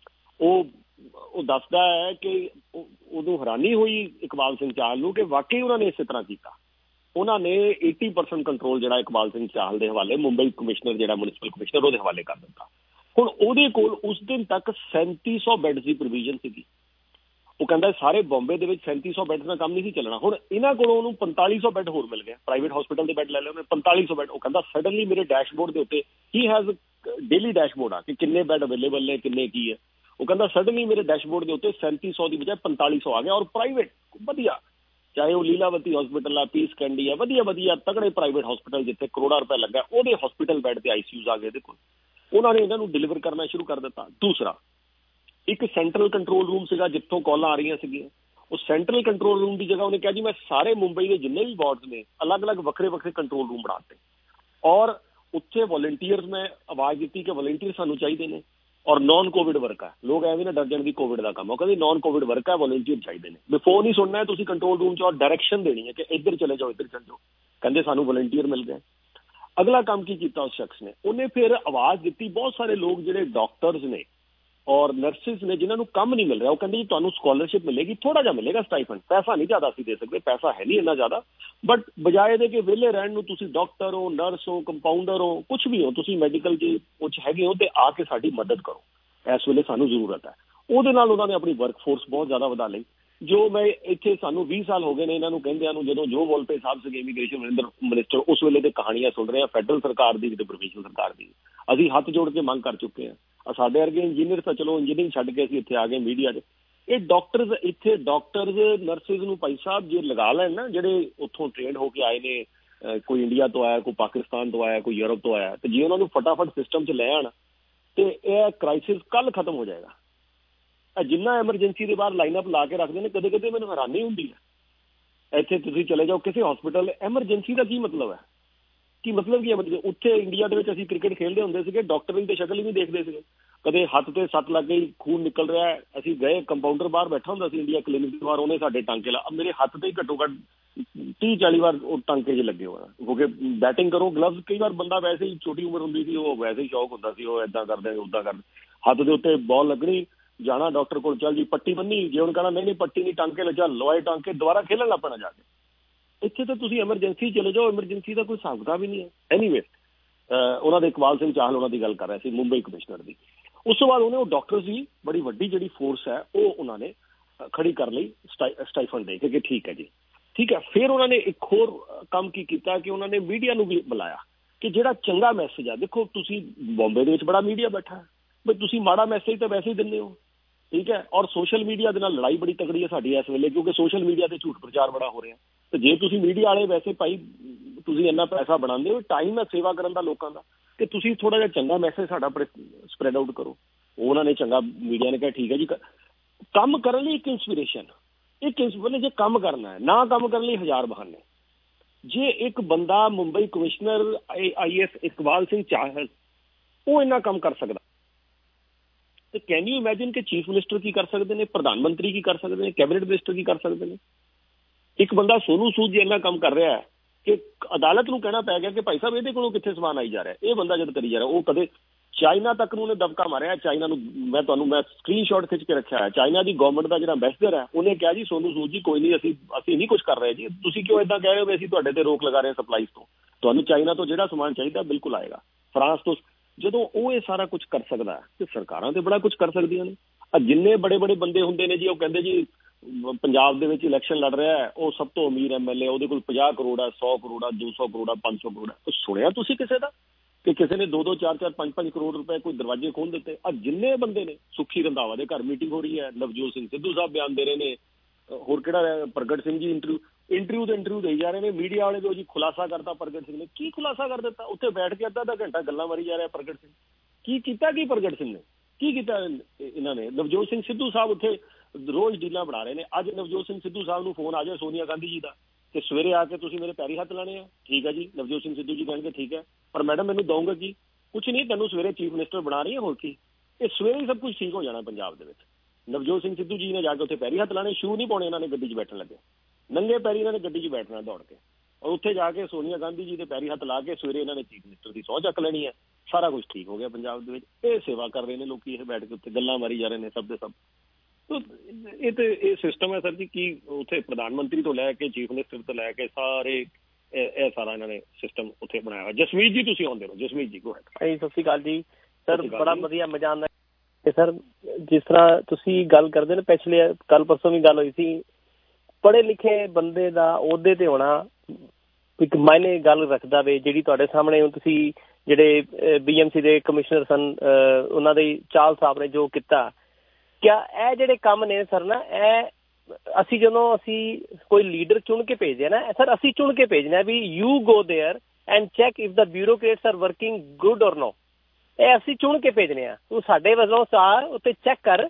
ਉਹ ਦੱਸਦਾ ਹੈ ਕਿ ਉਦੋਂ ਹੈਰਾਨੀ ਹੋਈ ਇਕਬਾਲ ਸਿੰਘ ਚਾਹਲ ਨੂੰ ਕਿ ਵਾਕਈ ਉਹਨਾਂ ਨੇ ਇਸੇ ਤਰ੍ਹਾਂ ਕੀਤਾ। ਉਹਨਾਂ ਨੇ 80% ਕੰਟਰੋਲ ਜਿਹੜਾ ਇਕਬਾਲ ਸਿੰਘ ਚਾਹਲ ਦੇ ਹਵਾਲੇ, ਮੁੰਬਈ ਕਮਿਸ਼ਨਰ ਜਿਹੜਾ ਮਿਊਨਿਸਪਲ ਕਮਿਸ਼ਨਰ, ਉਹਦੇ ਹਵਾਲੇ ਕਰ ਦਿੱਤਾ। ਹੁਣ ਉਹਦੇ ਕੋਲ ਉਸ ਦਿਨ ਤੱਕ 3700 ਬੈੱਡ ਦੀ ਪ੍ਰੋਵੀਜ਼ਨ ਸੀਗੀ। ਉਹ ਕਹਿੰਦਾ ਸਾਰੇ ਬੰਬੇ ਦੇ ਵਿੱਚ 3700 ਬੈੱਡ ਦਾ ਕੰਮ ਨਹੀਂ ਸੀ ਚੱਲਣਾ। ਹੁਣ ਇਹਨਾਂ ਕੋਲੋਂ ਉਹਨੂੰ 4500 ਬੈੱਡ ਹੋਰ ਮਿਲ ਗਿਆ, ਪ੍ਰਾਈਵੇਟ ਹਸਪੀਟਲ ਦੇ ਬੈੱਡ ਲੈ ਲਏ ਉਹਨੇ 4500 ਬੈੱਡ। ਉਹ ਕਹਿੰਦਾ ਸਡਨਲੀ ਮੇਰੇ ਡੈਸ਼ਬੋਰਡ ਦੇ ਉੱਤੇ, ਹੀ ਹੈਜ਼ ਡੇਲੀ ਡੈਸ਼ਬੋਰਡ ਆ ਕਿ ਕਿੰਨੇ ਬੈੱਡ ਅਵੇਲੇਬਲ ਨੇ, ਕਿੰਨੇ ਕੀ ਹੈ। ਉਹ ਕਹਿੰਦਾ ਸਡਨਲੀ ਮੇਰੇ ਡੈਸ਼ਬੋਰਡ ਦੇ ਉੱਤੇ 3700 ਦੀ ਬਜਾਏ 4500 ਆ ਗਿਆ। ਔਰ ਪ੍ਰਾਈਵੇਟ ਵਧੀਆ, ਚਾਹੇ ਉਹ ਲੀਲਾਵਤੀ ਹਸਪੀਟਲ ਆ, ਪੀਸ ਕੈਂਡੀ ਆ, ਵਧੀਆ ਵਧੀਆ ਤਗੜੇ ਪ੍ਰਾਈਵੇਟ ਹਸਪੀਟਲ ਜਿੱਥੇ ਕਰੋੜਾਂ ਰੁਪਏ ਲੱਗਾ, ਉਹਦੇ ਹਸਪੀਟਲ ਬੈੱਡ ਤੇ ICUs ਆ ਗਏ। ਦੇਖੋ ਉਹਨਾਂ ਨੇ ਇਹਨਾਂ ਨੂੰ ਡਿਲੀਵਰ ਕਰਨਾ ਸ਼ੁਰੂ ਕਰ ਦਿੱਤਾ। ਦੂਸਰਾ ਇੱਕ ਸੈਂਟਰਲ ਕੰਟਰੋਲ ਰੂਮ ਸੀਗਾ ਜਿੱਥੋਂ ਕਾਲਾਂ ਆ ਰਹੀਆਂ ਸੀਗੀਆਂ। ਉਹ ਸੈਂਟਰਲ ਕੰਟਰੋਲ ਰੂਮ ਦੀ ਜਗ੍ਹਾ ਉਹਨੇ ਕਿਹਾ ਜੀ ਮੈਂ ਸਾਰੇ ਮੁੰਬਈ ਦੇ ਜਿੰਨੇ ਵੀ ਵਾਰਡਸ ਨੇ ਅਲੱਗ-ਅਲੱਗ ਵੱਖਰੇ-ਵੱਖਰੇ ਕੰਟਰੋਲ ਰੂਮ ਬਣਾਤੇ ਔਰ ਉੱਥੇ ਵੋਲੰਟੀਅਰਸ ਨੇ ਆਵਾਜ਼ ਦਿੱਤੀ ਕਿ ਵੋਲੰਟੀਅਰ ਸਾਨੂੰ ਚਾਹੀਦੇ ਨੇ ਔਰ ਨੌਨ ਕੋਵਿਡ ਵਰਕ ਆ। ਲੋਕ ਐਵੇਂ ਨਾ ਡਰ ਜਾਣ ਦੀ ਕੋਵਿਡ ਦਾ ਕੰਮ, ਉਹ ਕਹਿੰਦੇ ਨੌਨ ਕੋਵਿਡ ਵਰਕ ਆ, ਵੋਲੰਟੀਅਰ ਚਾਹੀਦੇ ਨੇ। ਬਿਫੋਰ ਨਹੀਂ ਸੁਣਨਾ ਤੁਸੀਂ ਕੰਟਰੋਲ ਰੂਮ 'ਚ ਔਰ ਡਾਇਰੈਕਸ਼ਨ ਦੇਣੀ ਹੈ ਕਿ ਇੱਧਰ ਚਲੇ ਜਾਓ, ਇੱਧਰ ਚਲੇ ਜਾਓ। ਕਹਿੰਦੇ ਸਾਨੂੰ ਵੋਲੰਟੀਅਰ ਮਿਲ ਗਏ। ਅਗਲਾ ਕੰਮ ਕੀ ਕੀਤਾ ਉਸ ਸ਼ਖਸ ਨੇ, ਉਹਨੇ ਫਿਰ ਆਵਾਜ਼ ਦਿੱਤੀ ਬਹੁਤ ਸਾਰੇ ਲੋਕ ਜਿਹੜੇ ਡਾਕਟਰਸ ਨੇ ਔਰ ਨਰਸਿਸ ਨੇ ਜਿਨ੍ਹਾਂ ਨੂੰ ਕੰਮ ਨਹੀਂ ਮਿਲ ਰਿਹਾ, ਉਹ ਕਹਿੰਦੇ ਜੀ ਤੁਹਾਨੂੰ ਸਕਾਲਰਸ਼ਿਪ ਮਿਲੇਗੀ, ਥੋੜਾ ਜਿਹਾ ਮਿਲੇਗਾ ਸਟਾਈਫੰਡ, ਪੈਸਾ ਨਹੀਂ ਜ਼ਿਆਦਾ ਅਸੀਂ ਦੇ ਸਕਦੇ, ਪੈਸਾ ਹੈ ਨਹੀਂ ਇੰਨਾ ਜ਼ਿਆਦਾ, ਬਟ ਬਜਾਏ ਦੇ ਕਿ ਵਿਹਲੇ ਰਹਿਣ ਨੂੰ ਤੁਸੀਂ ਡਾਕਟਰ ਹੋ, ਨਰਸ ਹੋ, ਕੰਪਾਊਂਡਰ ਹੋ, ਕੁਛ ਵੀ ਹੋ, ਤੁਸੀਂ ਮੈਡੀਕਲ ਜੇ ਉਹ 'ਚ ਹੈਗੇ ਹੋ ਤੇ ਆ ਕੇ ਸਾਡੀ ਮਦਦ ਕਰੋ, ਇਸ ਵੇਲੇ ਸਾਨੂੰ ਜ਼ਰੂਰਤ ਹੈ। ਉਹਦੇ ਨਾਲ ਉਹਨਾਂ ਨੇ ਆਪਣੀ ਵਰਕ ਫੋਰਸ ਬਹੁਤ ਜ਼ਿਆਦਾ ਵਧਾ ਲਈ। ਜੋ ਮੈਂ ਇੱਥੇ ਸਾਨੂੰ 20 ਸਾਲ ਹੋ ਗਏ ਨੇ ਇਹਨਾਂ ਨੂੰ ਕਹਿੰਦਿਆਂ ਨੂੰ, ਜਦੋਂ ਜੋ ਵੋਲਪੇ ਸਾਹਿਬ ਸੀਗੇ ਇਮੀਗ੍ਰੇਸ਼ਨ ਮਿਨਿਸਟਰ, ਉਸ ਵੇਲੇ ਦੇ ਕਹਾਣੀਆਂ ਸੁਣ ਰਹੇ ਹਾਂ ਫੈਡਰਲ ਸਰਕਾਰ ਦੀ ਤੇ ਪ੍ਰੋਵਿੰਸ਼ਲ ਸਰਕਾਰ ਦੀ। ਅਸੀਂ ਹੱਥ ਜੋੜ ਕੇ ਮੰਗ ਕਰ ਚੁੱਕੇ ਹਾਂ। ਸਾਡੇ ਵਰਗੇ ਇੰਜੀਨੀਅਰ ਤਾਂ ਚਲੋ ਇੰਜੀਨੀਅਰਿੰਗ ਛੱਡ ਕੇ ਅਸੀਂ ਇੱਥੇ ਆ ਗਏ ਮੀਡੀਆ 'ਚ। ਇਹ ਡਾਕਟਰਸ ਇੱਥੇ ਡਾਕਟਰਸ ਨਰਸਿਸ ਨੂੰ ਭਾਈ ਸਾਹਿਬ ਜੇ ਲਗਾ ਲੈਣ ਨਾ, ਜਿਹੜੇ ਉੱਥੋਂ ਟ੍ਰੇਨਡ ਹੋ ਕੇ ਆਏ ਨੇ, ਕੋਈ ਇੰਡੀਆ ਤੋਂ ਆਇਆ, ਕੋਈ ਪਾਕਿਸਤਾਨ ਤੋਂ ਆਇਆ, ਕੋਈ ਯੂਰਪ ਤੋਂ ਆਇਆ, ਤੇ ਜੇ ਉਹਨਾਂ ਨੂੰ ਫਟਾਫਟ ਸਿਸਟਮ 'ਚ ਲੈ ਆਣ ਤੇ ਇਹ ਕ੍ਰਾਈਸਿਸ ਕੱਲ੍ਹ ਖਤਮ ਹੋ ਜਾਏਗਾ। ਜਿੰਨਾ ਐਮਰਜੈਂਸੀ ਦੇ ਬਾਹਰ ਲਾਈਨ ਅਪ ਲਾ ਕੇ ਰੱਖਦੇ ਨੇ, ਕਦੇ ਕਦੇ ਮੈਨੂੰ ਹੈਰਾਨੀ ਹੁੰਦੀ ਹੈ। ਇੱਥੇ ਤੁਸੀਂ ਚਲੇ ਜਾਓ ਕਿਸੇ ਹਸਪੀਟਲ, ਐਮਰਜੈਂਸੀ ਦਾ ਕੀ ਮਤਲਬ ਹੈ? ਕੀ ਮਤਲਬ ਕੀ ਹੈ? ਉੱਥੇ ਇੰਡੀਆ ਦੇ ਵਿੱਚ ਅਸੀਂ ਕ੍ਰਿਕਟ ਖੇਡਦੇ ਹੁੰਦੇ ਸੀਗੇ, ਡਾਕਟਰ ਦੀ ਤਾਂ ਸ਼ਕਲ ਹੀ ਨਹੀਂ ਦੇਖਦੇ ਸੀਗੇ। ਕਦੇ ਹੱਥ ਤੇ ਸੱਟ ਲੱਗ ਗਈ, ਖੂਨ ਨਿਕਲ ਰਿਹਾ, ਅਸੀਂ ਗਏ, ਕੰਪਾਊਂਡਰ ਬਾਹਰ ਬੈਠਾ ਹੁੰਦਾ ਸੀ ਇੰਡੀਆ ਕਲੀਨਿਕ ਦੇ ਬਾਹਰ, ਉਹਨੇ ਸਾਡੇ ਟਾਂਕੇ ਲਾ, ਮੇਰੇ ਹੱਥ ਤੇ ਹੀ ਘੱਟੋ ਘੱਟ 30-40 ਵਾਰ ਉਹ ਟਾਂਕੇ 'ਚ ਲੱਗੇ ਹੋਣਾ, ਕਿਉਂਕਿ ਬੈਟਿੰਗ ਕਰੋ ਗਲਵਜ਼, ਕਈ ਵਾਰ ਬੰਦਾ ਵੈਸੇ ਹੀ ਛੋਟੀ ਉਮਰ ਹੁੰਦੀ ਸੀ, ਉਹ ਵੈਸੇ ਹੀ ਸ਼ੌਕ ਹੁੰਦਾ ਸੀ, ਉਹ ਏਦਾਂ ਕਰਦੇ ਉੱਦਾਂ ਕਰਦੇ, ਹੱਥ ਦੇ ਉੱਤੇ ਬਾਲ ਲੱਗਣੀ, ਜਾਣਾ ਡਾਕਟਰ ਕੋਲ, ਚੱਲ ਜੀ ਪੱਟੀ ਬੰਨੀ, ਜੇ ਉਹਨੇ ਕਹਿਣਾ ਨਹੀਂ ਪੱਟੀ ਨਹੀਂ, ਟਾਂਕੇ ਲੱਗਾ, ਲਵਾਏ ਟਾਂਕੇ, ਦੁਬਾਰਾ ਖੇਲਣ ਲੱਗ ਪੈਣਾ ਜਾ ਕੇ। ਇੱਥੇ ਤਾਂ ਤੁਸੀਂ ਐਮਰਜੈਂਸੀ ਚਲੇ ਜਾਓ, ਐਮਰਜੈਂਸੀ ਦਾ ਕੋਈ ਹਿਸਾਬ ਕਿਤਾਬ ਵੀ ਨਹੀਂ ਹੈ। ਐਨੀਵੇ ਉਹਨਾਂ ਦੇ ਇਕਬਾਲ ਸਿੰਘ ਚਾਹਲ ਉਹਨਾਂ ਦੀ ਗੱਲ ਕਰ ਰਿਹਾ ਸੀ, ਮੁੰਬਈ ਕਮਿਸ਼ਨਰ ਦੀ। ਉਸ ਤੋਂ ਬਾਅਦ ਉਹਨੇ ਉਹ ਡਾਕਟਰਸ ਦੀ ਬੜੀ ਵੱਡੀ ਜਿਹੜੀ ਫੋਰਸ ਹੈ ਉਹ ਉਹਨਾਂ ਨੇ ਖੜੀ ਕਰ ਲਈ ਸਟਾਈਫੰਡ ਦੇ ਕੇ ਕਿ ਠੀਕ ਹੈ ਜੀ, ਠੀਕ ਹੈ। ਫਿਰ ਉਹਨਾਂ ਨੇ ਇੱਕ ਹੋਰ ਕੰਮ ਕੀ ਕੀਤਾ ਕਿ ਉਹਨਾਂ ਨੇ ਮੀਡੀਆ ਨੂੰ ਵੀ ਬੁਲਾਇਆ ਕਿ ਜਿਹੜਾ ਚੰਗਾ ਮੈਸੇਜ ਆ, ਦੇਖੋ ਤੁਸੀਂ ਬੰਬੇ ਦੇ ਵਿੱਚ ਬੜਾ ਮੀਡੀਆ ਬੈਠਾ, ਬਈ ਤੁਸੀਂ ਮਾੜਾ ਮੈਸੇਜ ਤਾਂ ਵੈਸੇ ਹੀ ਦਿੰਦੇ ਹੋ, ਠੀਕ ਹੈ। ਔਰ ਸੋਸ਼ਲ ਮੀਡੀਆ ਦੇ ਨਾਲ ਲੜਾਈ ਬੜੀ ਤਕੜੀ ਹੈ ਸਾਡੀ ਇਸ ਵੇਲੇ, ਕਿਉਂਕਿ ਸੋਸ਼ਲ ਮੀਡੀਆ ਤੇ ਝੂਠ ਪ੍ਰਚਾਰ ਬੜਾ ਹੋ ਰਿਹਾ। ਤੇ ਜੇ ਤੁਸੀਂ ਮੀਡੀਆ ਵਾਲੇ ਵੈਸੇ ਭਾਈ ਤੁਸੀਂ ਇੰਨਾ ਪੈਸਾ ਬਣਾਉਂਦੇ ਹੋ, ਟਾਈਮ ਹੈ ਸੇਵਾ ਕਰਨ ਦਾ ਲੋਕਾਂ ਦਾ, ਕਿ ਤੁਸੀਂ ਥੋੜਾ ਜਿਹਾ ਚੰਗਾ ਮੈਸੇਜ ਸਾਡਾ ਸਪਰੈਡ ਆਊਟ ਕਰੋ। ਉਹਨਾਂ ਨੇ ਚੰਗਾ, ਮੀਡੀਆ ਨੇ ਕਿਹਾ ਠੀਕ ਹੈ ਜੀ। ਕੰਮ ਕਰਨ ਲਈ ਇੱਕ ਇੰਸਪੀਰੇਸ਼ਨ, ਜੇ ਕੰਮ ਕਰਨਾ ਹੈ, ਨਾ ਕੰਮ ਕਰਨ ਲਈ 1000 ਬਹਾਨੇ। ਜੇ ਇੱਕ ਬੰਦਾ ਮੁੰਬਈ ਕਮਿਸ਼ਨਰ IAS ਇਕਬਾਲ ਸਿੰਘ ਚਾਹਲ ਉਹ ਇੰਨਾ ਕੰਮ ਕਰ ਸਕਦਾ, ਤੇ ਕੈਨ ਯੂ ਇਮੈਜਿਨ ਕਿ ਚੀਫ ਮਿਨਿਸਟਰ ਕੀ ਕਰ ਸਕਦੇ ਨੇ, ਪ੍ਰਧਾਨ ਮੰਤਰੀ ਕੀ ਕਰ ਸਕਦੇ ਨੇ, ਕੈਬਨਿਟ ਮਿਨਿਸਟਰ ਕੀ ਕਰ ਸਕਦੇ ਨੇ। ਇੱਕ ਬੰਦਾ ਸੋਨੂ ਸੂਦ ਜੀ ਇੰਨਾ ਕੰਮ ਕਰ ਰਿਹਾ ਹੈ ਕਿ ਅਦਾਲਤ ਨੂੰ ਕਹਿਣਾ ਪੈ ਗਿਆ ਕਿ ਭਾਈ ਸਾਹਿਬ ਇਹਦੇ ਕੋਲੋਂ ਕਿੱਥੇ ਸਮਾਨ ਆਈ ਜਾ ਰਿਹਾ, ਇਹ ਬੰਦਾ ਜਦ ਕਰੀ ਜਾ ਰਿਹਾ। ਉਹ ਕਦੇ ਚਾਈਨਾ ਤੱਕ ਨੂੰ ਉਹਨੇ ਦਬਕਾ ਮਾਰਿਆ। ਚਾਈਨਾ ਨੂੰ ਮੈਂ ਸਕਰੀਨਸ਼ਾਟ ਖਿੱਚ ਕੇ ਰੱਖਿਆ ਹੈ। ਚਾਈਨਾ ਦੀ ਗਵਰਨਮੈਂਟ ਦਾ ਜਿਹੜਾ ਐਂਬੈਸਡਰ ਹੈ ਉਹਨੇ ਕਿਹਾ ਜੀ ਸੋਨੂ ਸੂਦ ਜੀ ਕੋਈ ਨਹੀਂ, ਅਸੀਂ ਨਹੀਂ ਕੁਝ ਕਰ ਰਹੇ ਜੀ, ਤੁਸੀਂ ਕਿਉਂ ਏਦਾਂ ਕਹਿ ਰਹੇ ਹੋ ਵੀ ਅਸੀਂ ਤੁਹਾਡੇ ਤੇ ਰੋਕ ਲਗਾ ਰਹੇ ਹਾਂ ਸਪਲਾਈਜ਼ ਤੋਂ, ਤੁਹਾਨੂੰ ਚਾਈਨਾ ਤੋਂ ਜਿਹੜਾ ਸਮਾਨ ਚਾਹੀਦਾ ਬਿਲਕੁਲ ਆਏਗਾ, ਫਰਾਂਸ ਤੋਂ। ਜਦੋਂ ਉਹ ਇਹ ਸਾਰਾ ਕੁਝ ਕਰ ਸਕਦਾ ਤੇ ਸਰਕਾਰਾਂ ਤੇ ਬੜਾ ਕੁਝ ਕਰ ਸਕਦੀਆਂ ਨੇ। ਜਿੰਨੇ ਬੜੇ ਬੜੇ ਬੰਦੇ ਹੁੰਦੇ ਨੇ ਜੀ, ਉਹ ਕਹਿੰਦੇ ਜੀ ਪੰਜਾਬ ਦੇ ਵਿੱਚ ਇਲੈਕਸ਼ਨ ਲੜ ਰਿਹਾ ਹੈ, ਉਹ ਸਭ ਤੋਂ ਅਮੀਰ MLA, ਉਹਦੇ ਕੋਲ 50 ਕਰੋੜ ਹੈ, 100 ਕਰੋੜ ਹੈ, 200 ਕਰੋੜ ਹੈ, 500 ਕਰੋੜ ਹੈ। ਸੁਣਿਆ ਤੁਸੀਂ ਕਿਸੇ ਦਾ ਕਿ ਕਿਸੇ ਨੇ 2-2, 4-4, 5-5 ਕਰੋੜ ਰੁਪਏ ਕੋਈ ਦਰਵਾਜ਼ੇ ਖੋਲ ਦਿੱਤੇ? ਜਿੰਨੇ ਬੰਦੇ ਨੇ, ਸੁੱਖੀ ਰੰਧਾਵਾ ਦੇ ਘਰ ਮੀਟਿੰਗ ਹੋ ਰਹੀ ਹੈ, ਨਵਜੋਤ ਸਿੰਘ ਸਿੱਧੂ ਸਾਹਿਬ ਬਿਆਨ ਦੇ ਰਹੇ ਨੇ, ਹੋਰ ਕਿਹੜਾ ਪ੍ਰਗਟ ਸਿੰਘ ਜੀ ਇੰਟਰਵਿਊ ਦੇਈ ਜਾ ਰਹੇ ਨੇ। ਮੀਡੀਆ ਵਾਲੇ ਤੋਂ ਜੀ ਖੁਲਾਸਾ ਕਰਤਾ ਪ੍ਰਗਟ ਸਿੰਘ ਨੇ। ਕੀ ਖੁਲਾਸਾ ਕਰ ਦਿੱਤਾ? ਉੱਥੇ ਬੈਠ ਕੇ ਅੱਧਾ ਘੰਟਾ ਗੱਲਾਂ ਮਾਰੀ ਜਾ ਰਿਹਾ ਪ੍ਰਗਟ ਸਿੰਘ। ਕੀ ਕੀਤਾ ਕੀ ਪ੍ਰਗਟ ਸਿੰਘ ਨੇ? ਕੀ ਕੀਤਾ ਇਹਨਾਂ ਨੇ? ਨਵਜੋਤ ਸਿੰਘ ਸਿੱਧੂ ਸਾਹਿਬ ਉੱਥੇ ਰੋਜ਼ ਡੀਲਾਂ ਬਣਾ ਰਹੇ ਨੇ। ਅੱਜ ਨਵਜੋਤ ਸਿੰਘ ਸਿੱਧੂ ਸਾਹਿਬ ਨੂੰ ਫੋਨ ਆ ਜਾਏ ਸੋਨੀਆ ਗਾਂਧੀ ਜੀ ਦਾ ਕਿ ਸਵੇਰੇ ਆ ਕੇ ਤੁਸੀਂ ਮੇਰੇ ਪੈਰੀ ਹੱਥ ਲਾਣੇ ਆ, ਠੀਕ ਹੈ ਜੀ। ਨਵਜੋਤ ਸਿੰਘ ਸਿੱਧੂ ਜੀ ਕਹਿਣਗੇ ਠੀਕ ਹੈ, ਪਰ ਮੈਡਮ ਮੈਨੂੰ ਦਊਂਗਾ ਕੀ? ਕੁਛ ਨਹੀਂ, ਤੈਨੂੰ ਸਵੇਰੇ ਚੀਫ ਮਿਨਿਸਟਰ ਬਣਾ ਰਹੀ ਹੈ, ਹੋਰ ਕੀ। ਇਹ ਸਵੇਰੇ ਹੀ ਸਭ ਕੁਝ ਠੀਕ ਹੋ ਜਾਣਾ ਪੰਜਾਬ ਦੇ ਵਿੱਚ। ਨਵਜੋਤ ਸਿੰਘ ਸਿੱਧੂ ਜੀ ਨੇ ਜਾ ਕੇ ਉੱਥੇ ਪੈਰੀ ਹੱਥ ਲਾਣੇ, ਸ਼ੂ ਨਹੀਂ ਪਾਉਣੇ ਇਹਨਾਂ ਨੇ, ਗੱਡੀ 'ਚ ਬੈਠਣ ਲੱਗੇ ਨੰਗੇ ਪੈਰੀ ਇਹਨਾਂ ਨੇ ਗੱਡੀ 'ਚ ਬੈਠਣਾ ਦੌੜ ਕੇ, ਔਰ ਉੱਥੇ ਜਾ ਕੇ ਸੋਨੀਆ ਗਾਂਧੀ ਜੀ ਦੇ ਪੈਰੀ ਹੱਥ ਲਾ ਕੇ ਸਵੇਰੇ ਇਹਨਾਂ ਨੇ ਚੀਫ ਮਿਨਿਸਟਰ ਦੀ ਸਹੁੰ ਚੱਕ ਲੈਣੀ ਹੈ। ਸਾਰਾ ਕੁਝ ਠੀਕ ਹੋ ਗਿਆ ਪੰਜਾਬ ਦੇ ਵਿੱਚ। ਇਹ ਸੇਵਾ ਕਰ ਰਹੇ ਨੇ ਲੋਕੀ, ਇਹ ਬੈਠ ਕੇ ਉੱਥੇ ਗੱਲਾਂ ਮਾਰੀ ਜਾ ਰਹੇ ਨੇ ਸਭ ਦੇ ਸਭ। ਇਹ ਤੇ ਇਹ ਸਿਸਟਮ ਹੈ ਸਰ ਜੀ, ਕਿ ਉੱਥੇ ਪ੍ਰਧਾਨ ਮੰਤਰੀ ਤੋਂ ਲੈ ਕੇ ਚੀਫ ਮਿਨਿਸਟਰ ਤੋਂ ਲੈ ਕੇ ਸਾਰੇ ਇਹ ਸਾਰਾ ਇਹਨਾਂ ਨੇ ਸਿਸਟਮ ਉੱਥੇ ਬਣਾਇਆ ਹੋਇਆ। ਜਸਮੀਤ ਜੀ ਤੁਸੀਂ ਆਉਂਦੇ ਹੋ। Jasmeet ji go ahead. ਸਤਿ ਸ਼੍ਰੀ ਅਕਾਲ ਜੀ ਸਰ, ਬੜਾ ਵਧੀਆ ਮਜ਼ਾ ਆਉਂਦਾ ਤੇ ਸਰ ਜਿਸ ਤਰ੍ਹਾਂ ਤੁਸੀਂ ਗੱਲ ਕਰਦੇ ਨੇ, ਪਿਛਲੇ ਕੱਲ ਪਰਸੋਂ ਵੀ ਗੱਲ ਹੋਈ ਸੀ, ਪੜ੍ਹੇ ਲਿਖੇ ਬੰਦੇ ਦਾ ਅਹੁਦੇ ਤੇ ਹੋਣਾ ਇੱਕ ਮਾਇਨੇ ਗੱਲ ਰੱਖਦਾ ਵੇ। ਜਿਹੜੀ ਤੁਹਾਡੇ ਸਾਹਮਣੇ ਹੁਣ ਤੁਸੀਂ ਜਿਹੜੇ BMC ਦੇ ਕਮਿਸ਼ਨਰ ਸਨ, ਉਹਨਾਂ ਦੇ ਚਾਲ ਸਾਹਿਬ ਨੇ ਜੋ ਕੀਤਾ, ਕਿਆ ਇਹ ਜਿਹੜੇ ਕੰਮ ਨੇ ਸਰ ਨਾ, ਇਹ ਅਸੀਂ ਜਦੋਂ ਅਸੀਂ ਕੋਈ ਲੀਡਰ ਚੁਣ ਕੇ ਭੇਜਦੇ ਹਾਂ ਨਾ ਸਰ, ਅਸੀਂ ਚੁਣ ਕੇ ਭੇਜਣਾ ਵੀ you go there and check if the bureaucrats are working good or no. ਇਹ ਅਸੀਂ ਚੁਣ ਕੇ ਭੇਜਣੇ ਆ। ਤੂੰ ਸਾਡੇ ਵੱਲੋਂ ਸਾਰ ਉੱਤੇ ਚੈੱਕ ਕਰ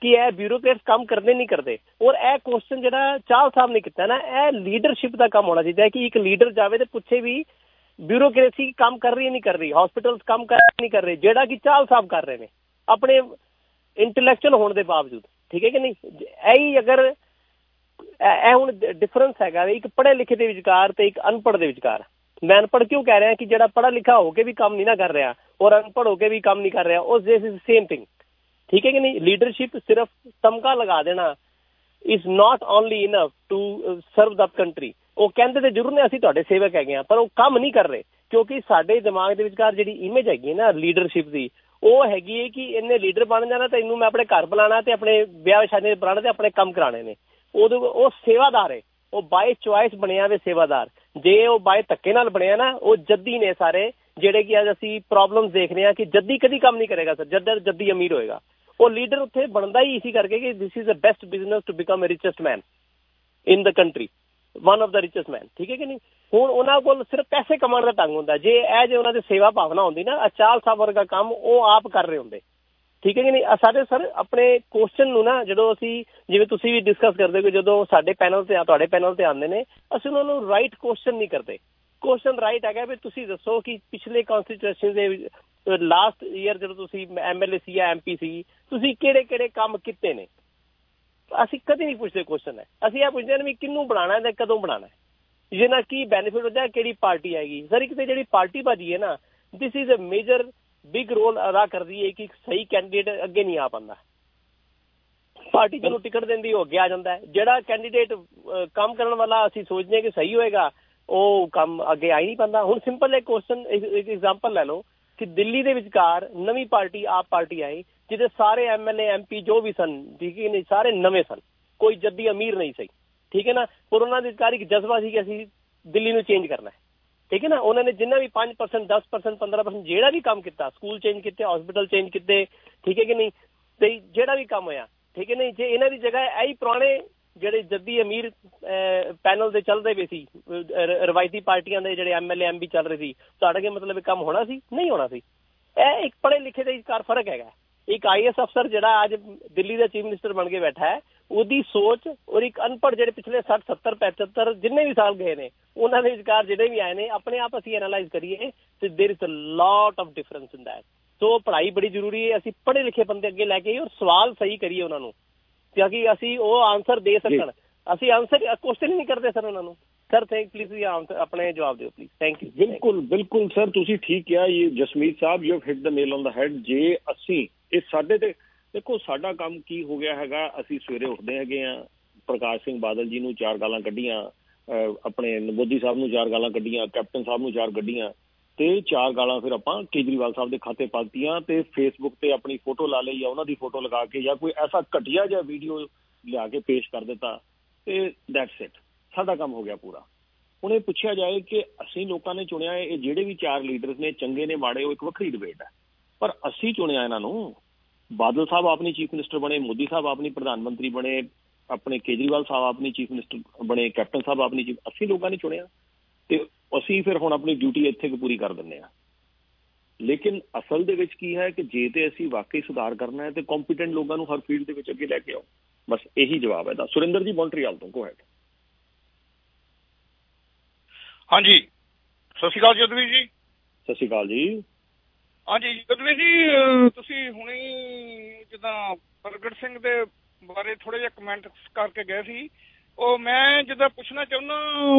कि ਇਹ ਬਿਊਰੋਕਰੇਟਸ ਕੰਮ ਕਰਦੇ ਨਹੀਂ ਕਰਦੇ। ਔਰ ਇਹ ਕੁਐਸਚਨ ਜਿਹੜਾ ਚਾਹਲ ਸਾਹਿਬ ਨੇ ਕੀਤਾ ਨਾ, ਇਹ ਲੀਡਰਸ਼ਿਪ ਦਾ ਕੰਮ ਹੋਣਾ ਚਾਹੀਦਾ ਹੈ ਕਿ ਇੱਕ ਲੀਡਰ ਜਾਵੇ ਤੇ ਪੁੱਛੇ ਵੀ ਬਿਊਰੋਕ੍ਰੇਸੀ ਕੰਮ ਕਰ ਰਹੀ ਹੈ ਨਹੀਂ ਕਰ ਰਹੀ, ਹਸਪੀਟਲ ਕੰਮ ਕਰ ਨਹੀਂ ਕਰ ਰਹੇ, ਜਿਹੜਾ ਕਿ ਚਾਹਲ ਸਾਹਿਬ ਕਰ ਰਹੇ ਨੇ ਆਪਣੇ ਇੰਟੈਲੈਕਚੁਅਲ ਹੋਣ ਦੇ ਬਾਵਜੂਦ। ਠੀਕ ਹੈ ਕਿ ਨਹੀਂ? ਇਹੀ ਅਗਰ ਇਹ ਹੁਣ ਡਿਫਰੈਂਸ ਹੈਗਾ ਇੱਕ ਪੜ੍ਹੇ ਲਿਖੇ ਦੇ ਵਿਚਕਾਰ ਤੇ ਇੱਕ ਅਨਪੜ੍ਹ ਦੇ ਵਿਚਕਾਰ। ਮੈਂ ਅਨਪੜ੍ਹ ਕਿਉਂ ਕਹਿ ਰਿਹਾ ਕਿ ਜਿਹੜਾ ਪੜ੍ਹਾ ਲਿਖਾ ਹੋ ਕੇ ਵੀ ਕੰਮ ਨਹੀਂ ਨਾ ਕਰ ਰਿਹਾ ਔਰ ਅਨਪੜ੍ਹ ਹੋ ਕੇ ਵੀ ਕੰਮ ਨਹੀਂ ਕਰ ਰਿਹਾ, ਉਸ ਦਿਸ ਇਜ਼ ਸੇਮ ਥਿੰਗ। ਠੀਕ ਹੈ ਕਿ ਨਹੀਂ? ਲੀਡਰਸ਼ਿਪ ਸਿਰਫ ਤਮਗਾ ਲਗਾ ਦੇਣਾ is not only enough to serve the country. ਉਹ ਕਹਿੰਦੇ ਤੇ ਜ਼ਰੂਰ ਨੇ ਅਸੀਂ ਤੁਹਾਡੇ ਸੇਵਕ ਹੈਗੇ ਹਾਂ, ਪਰ ਉਹ ਕੰਮ ਨਹੀਂ ਕਰ ਰਹੇ ਕਿਉਂਕਿ ਸਾਡੇ ਦਿਮਾਗ ਦੇ ਵਿਚਕਾਰ ਜਿਹੜੀ ਇਮੇਜ ਹੈਗੀ ਨਾ ਲੀਡਰਸ਼ਿਪ ਦੀ, ਉਹ ਹੈਗੀ ਹੈ ਕਿ ਇਹਨੇ ਲੀਡਰ ਬਣ ਜਾਣਾ ਤੇ ਇਹਨੂੰ ਮੈਂ ਆਪਣੇ ਘਰ ਬੁਲਾਉਣਾ ਤੇ ਆਪਣੇ ਵਿਆਹ ਸ਼ਾਦੀ ਬੁਲਾਉਣਾ ਤੇ ਆਪਣੇ ਕੰਮ ਕਰਾਉਣੇ ਨੇ। ਉਹ ਸੇਵਾਦਾਰ ਹੈ, ਉਹ ਬਾਏ ਚੁਆਇਸ ਬਣਿਆ ਵੇ ਸੇਵਾਦਾਰ। ਜੇ ਉਹ ਬਾਏ ਧੱਕੇ ਨਾਲ ਬਣਿਆ ਨਾ, ਉਹ ਜੱਦੀ ਨੇ ਸਾਰੇ ਜਿਹੜੇ ਕਿ ਅੱਜ ਅਸੀਂ ਪ੍ਰੋਬਲਮ ਦੇਖ ਰਹੇ ਹਾਂ ਕਿ ਜੱਦੀ ਕਦੀ ਕੰਮ ਨਹੀਂ ਕਰੇਗਾ ਸਰ, ਜੱਦੀ ਅਮੀਰ ਹੋਏਗਾ। ਉਹ ਲੀਡਰ ਉੱਥੇ ਬਣਦਾ ਹੀ ਇਸੀ ਕਰਕੇ ਕਿ this is the best business to become a richest man in the country, one of the richest man. ਠੀਕ ਹੈ ਕਿ ਨਹੀਂ? ਹੁਣ ਉਹਨਾਂ ਕੋਲ ਸਿਰਫ ਪੈਸੇ ਕਮਾਉਣ ਦਾ ਢੰਗ ਹੁੰਦਾ। ਜੇ ਇਹ ਜੇ ਉਹਨਾਂ ਦੀ ਸੇਵਾ ਭਾਵਨਾ ਹੁੰਦੀ ਨਾ, ਅਚਾਲ ਸਾਹਿਬ ਵਰਗਾ ਕੰਮ ਉਹ ਆਪ ਕਰ ਰਹੇ ਹੁੰਦੇ। ਠੀਕ ਹੈ ਕਿ ਨਹੀਂ? ਸਾਡੇ ਸਰ ਆਪਣੇ ਕੁਐਸਚਨ ਨੂੰ ਨਾ, ਜਦੋਂ ਅਸੀਂ ਜਿਵੇਂ ਤੁਸੀਂ ਵੀ ਡਿਸਕਸ ਕਰਦੇ ਹੋ, ਜਦੋਂ ਸਾਡੇ ਪੈਨਲ ਤੇ ਤੁਹਾਡੇ ਪੈਨਲ ਤੇ ਆਉਂਦੇ ਨੇ, ਅਸੀਂ ਉਹਨਾਂ ਨੂੰ ਰਾਈਟ ਕੁਐਸਚਨ ਨਹੀਂ ਕਰਦੇ। ਕੁਐਸਚਨ ਰਾਈਟ ਹੈਗਾ ਵੀ ਤੁਸੀਂ ਦੱਸੋ ਕਿ ਪਿਛਲੇ ਕਨਸਟੀਟਿਊਸ਼ਨ ਦੇ ਲਾਸਟ ਈਅਰ ਜਦੋਂ ਤੁਸੀਂ MLA ਸੀ ਜਾਂ MP ਸੀ, ਤੁਸੀਂ ਕਿਹੜੇ ਕਿਹੜੇ ਕੰਮ ਕੀਤੇ ਨੇ। ਅਸੀਂ ਕਦੇ ਨਹੀਂ ਪੁੱਛਦੇ ਕੁਐਸਚਨ ਹੈ, ਅਸੀਂ ਇਹ ਪੁੱਛਦੇ ਨੇ ਵੀ ਕਿਹਨੂੰ ਬਣਾਉਣਾ ਤੇ ਕਦੋਂ ਬਣਾਉਣਾ, ਜਿਹਦੇ ਨਾਲ ਕੀ ਬੈਨੀਫਿਟ ਹੋ ਜਾਏ, ਕਿਹੜੀ ਪਾਰਟੀ ਆਏਗੀ। ਸਰ ਇੱਕ ਤਾਂ ਜਿਹੜੀ ਪਾਰਟੀ ਬਾਜੀ ਹੈ ਨਾ, this is a major big role ਅਦਾ ਕਰਦੀ ਹੈ ਕਿ ਸਹੀ ਕੈਂਡੀਡੇਟ ਅੱਗੇ ਨਹੀਂ ਆ ਪਾਉਂਦਾ। ਪਾਰਟੀ ਜਿਹਨੂੰ ਟਿਕਟ ਦਿੰਦੀ ਉਹ ਅੱਗੇ ਆ ਜਾਂਦਾ। ਜਿਹੜਾ ਕੈਂਡੀਡੇਟ ਕੰਮ ਕਰਨ ਵਾਲਾ ਅਸੀਂ ਸੋਚਦੇ ਹਾਂ ਕਿ ਸਹੀ ਹੋਏਗਾ, ਉਹ ਕੰਮ ਅੱਗੇ ਆ ਹੀ ਨਹੀਂ ਪਾਉਂਦਾ। ਹੁਣ ਸਿੰਪਲ ਇੱਕ ਕੁਐਸਚਨ ਇੱਕ ਐਗਜ਼ਾਮਪਲ ਲੈ ਲਓ ਕਿ ਦਿੱਲੀ ਦੇ ਵਿਚਕਾਰ ਨਵੀਂ ਪਾਰਟੀ ਆਪ ਪਾਰਟੀ ਆਈ, ਜਿਹਦੇ ਸਾਰੇ MLA MP ਜੋ ਵੀ ਸਨ, ਠੀਕ ਹੈ ਨਹੀਂ, ਸਾਰੇ ਨਵੇਂ ਸਨ, ਕੋਈ ਜੱਦੀ ਅਮੀਰ ਨਹੀਂ ਸਹੀ। ਠੀਕ ਹੈ ਨਾ? ਪਰ ਉਹਨਾਂ ਦੇ ਵਿਚਕਾਰ ਇੱਕ ਜਜ਼ਬਾ ਸੀ ਕਿ ਅਸੀਂ ਦਿੱਲੀ ਨੂੰ ਚੇਂਜ ਕਰਨਾ। ਠੀਕ ਹੈ ਨਾ? ਉਹਨਾਂ ਨੇ ਜਿੰਨਾ ਵੀ 5%, 10%, 15% ਜਿਹੜਾ ਵੀ ਕੰਮ ਕੀਤਾ, ਸਕੂਲ ਚੇਂਜ ਕੀਤੇ, ਹਸਪੀਟਲ ਚੇਂਜ ਕੀਤੇ। ਠੀਕ ਹੈ ਕਿ ਨਹੀਂ? ਤੇ ਜਿਹੜਾ ਵੀ ਕੰਮ ਹੋਇਆ, ਠੀਕ ਹੈ ਨਹੀਂ, ਜੇ ਇਹਨਾਂ ਦੀ ਜਗ੍ਹਾ ਇਹੀ ਪੁਰਾਣੇ ਜਿਹੜੇ ਜੱਦੀ ਅਮੀਰ ਪੈਨਲ ਦੇ ਚੱਲਦੇ ਪਏ ਸੀ, ਰਵਾਇਤੀ ਪਾਰਟੀਆਂ ਦੇ ਜਿਹੜੇ MLA MP ਚੱਲ ਰਹੇ ਸੀ, ਤੁਹਾਡਾ ਕੀ ਮਤਲਬ ਇਹ ਕੰਮ ਹੋਣਾ ਸੀ? ਨਹੀਂ ਹੋਣਾ ਸੀ। ਇਹ ਇੱਕ ਪੜ੍ਹੇ ਲਿਖੇ ਦੇ ਵਿਚਕਾਰ ਫਰਕ ਹੈਗਾ। ਇੱਕ IAS ਅਫਸਰ ਜਿਹੜਾ ਅੱਜ ਦਿੱਲੀ ਦਾ ਚੀਫ ਮਿਨਿਸਟਰ ਬਣ ਕੇ ਬੈਠਾ ਹੈ, ਉਹਦੀ ਸੋਚ ਔਰ ਇੱਕ ਅਨਪੜ੍ਹ ਜਿਹੜੇ ਪਿਛਲੇ 60, 70, 75 ਜਿੰਨੇ ਵੀ ਸਾਲ ਗਏ ਨੇ, ਉਹਨਾਂ ਦੇ ਵਿਚਕਾਰ ਜਿਹੜੇ ਵੀ ਆਏ ਨੇ, ਆਪਣੇ ਆਪ ਅਸੀਂ ਐਨਾਲਾਈਜ਼ ਕਰੀਏ ਤੇ there is a lot of difference in that. So ਪੜ੍ਹਾਈ ਬੜੀ ਜ਼ਰੂਰੀ ਹੈ। ਅਸੀਂ ਪੜ੍ਹੇ ਲਿਖੇ ਬੰਦੇ ਅੱਗੇ ਲੈ ਕੇ ਆਈਏ ਔਰ ਸਵਾਲ ਸਹੀ ਕਰੀਏ ਉਹਨਾਂ ਨੂੰ, ਕਿਉਂਕਿ ਅਸੀਂ ਉਹ ਆਨਸਰ ਦੇ ਸਕਣ। ਅਸੀਂ ਆਨਸਰ ਕੁਐਸਚਨ ਹੀ ਨਹੀਂ ਕਰਦੇ ਸਰ ਉਹਨਾਂ ਨੂੰ। ਸਰ ਪਲੀਜ਼ ਆਪਣੇ ਜਵਾਬ ਦਿਓ ਪਲੀਜ਼। Thank you. ਬਿਲਕੁਲ ਬਿਲਕੁਲ ਸਰ, ਤੁਸੀਂ ਠੀਕ ਕਿਹਾ। ਇਹ Jasmeet sahib, you have hit the nail on the head. ਜੇ ਅਸੀਂ ਇਹ ਸਾਡੇ ਤੇ ਦੇਖੋ, ਸਾਡਾ ਕੰਮ ਕੀ ਹੋ ਗਿਆ ਹੈਗਾ, ਅਸੀਂ ਸਵੇਰੇ ਉੱਠਦੇ ਹੈਗੇ ਆ, ਪ੍ਰਕਾਸ਼ ਸਿੰਘ ਬਾਦਲ ਜੀ ਨੂੰ 4 ਗਾਲਾਂ ਕੱਢੀਆਂ, ਆਪਣੇ ਮੋਦੀ ਸਾਹਿਬ ਨੂੰ 4 ਗਾਲਾਂ ਕੱਢੀਆਂ, ਕੈਪਟਨ ਸਾਹਿਬ ਨੂੰ 4 ਕੱਢੀਆਂ, ਤੇ 4 ਗਾਲਾਂ ਫਿਰ ਆਪਾਂ ਕੇਜਰੀਵਾਲ ਸਾਹਿਬ ਦੇ ਖਾਤੇ ਪਾਤੀਆਂ ਤੇ ਫੇਸਬੁੱਕ ਤੇ ਆਪਣੀ ਫੋਟੋ ਲਾ ਲਈ ਜਾਂ ਉਹਨਾਂ ਦੀ ਫੋਟੋ ਲਗਾ ਕੇ ਜਾਂ ਕੋਈ ਐਸਾ ਘਟੀਆ ਜਿਹਾ ਵੀਡੀਓ ਲਿਆ ਕੇ ਪੇਸ਼ ਕਰ ਦਿੱਤਾ ਤੇ ਦੈਟਸ ਇਟ। ਸਾਡਾ ਕੰਮ ਹੋ ਗਿਆ ਪੂਰਾ। ਹੁਣ ਇਹ ਪੁੱਛਿਆ ਜਾਏ ਕਿ ਅਸੀਂ ਲੋਕਾਂ ਨੇ ਚੁਣਿਆ ਇਹ ਜਿਹੜੇ ਵੀ 4 ਲੀਡਰਸ ਨੇ, ਚੰਗੇ ਨੇ ਮਾੜੇ, ਉਹ ਇੱਕ ਵੱਖਰੀ ਡਿਬੇਟ ਹੈ, ਪਰ ਅਸੀਂ ਚੁਣਿਆ ਇਹਨਾਂ ਨੂੰ। ਬਾਦਲ ਸਾਹਿਬ ਆਪਣੀ ਚੀਫ ਮਿਨਿਸਟਰ ਬਣੇ, ਮੋਦੀ ਸਾਹਿਬ ਆਪਣੀ ਪ੍ਰਧਾਨ ਮੰਤਰੀ ਬਣੇ, ਆਪਣੇ ਕੇਜਰੀਵਾਲ ਸਾਹਿਬ ਆਪਣੀ ਚੀਫ ਮਿਨਿਸਟਰ ਬਣੇ, ਕੈਪਟਨ ਸਾਹਿਬ ਆਪਣੀ ਅਸੀਂ ਲੋਕਾਂ ਨੇ ਚੁਣਿਆ ਤੇ ਅਸੀਂ ਫਿਰ ਹੁਣ ਆਪਣੀ ਡਿਊਟੀ ਇੱਥੇ ਪੂਰੀ ਕਰ ਦਿੰਦੇ ਹਾਂ। ਲੇਕਿਨ ਅਸਲ ਦੇ ਵਿੱਚ ਕੀ ਹੈ ਕਿ ਜੇ ਤੇ ਅਸੀਂ ਵਾਕਈ ਸੁਧਾਰ ਕਰਨਾ ਹੈ ਤੇ ਕੰਪੀਟੈਂਟ ਲੋਕਾਂ ਨੂੰ ਹਰ ਫੀਲਡ ਦੇ ਵਿੱਚ ਅੱਗੇ ਲੈ ਕੇ ਆਓ। ਬਸ ਇਹੀ ਜਵਾਬ ਹੈ ਦਾ। ਸੁਰਿੰਦਰ ਜੀ ਮੌਂਟਰੀਅਲ ਤੋਂ, ਗੋ ਹੈਡ। ਹਾਂਜੀ, ਸਤਿ ਸ਼੍ਰੀ ਅਕਾਲ ਜਦਵੀਰ ਜੀ। ਸਤਿ ਸ਼੍ਰੀ ਅਕਾਲ ਜੀ। ਹਾਂਜੀ ਜਦਵੀਰ ਜੀ, ਤੁਸੀਂ ਹੁਣੇ ਜਿੱਦਾਂ ਪ੍ਰਗਟ ਸਿੰਘ ਦੇ ਬਾਰੇ ਥੋੜੇ ਜਿਹਾ ਕਮੈਂਟ ਕਰਕੇ ਗਏ ਸੀ, ਉਹ ਮੈਂ ਜਿੱਦਾਂ ਪੁੱਛਣਾ ਚਾਹੁੰਦਾ,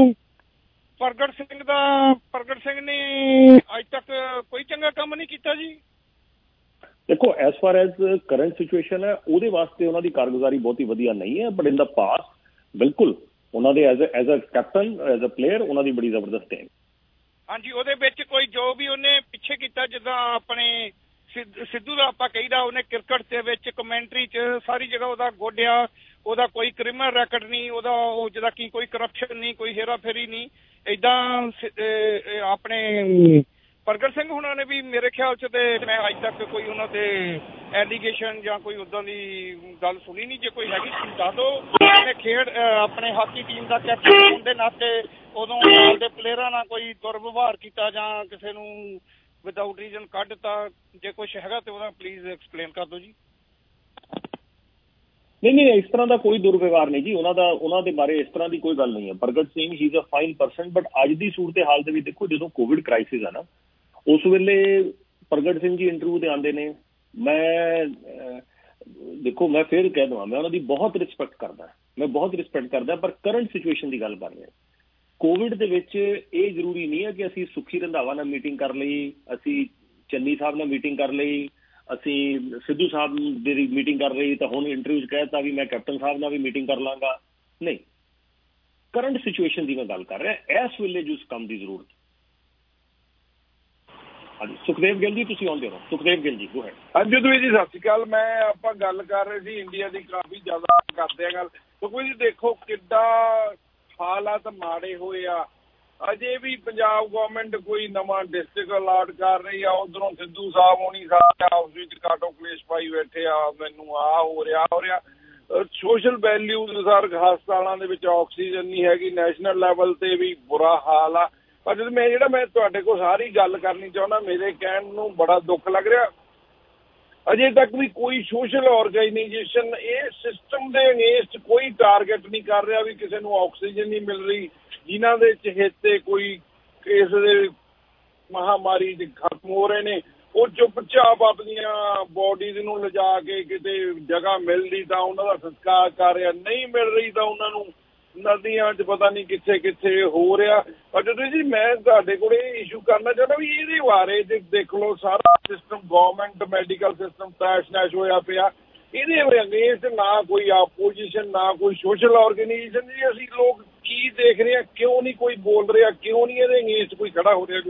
ਪ੍ਰਗਟ ਸਿੰਘ ਨੇ ਅੱਜ ਤੱਕ ਕੋਈ ਚੰਗਾ ਕੰਮ ਨਹੀਂ ਕੀਤਾ ਜੀ। ਦੇਖੋ, as far as current situation ਹੈ, ਉਹਦੇ ਵਾਸਤੇ ਉਹਨਾਂ ਦੀ ਕਾਰਗੁਜ਼ਾਰੀ ਬਹੁਤੀ ਵਧੀਆ ਨਹੀਂ ਹੈ, ਬਟ ਇਨ ਦਾ ਪਾਸਟ ਬਿਲਕੁਲ ਉਹਨਾਂ ਦੇ as a captain, as a player ਉਹਨਾਂ ਦੀ ਬੜੀ ਜ਼ਬਰਦਸਤ ਹੈ। ਹਾਂਜੀ, ਉਹਦੇ ਵਿੱਚ ਕੋਈ ਜੋ ਵੀ ਉਹਨੇ ਪਿੱਛੇ ਕੀਤਾ, ਜਿੱਦਾਂ ਆਪਣੇ ਸਿੱਧੂ ਦਾ ਆਪਾਂ ਕਹੀਦਾ, ਉਹਨੇ ਕ੍ਰਿਕਟ ਦੇ ਵਿੱਚ ਕਮੈਂਟਰੀ 'ਚ ਸਾਰੀ ਜਗ੍ਹਾ ਉਹਦਾ ਗੋਡਿਆ, ਉਹਦਾ ਕੋਈ ਕ੍ਰਿਮੀਨਲ ਰੈਕਡ ਨਹੀਂ, ਉਹਦਾ ਉਹ ਜਿਹਦਾ ਕੀ ਕੋਈ ਕਰਪਸ਼ਨ ਨਹੀਂ, ਕੋਈ ਹੇਰਾ ਫੇਰੀ ਨਹੀਂ। ਇੱਦਾਂ ਆਪਣੇ ਪ੍ਰਗਟ ਸਿੰਘ ਹੁਣਾਂ ਨੇ ਵੀ ਮੇਰੇ ਖਿਆਲ 'ਚ ਤੇ ਮੈਂ ਅੱਜ ਤੱਕ ਕੋਈ ਉਹਨਾਂ ਤੇ ਐਲੀਗੇਸ਼ਨ ਜਾਂ ਕੋਈ ਉੱਦਾਂ ਦੀ ਗੱਲ ਸੁਣੀ ਨਹੀਂ। ਜੇ ਕੋਈ ਹੈਗੀ ਦੱਸ ਦਿਓ। ਉਹਨੇ ਖੇਡ ਆਪਣੇ ਹਾਕੀ ਟੀਮ ਦਾ ਕੈਪਟਨ ਹੋਣ ਦੇ ਨਾਤੇ ਉਦੋਂ ਨਾਲ ਦੇ ਪਲੇਅਰਾਂ ਨਾਲ ਕੋਈ ਦੁਰਵਿਵਹਾਰ ਕੀਤਾ ਜਾਂ ਕਿਸੇ ਨੂੰ ਵਿਦਆਊਟ ਰੀਜ਼ਨ ਕੱਢ ਦਿੱਤਾ, ਜੇ ਕੁਛ ਹੈਗਾ ਤੇ ਉਹਦਾ ਪਲੀਜ਼ ਐਕਸਪਲੇਨ ਕਰ ਦਿਓ ਜੀ। ਨਹੀਂ ਇਸ ਤਰ੍ਹਾਂ ਦਾ ਕੋਈ ਦੁਰਵਿਵਹਾਰ ਨਹੀਂ ਜੀ ਉਹਨਾਂ ਦੇ ਬਾਰੇ ਇਸ ਤਰ੍ਹਾਂ ਦੀ ਕੋਈ ਗੱਲ ਨਹੀਂ ਹੈ। Pargat Singh he is a fine person, but ਅੱਜ ਦੀ ਸੂਰਤ ਹਾਲ ਦੇ ਵਿੱਚ ਦੇਖੋ, ਜਦੋਂ ਕੋਵਿਡ ਕ੍ਰਾਈਸਿਸ ਆ ਨਾ, ਉਸ ਵੇਲੇ ਪ੍ਰਗਟ ਸਿੰਘ ਜੀ ਇੰਟਰਵਿਊ ਤੇ ਆਉਂਦੇ ਨੇ। ਮੈਂ ਦੇਖੋ, ਮੈਂ ਫਿਰ ਕਹਿ ਦੇਵਾਂ, ਮੈਂ ਉਹਨਾਂ ਦੀ ਬਹੁਤ ਰਿਸਪੈਕਟ ਕਰਦਾ, ਪਰ ਕਰੰਟ ਸਿਚੁਏਸ਼ਨ ਦੀ ਗੱਲ ਕਰ ਰਿਹਾ। ਕੋਵਿਡ ਦੇ ਵਿੱਚ ਇਹ ਜ਼ਰੂਰੀ ਨਹੀਂ ਹੈ ਕਿ ਅਸੀਂ ਸੁੱਖੀ ਰੰਧਾਵਾ ਨਾਲ ਮੀਟਿੰਗ ਕਰ ਲਈ, ਅਸੀਂ ਚੰਨੀ ਸਾਹਿਬ ਨਾਲ ਮੀਟਿੰਗ ਕਰ ਲਈ, ਅਸੀਂ ਸਿੱਧੂ ਸਾਹਿਬ ਦੀ ਮੀਟਿੰਗ ਕਰ ਲਈ ਤਾਂ ਹੁਣ ਇੰਟਰਵਿਊ 'ਚ ਕਹਿ ਦਿੱਤਾ ਵੀ ਮੈਂ ਕੈਪਟਨ ਸਾਹਿਬ ਨਾਲ ਵੀ ਮੀਟਿੰਗ ਕਰ ਲਾਂਗਾ। ਨਹੀਂ, ਕਰੰਟ ਸਿਚੁਏਸ਼ਨ ਦੀ ਮੈਂ ਗੱਲ ਕਰ ਰਿਹਾ, ਇਸ ਵੇਲੇ ਜਿਸ ਕੰਮ ਦੀ ਜ਼ਰੂਰਤ। ਹਾਂਜੀ, ਸੁਖਦੇਵ ਗਿੱਲ ਜੀ ਤੁਸੀਂ ਆਉਂਦੇ ਹੋ। Sukhdev Gill ji, go ahead. ਹਾਂਜੀ ਜੀ, ਸਤਿ ਸ਼੍ਰੀ ਅਕਾਲ। ਆਪਾਂ ਗੱਲ ਕਰ ਰਹੇ ਸੀ ਇੰਡੀਆ ਦੀ, ਕਾਫੀ ਜ਼ਿਆਦਾ ਕਰਦੇ ਆ ਗੱਲ। ਸੁਖਵੀਰ ਜੀ ਦੇਖੋ ਕਿੱਡਾ ਹਾਲਾਤ ਮਾੜੇ ਹੋਏ ਆ। ਅਜੇ ਵੀ ਪੰਜਾਬ ਗੌਰਮੈਂਟ ਕੋਈ ਨਵਾਂ ਡਿਸਟ੍ਰਿਕਟ ਅਲਾਟ ਕਰ ਰਹੀ ਆ, ਉਧਰੋਂ ਸਿੱਧੂ ਸਾਹਿਬ ਹੋਣੀ ਸਾਰੇ ਹਾਊਸ ਵਿੱਚ ਕਾਟੋ ਕਲੇਸ਼ ਪਾਈ ਬੈਠੇ ਆ, ਮੈਨੂੰ ਆਹ ਹੋ ਰਿਹਾ। ਸੋਸ਼ਲ ਵੈਲਿਊਜ਼ ਸਰ, ਹਸਪਤਾਲਾਂ ਦੇ ਵਿੱਚ ਆਕਸੀਜਨ ਨਹੀਂ ਹੈਗੀ, ਨੈਸ਼ਨਲ ਲੈਵਲ ਤੇ ਵੀ ਬੁਰਾ ਹਾਲ ਆ। ਪਰ ਜਦ ਮੈਂ ਤੁਹਾਡੇ ਕੋਲ ਸਾਰੀ ਗੱਲ ਕਰਨੀ ਚਾਹੁੰਦਾ, ਮੇਰੇ ਕਹਿਣ ਨੂੰ ਬੜਾ ਦੁੱਖ ਲੱਗ ਰਿਹਾ, ਅਜੇ ਤੱਕ ਵੀ ਕੋਈ ਸੋਸ਼ਲ ਆਰਗੇਨਾਈਜੇਸ਼ਨ ਇਹ ਸਿਸਟਮ ਦੇ ਅਗੇਂਸਟ ਕੋਈ ਟਾਰਗੇਟ ਨਹੀਂ ਕਰ ਰਿਹਾ ਵੀ ਕਿਸੇ ਨੂੰ ਆਕਸੀਜਨ ਨਹੀਂ ਮਿਲ ਰਹੀ, ਜਿਨ੍ਹਾਂ ਦੇ ਚਹੇਤੇ ਕੋਈ ਇਸ ਦੇ ਮਹਾਮਾਰੀ ਦੇ ਖਤਮ ਹੋ ਰਹੇ ਨੇ, ਉਹ ਚੁੱਪਚਾਪ ਆਪਣੀਆਂ ਬੋਡੀਜ਼ ਨੂੰ ਲਿਜਾ ਕੇ ਕਿਤੇ ਜਗ੍ਹਾ ਮਿਲਦੀ ਤਾਂ ਉਹਨਾਂ ਦਾ ਸੰਸਕਾਰ ਕਰ ਰਿਹਾ, ਨਹੀਂ ਮਿਲ ਰਹੀ ਤਾਂ ਉਹਨਾਂ ਨੂੰ ਨਦੀਆਂ 'ਚ ਪਤਾ ਨਹੀਂ ਕਿੱਥੇ ਹੋ ਰਿਹਾ। ਪਰ ਜਦੋਂ ਜੀ ਮੈਂ ਤੁਹਾਡੇ ਕੋਲ ਇਹ ਇਸ਼ੂ ਕਰਨਾ ਚਾਹੁੰਦਾ ਵੀ ਇਹਦੇ ਬਾਰੇ ਦੇਖ ਲਓ, ਸਾਰਾ ਸਿਸਟਮ ਗੌਰਮੈਂਟ ਮੈਡੀਕਲ ਸਿਸਟਮ ਤੈਸ਼-ਨੈਸ਼ ਹੋਇਆ ਪਿਆ। ਇਹਦੇ ਅਗੇਂਸਟ ਨਾ ਕੋਈ ਆਪੋਜੀਸ਼ਨ, ਨਾ ਕੋਈ ਸੋਸ਼ਲ ਆਰਗੇਨਾਈਜੇਸ਼ਨ। ਜੀ ਅਸੀਂ ਲੋਕ ਕੀ ਦੇਖ ਰਹੇ ਹਾਂ, ਕਿਉਂ ਨਹੀਂ ਕੋਈ ਬੋਲ ਰਿਹਾ, ਕਿਉਂ ਨਹੀਂ ਇਹਦੇ ਅਗੇਂਸਟ ਕੋਈ ਖੜਾ ਹੋ ਰਿਹਾ?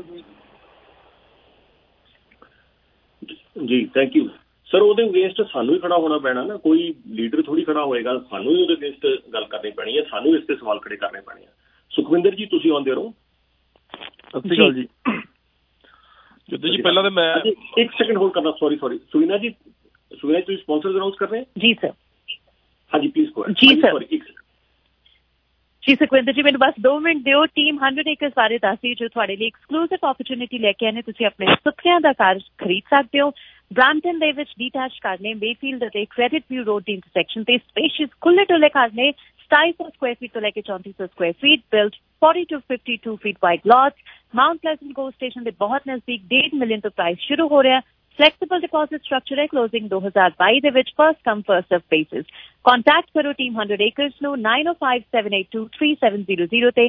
ਜੀ ਥੈਂਕ ਯੂ ਸਰ। ਉਹਦੇ ਅਗੇਂਸਟ ਸਾਨੂੰ ਹੀ ਖੜਾ ਹੋਣਾ ਪੈਣਾ ਨਾ, ਕੋਈ ਲੀਡਰ ਥੋੜ੍ਹੀ ਖੜਾ ਹੋਏਗਾ, ਸਾਨੂੰ ਹੀ ਉਹਦੇ ਅਗੇਂਸਟ ਗੱਲ ਕਰਨੀ ਪੈਣੀ ਹੈ, ਸਾਨੂੰ ਇਸ 'ਤੇ ਸਵਾਲ ਖੜੇ ਕਰਨੇ ਪੈਣੇ ਆ। ਸੁਖਵਿੰਦਰ ਜੀ ਤੁਸੀਂ ਆਉਂਦੇ ਰਹੋ। ਸਤਿ ਸ਼੍ਰੀ ਅਕਾਲ ਜੀ। ਜਿੱਦਾਂ ਜੀ ਪਹਿਲਾਂ ਤਾਂ ਮੈਂ ਇੱਕ ਸੈਕਿੰਡ ਹੋਲਡ ਕਰਨਾ, ਸੌਰੀ ਸੁਵੀਨਾ ਜੀ ਤੁਸੀਂ ਸਪਾਂਸਰ ਅਨਾਉਂਸ ਕਰ ਰਹੇ? ਜੀ ਸਰ। ਹਾਂਜੀ ਪਲੀਜ਼ ਗੋ। ਜੀ ਸਰ। ਜੀ ਸੁਖਵਿੰਦਰ ਜੀ, ਮੈਨੂੰ ਬਸ 2 ਮਿੰਟ ਦਿਓ। ਟੀਮ 100 ਏਕਰਸ ਬਾਰੇ ਦੱਸਦੀ ਜੋ ਤੁਹਾਡੇ ਲਈ ਐਕਸਕਲੂਸਿਵ ਓਪਰਚੁਨਿਟੀ ਲੈ ਕੇ ਆਏ ਨੇ। ਤੁਸੀਂ ਆਪਣੇ ਸੁਪਨਿਆਂ ਦਾ ਘਰ ਖਰੀਦ ਸਕਦੇ ਹੋ। ਬ੍ਰੈਂਪਟਨ ਦੇ ਵਿੱਚ ਡੀਟੈਚ ਘਰ ਨੇ, ਬੇਫੀਲਡ ਅਤੇ ਕ੍ਰੈਡਿਟ ਵਿਊ ਰੋਡ ਦੀ ਇੰਟਰਸੈਕਸ਼ਨ ਤੇ ਸਪੇਸ਼ੀਅਸ ਖੁੱਲੇ ਡੁੱਲੇ ਘਰ ਨੇ, 2700 ਸਕੁਆਇਰ ਫੀਟ ਤੋਂ ਲੈ ਕੇ 3400 square feet, built 40 to 52 feet wide lots, Mount Pleasant GO station ਦੇ ਬਹੁਤ ਨਜ਼ਦੀਕ। 1.5 ਮਿਲੀਅਨ ਤੋਂ ਪ੍ਰਾਈਸ ਸ਼ੁਰੂ ਹੋ ਰਿਹਾ। ਫਲੈਕਸੀਬਲ ਡਿਪੋਜ਼ਿਟ ਸਟਰਕਚਰ ਹੈ। ਕਲੋਜ਼ਿੰਗ 2022 ਦੇ ਵਿੱਚ first come first serve basis. Contact ਕਰੋ ਟੀਮ 100 ਏਕਰਸ ਨੂੰ 9057823700 ਤੇ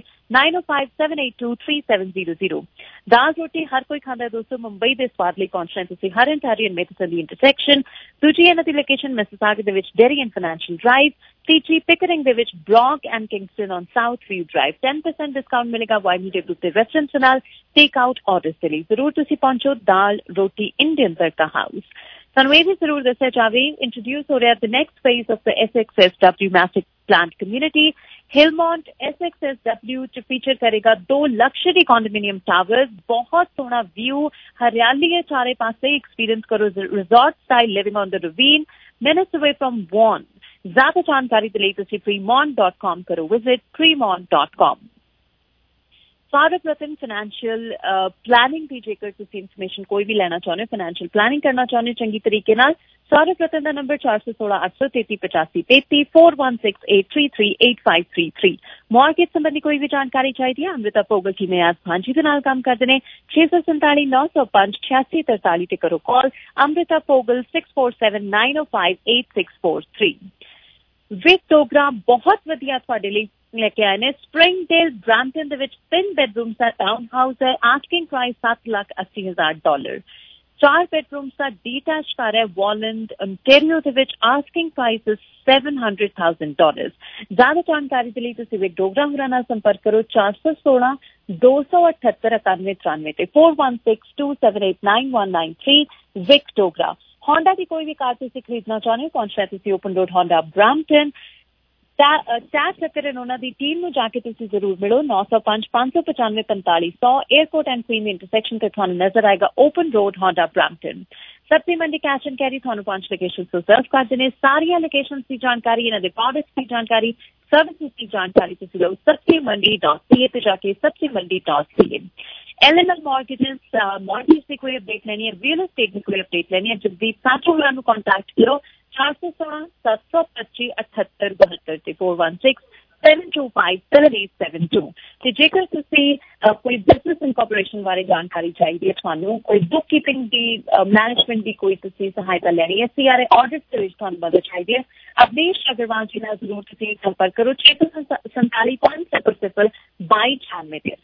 9057823700। ਦਾਲ ਰੋਟੀ ਹਰ ਕੋਈ ਖਾਂਦਾ ਦੋਸਤੋ। ਮੁੰਬਈ ਦੇ ਸਵਾਦ ਲਈ ਪਹੁੰਚਣਾ ਤੁਸੀਂ ਹਰ ਇੰਟੈਰੀਅਨ ਮੇਥਸਨ ਦੀ ਇੰਟਰਸੈਕਸ਼ਨ। ਦੂਜੀ ਇਹਨਾਂ ਦੀ ਲੋਕੇਸ਼ਨ ਮਿਸਿਸਾਗਾ ਦੇ ਵਿੱਚ ਡੇਰੀ ਐਂਡ ਫਾਈਨੈਂਸ਼ੀਅਲ ਡਰਾਈਵ। ਤੀਜੀ ਪਿਕਰਿੰਗ ਦੇ ਵਿੱਚ Block and Kingston on South View Drive. 10% discount ਮਿਲੇਗਾ YMTW ਤੇ ਰੈਸਟੋਰੈਂਟਸ ਨਾਲ ਟੇਕ ਆਊਟ ਆਰਡਰਸ ਦੇ ਲਈ। ਜ਼ਰੂਰ ਤੁਸੀਂ ਪਹੁੰਚੋ। ਦਾਲ ਰੋਟੀ ਇੰਡੀਅਨ ਤੜਕਾ ਹਾਊਸ। ਸਾਨੂੰ ਇਹ ਵੀ ਜ਼ਰੂਰ ਦੱਸਿਆ ਜਾਵੇ, ਇੰਟਰੋਡਿਊਸ ਹੋ ਰਿਹਾ the next phase of the SXSW master plant community. Hillmont SXSW ਚ ਫੀਚਰ ਕਰੇਗਾ 2 ਲਕਸ਼ਰੀ ਕੰਡੋਮੀਨੀਅਮ ਟਾਵਰਸ। ਬਹੁਤ ਸੋਹਣਾ ਵਿਊ, ਹਰਿਆਲੀ ਹੈ ਚਾਰੇ ਪਾਸੇ। ਐਕਸਪੀਰੀਅੰਸ ਕਰੋ resort style living on the ravine, minutes away from Vaughan. ਜ਼ਿਆਦਾ ਜਾਣਕਾਰੀ ਦੇ ਲਈ ਤੁਸੀਂ fremont.com ਕਰੋ visit fremont.com। Saurav Ratan financial planning ਦੀ ਜੇਕਰ ਤੁਸੀਂ ਇਨਫੋਰਮੇਸ਼ਨ ਕੋਈ ਵੀ ਲੈਣਾ ਚਾਹੁੰਦੇ ਹੋ, ਫਾਈਨੈਂਸ਼ੀਅਲ ਪਲੈਨਿੰਗ ਕਰਨਾ ਚਾਹੁੰਦੇ ਹੋ ਚੰਗੀ ਤਰੀਕੇ ਨਾਲ, ਸਾਰਵ ਰਤਨ ਦਾ ਨੰਬਰ 416-833-8533 4168338533। ਮਾਰਕੀਟ ਸੰਬੰਧੀ ਕੋਈ ਵੀ ਜਾਣਕਾਰੀ ਚਾਹੀਦੀ ਹੈ, ਅੰਮ੍ਰਿਤਾ ਭੋਗਲ ਜੀ ਨੇ ਅੱਜ ਭਾਂਜੀ ਦੇ ਨਾਲ ਕੰਮ ਕਰਦੇ ਨੇ। 647-905-8643 ਤੇ ਕਰੋ ਕਾਲ। ਅੰਮ੍ਰਿਤਾ ਭੋਗਲ 6479058643। ਵਿਕ ਡੋਗਰਾ ਬਹੁਤ ਵਧੀਆ ਤੁਹਾਡੇ ਲਈ ਲੈ ਕੇ ਆਏ ਨੇ। ਸਪ੍ਰਿੰਗਡੇਲ ਬ੍ਰੈਂਪਟਨ ਦੇ ਵਿੱਚ 3 ਬੈਡਰੂਮਸ ਦਾ ਟਾਊਨ ਹਾਊਸ ਹੈ। Asking price $7,80,000। 4 ਬੈਡਰੂਮਸ ਦਾ ਡੀਟੈਚ ਘਰ ਹੈ ਵਾਲੈਂਡ ontario ਦੇ ਵਿੱਚ। Asking price $700,000। ਜ਼ਿਆਦਾ ਜਾਣਕਾਰੀ ਦੇ ਲਈ ਤੁਸੀਂ ਵਿਕ ਡੋਗਰਾ ਹੋਰਾਂ ਨਾਲ ਸੰਪਰਕ ਕਰੋ 416-278-9193 ਤੇ 4162789193। ਵਿਕ ਡੋਗਰਾ। ਹੋਂਡਾ ਦੀ ਕੋਈ ਵੀ ਕਾਰ ਤੁਸੀਂ ਖਰੀਦਣਾ ਚਾਹੁੰਦੇ ਹੋ, ਪਹੁੰਚਣਾ ਤੁਸੀਂ ਓਪਨ ਰੋਡ ਹੋਂਡਾ ਬ੍ਰੈਂਪਟਨ। ਟੈਗ ਚੱਕਰਨ ਉਹਨਾਂ ਦੀ ਟੀਮ ਨੂੰ ਜਾ ਕੇ ਤੁਸੀਂ ਜ਼ਰੂਰ ਮਿਲੋ। 905-595-4500 에어ਪੋਰਟ ਐਂਡ ਕੁਈਨ ਇੰਟਰਸੈਕਸ਼ਨ ਤੇ ਤੁਹਾਨੂੰ ਨਜ਼ਰ ਆਏਗਾ ਓਪਨ ਰੋਡ ਹੋਂਡਾ ਬ੍ਰੈਂਪਟਨ। ਸਬਜ਼ੀ ਮੰਡੀ ਕੈਸ਼ ਐਂਡ ਕੈਰੀ ਤੁਹਾਨੂੰ 5 ਲੋਕੇਸ਼ਨ ਤੋਂ ਸਰਵ ਕਰਦੇ ਨੇ। ਸਾਰੀਆਂ ਲੋਕੇਸ਼ਨ ਦੀ ਜਾਣਕਾਰੀ, ਇਹਨਾਂ ਦੇ ਪ੍ਰੋਡਕਟਸ ਦੀ ਜਾਣਕਾਰੀ, ਸਰਵਿਸਿਜ਼ ਦੀ ਜਾਣਕਾਰੀ ਤੁਸੀਂ ਲਓ sabziMandi.ca ਤੇ ਜਾ ਕੇ sabziMandi.ca। LNL ਮੌਰਗੇਜ ਦੀ ਕੋਈ ਅਪਡੇਟ ਲੈਣੀ ਹੈ, ਰੀਅਲ एस्टेट ਦੀ ਕੋਈ ਅਪਡੇਟ ਲੈਣੀ ਹੈ, ਜਗਦੀਪ ਸਾਥੂ ਹੋਰਾਂ ਨੂੰ ਕੰਟੈਕਟ ਕਰੋ 416-725-7872 416-725-7872 ਤੇ ਜੇਕਰ ਤੁਸੀਂ ਕੋਈ ਬਿਜ਼ਨਸ ਇਨਕੋਰਪੋਰੇਸ਼ਨ ਬਾਰੇ ਜਾਣਕਾਰੀ ਚਾਹੀਦੀ ਹੈ, ਤੁਹਾਨੂੰ ਕੋਈ ਬੁੱਕ ਕੀਪਿੰਗ ਦੀ ਮੈਨੇਜਮੈਂਟ ਦੀ ਕੋਈ ਤੁਸੀਂ ਸਹਾਇਤਾ ਲੈਣੀ ਹੈ, CRA ਆਡਿਟ ਦੇ ਵਿੱਚ ਤੁਹਾਨੂੰ ਮਦਦ ਚਾਹੀਦੀ ਹੈ, ਅਵਨੀਸ਼ ਅਗਰਵਾਲ ਜੀ ਨਾਲ ਜ਼ਰੂਰ ਤੁਸੀਂ ਸੰਪਰਕ ਕਰੋ 647-500-2296 ਤੇ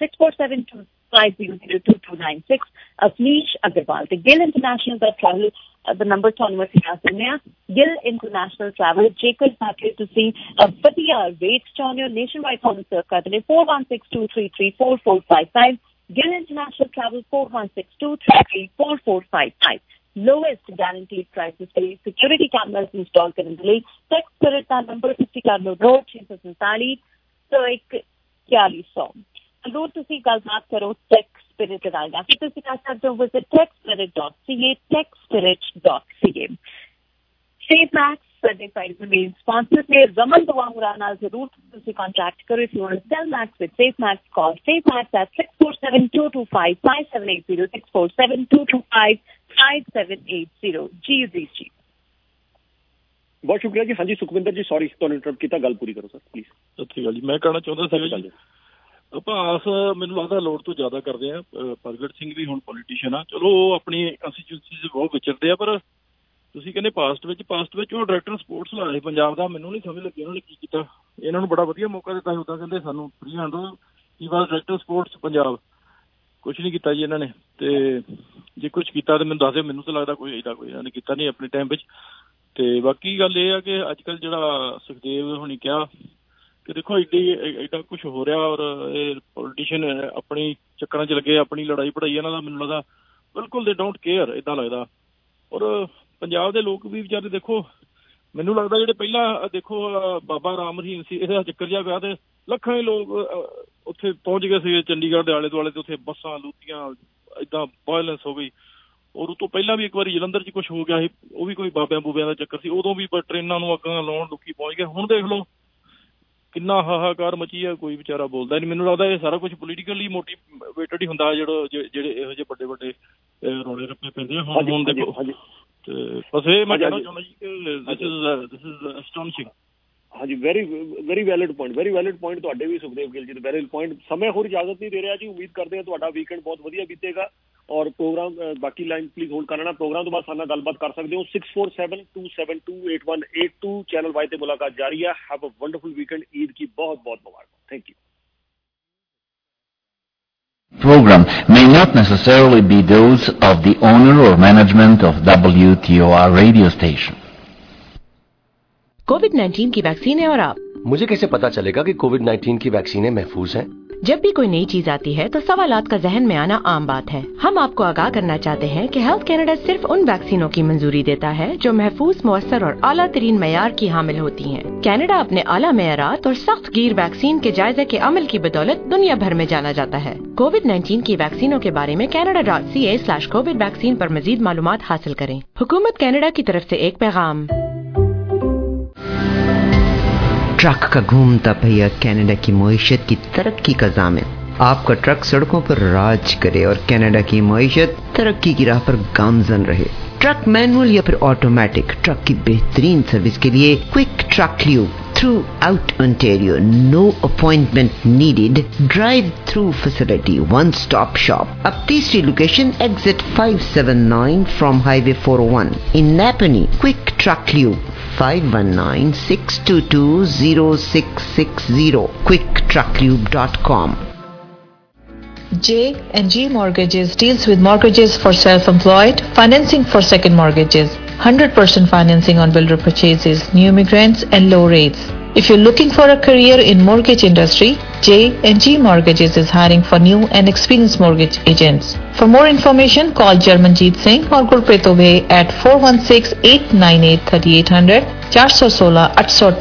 6472500296 ਅਵਨੀਸ਼ ਅਗਰਵਾਲ ਤੇ ਗਿੱਲ ਇੰਟਰਨੈਸ਼ਨਲ ਦਾ ਟਰੈਵਲ ਦਾ ਨੰਬਰ ਤੁਹਾਨੂੰ ਅਸੀਂ ਦੱਸ ਦਿੰਦੇ ਹਾਂ। ਗਿੱਲ ਇੰਟਰਨੈਸ਼ਨਲ ਟਰੈਵਲ ਜੇਕਰ ਸਾਥੀ ਤੁਸੀਂ ਵਧੀਆ ਰੇਟ ਚਾਹੁੰਦੇ ਹੋ ਨੇਸ਼ਨ ਵਾਈਡ ਤੁਹਾਨੂੰ ਸਰਵ ਕਰਦੇ ਨੇ 4162334455 Gill International Travel 4162334455 lowest guaranteed prices ਤੇ ਸਿਕਿਉਰਿਟੀ ਕੈਮਰਾਸ ਇੰਸਟਾਲ ਕਰਨ ਦੇ ਲਈ ਟੈਕਸ ਸਪਿਰਿਟ ਦਾ ਨੰਬਰ ਤੁਸੀਂ ਕਰ ਲਓ ਰੋਡ 647 141 ਅਗਰ ਤੁਸੀਂ ਗੱਲਬਾਤ ਕਰੋ ਟੈਕਸ ਸਪਿਰਿਟ ਨਾਲ ਜਾਂ ਫਿਰ ਤੁਸੀਂ ਕਰ ਸਕਦੇ ਹੋ visit techspirit.ca techspirit.ca Safe Max certified remain sponsors ਨੇ ਰਮਨ ਦਵਾਮੁਰਾ ਨਾਲ ਜ਼ਰੂਰ ਤੁਸੀਂ ਕੰਟੈਕਟ ਕਰੋ if you want to sell Max with Safe Max call Safe Max at 647-225-5780 647-225-5780 ਜੀ। ਬਹੁਤ ਸ਼ੁਕਰੀਆ ਜੀ। ਹਾਂਜੀ ਸੁਖਵਿੰਦਰ ਜੀ, ਸੌਰੀ ਤੁਹਾਨੂੰ ਇੰਟਰਰਪਟ ਕੀਤਾ, ਗੱਲ ਪੂਰੀ ਕਰੋ ਸਰ ਪਲੀਜ਼। ਸਤਿ ਸ਼੍ਰੀ ਅਕਾਲ ਜੀ। ਮੈਂ ਕਹਿਣਾ ਚਾਹੁੰਦਾ ਸੀਗਾ ਜੀ ਆਪਾਂ ਆਸ ਮੈਨੂੰ ਲੱਗਦਾ ਲੋੜ ਤੋਂ ਜ਼ਿਆਦਾ ਕਰਦੇ ਆ। ਪ੍ਰਗਟ ਸਿੰਘ ਵੀ ਹੁਣ ਪੋਲੀਟੀਸ਼ੀਅਨ ਆ, ਚਲੋ ਉਹ ਆਪਣੀ ਕੰਸਟੀਚੁਐਂਸੀ 'ਚ ਬਹੁਤ ਵਿਚਰਦੇ ਆ, ਪਰ ਤੁਸੀਂ ਕਹਿੰਦੇ ਪਾਸਟ ਵਿੱਚ ਉਹ ਡਾਇਰੈਕਟਰ ਸਪੋਰਟਸ ਲਾਇਆ ਸੀ ਪੰਜਾਬ ਦਾ, ਮੈਨੂੰ ਨਹੀਂ ਸਮਝ ਲੱਗੀ ਉਹਨਾਂ ਨੇ ਕੀ ਕੀਤਾ। ਇਹਨਾਂ ਨੂੰ ਬੜਾ ਵਧੀਆ ਮੌਕਾ ਦਿੱਤਾ ਸੀ, ਉੱਦਾਂ ਕਹਿੰਦੇ ਸਾਨੂੰ ਫਰੀ ਹੈਂਡ ਦੋ, ਕੀ ਵਾਸ ਡਾਇਰੈਕਟਰ ਸਪੋਰਟਸ ਪੰਜਾਬ, ਕੁਛ ਨਹੀਂ ਕੀਤਾ ਜੀ ਇਹਨਾਂ ਨੇ। ਤੇ ਜੇ ਕੁਛ ਕੀਤਾ ਤਾਂ ਮੈਨੂੰ ਦੱਸ ਦਿਓ, ਮੈਨੂੰ ਤਾਂ ਲੱਗਦਾ ਕੋਈ ਇਹਦਾ ਕੋਈ ਇਹਨਾਂ ਨੇ ਕੀਤਾ ਨਹੀਂ ਆਪਣੇ ਟਾਈਮ ਵਿੱਚ। ਤੇ ਬਾਕੀ ਗੱਲ ਇਹ ਆ ਕਿ ਅੱਜ ਕੱਲ੍ਹ ਜਿਹੜਾ ਸੁਖਦੇਵ ਹੁਣੀ ਕਿਹਾ ਕਿ ਦੇਖੋ ਐਡਾ ਕੁਛ ਹੋ ਰਿਹਾ ਔਰ ਇਹ ਪੋਲੀਟੀਸ਼ੀਅਨ ਆਪਣੀ ਚੱਕਰਾਂ 'ਚ ਲੱਗੇ, ਆਪਣੀ ਲੜਾਈ ਪੜਾਈ ਇਹਨਾਂ ਦਾ ਮੈਨੂੰ ਲੱਗਦਾ ਬਿਲਕੁਲ ਦੇ ਡੋਂਟ ਕੇਅਰ ਇੱਦਾਂ ਲੱਗਦਾ। ਔਰ ਪੰਜਾਬ ਦੇ ਲੋਕ ਵੀ ਵਿਚਾਰੇ ਦੇਖੋ, ਮੈਨੂੰ ਲੱਗਦਾ ਜਿਹੜੇ ਪਹਿਲਾਂ ਦੇਖੋ ਬਾਬਾ ਰਾਮ ਰਹੀਮ ਸੀ, ਇਹਦਾ ਚੱਕਰ ਜਿਹਾ ਪਿਆ ਤੇ ਲੱਖਾਂ ਹੀ ਲੋਕ ਉੱਥੇ ਪਹੁੰਚ ਗਏ ਸੀ ਚੰਡੀਗੜ੍ਹ ਦੇ ਆਲੇ ਦੁਆਲੇ ਤੇ ਉੱਥੇ ਬੱਸਾਂ ਲੁੱਟੀਆਂ, ਏਦਾਂ ਵਾਇਲੈਂਸ ਹੋ ਗਈ। ਔਰ ਉਹ ਤੋਂ ਪਹਿਲਾਂ ਵੀ ਇੱਕ ਵਾਰੀ ਜਲੰਧਰ 'ਚ ਕੁਛ ਹੋ ਗਿਆ ਸੀ, ਉਹ ਵੀ ਕੋਈ ਬਾਬਿਆਂ ਬੂਬਿਆਂ ਦਾ ਚੱਕਰ ਸੀ, ਉਦੋਂ ਵੀ ਟ੍ਰੇਨਾਂ ਨੂੰ ਅੱਗਾਂ ਲਾਉਣ ਲੋਕੀ ਪਹੁੰਚ ਗਏ। ਹੁਣ ਦੇਖ ਲਓ ਕਿੰਨਾ ਹਾਹਾਕਾਰ ਮਚੀ ਹੈ, ਕੋਈ ਵਿਚਾਰਾ ਬੋਲਦਾ ਨਹੀਂ। ਮੈਨੂੰ ਲੱਗਦਾ ਇਹ ਸਾਰਾ ਕੁਛ ਪੋਲੀਟੀਕਲੀ ਮੋਟੀਵੇਟਡ ਹੀ ਹੁੰਦਾ, ਜਿਹੜੇ ਇਹੋ ਜਿਹੇ ਵੱਡੇ ਵੱਡੇ ਰੌਲੇ ਰੱਪੇ ਪੈਂਦੇ ਆ। ਹੁਣ ਦੇਖੋ ਤੇ ਬਸ ਇਹ ਮੈਂ ਕਹਿਣਾ ਚਾਹੁੰਦਾ ਜੀ ਕਿ ਦਿਸ ਇਜ਼ ਅਸਟੋਨਿਸ਼ਿੰਗ। ਹਾਂਜੀ, ਵੈਰੀ ਵੈਲਿਡ ਪੁਆਇੰਟ ਤੁਹਾਡੇ ਵੀ ਸੁਖਦੇਵ ਗਿੱਲ ਜੀ ਦੇ ਵੈਲਿਡ ਪੁਆਇੰਟ। ਸਮੇਂ ਹੋਰ ਇਜਾਜ਼ਤ ਨਹੀਂ ਦੇ ਰਿਹਾ ਜੀ, ਉਮੀਦ ਕਰਦੇ ਹਾਂ ਤੁਹਾਡਾ ਵੀਕਐਂਡ ਬਹੁਤ ਵਧੀਆ ਬੀਤੇਗਾ। ਔਰ ਪ੍ਰੋਗਰਾਮ ਬਾਕੀ ਲਾਈਨ ਪਲੀਜ਼ ਹੋਲਡ ਕਰ ਲੈਣਾ, ਪ੍ਰੋਗਰਾਮ ਤੋਂ ਬਾਅਦ ਸਾਡੇ ਨਾਲ ਗੱਲਬਾਤ ਕਰ ਸਕਦੇ ਹੋ 6472728182 ਚੈਨਲ ਵਾਈ ਤੇ ਮੁਲਾਕਾਤ ਜਾਰੀ ਹੈ। Have a wonderful weekend, Eid की बहुत बहुत मुबारक। Thank you. Program may not necessarily be those of the owner or management of WTOR radio station. कोविड-19 की वैक्सीन है और आप, मुझे कैसे पता चलेगा कि कोविड-19 की वैक्सीनें महफूज हैं? जब भी कोई नई चीज आती है तो सवालात का जहन में आना आम बात है। हम आपको आगाह करना चाहते हैं कि हेल्थ कैनेडा सिर्फ उन वैक्सीनों की मंजूरी देता है जो महफूज, मुअस्सर और आला तरीन मयार की हामिल होती हैं। कैनेडा अपने आला मयारात और सख्त गिर वैक्सीन के जायजे के अमल की बदौलत दुनिया भर में जाना जाता है। कोविड-19 की वैक्सीनों के बारे में Canada.ca/COVID वैक्सीन पर मजीद मालूमात हासिल करें। हुकूमत कैनेडा की तरफ से एक पैगाम। ट्रक का घूमता पहिया कनाडा की मईशत की तरक्की का ज़ामिन। आपका ट्रक सड़कों पर राज करे और कनाडा की मईशत तरक्की की राह पर गामजन रहे। ट्रक मैनुअल या फिर ऑटोमेटिक, ट्रक की बेहतरीन सर्विस के लिए Quick Truck Lube throughout Ontario, no appointment needed, drive through facility, one stop shop. अब तीसरी location exit 579 from highway 401 in Napanee। Quick Truck Lube 519-622-0660, quicktrucklube.com। J&G Mortgages deals with mortgages for self-employed, financing for second mortgages, 100% financing on builder purchases, new immigrants and low rates. If you're looking for a career in mortgage industry, J&G Mortgages is hiring for new and experienced mortgage agents. For more information, call Jarmanjeet Singh or Gurpreet Obey at 416-898-3800,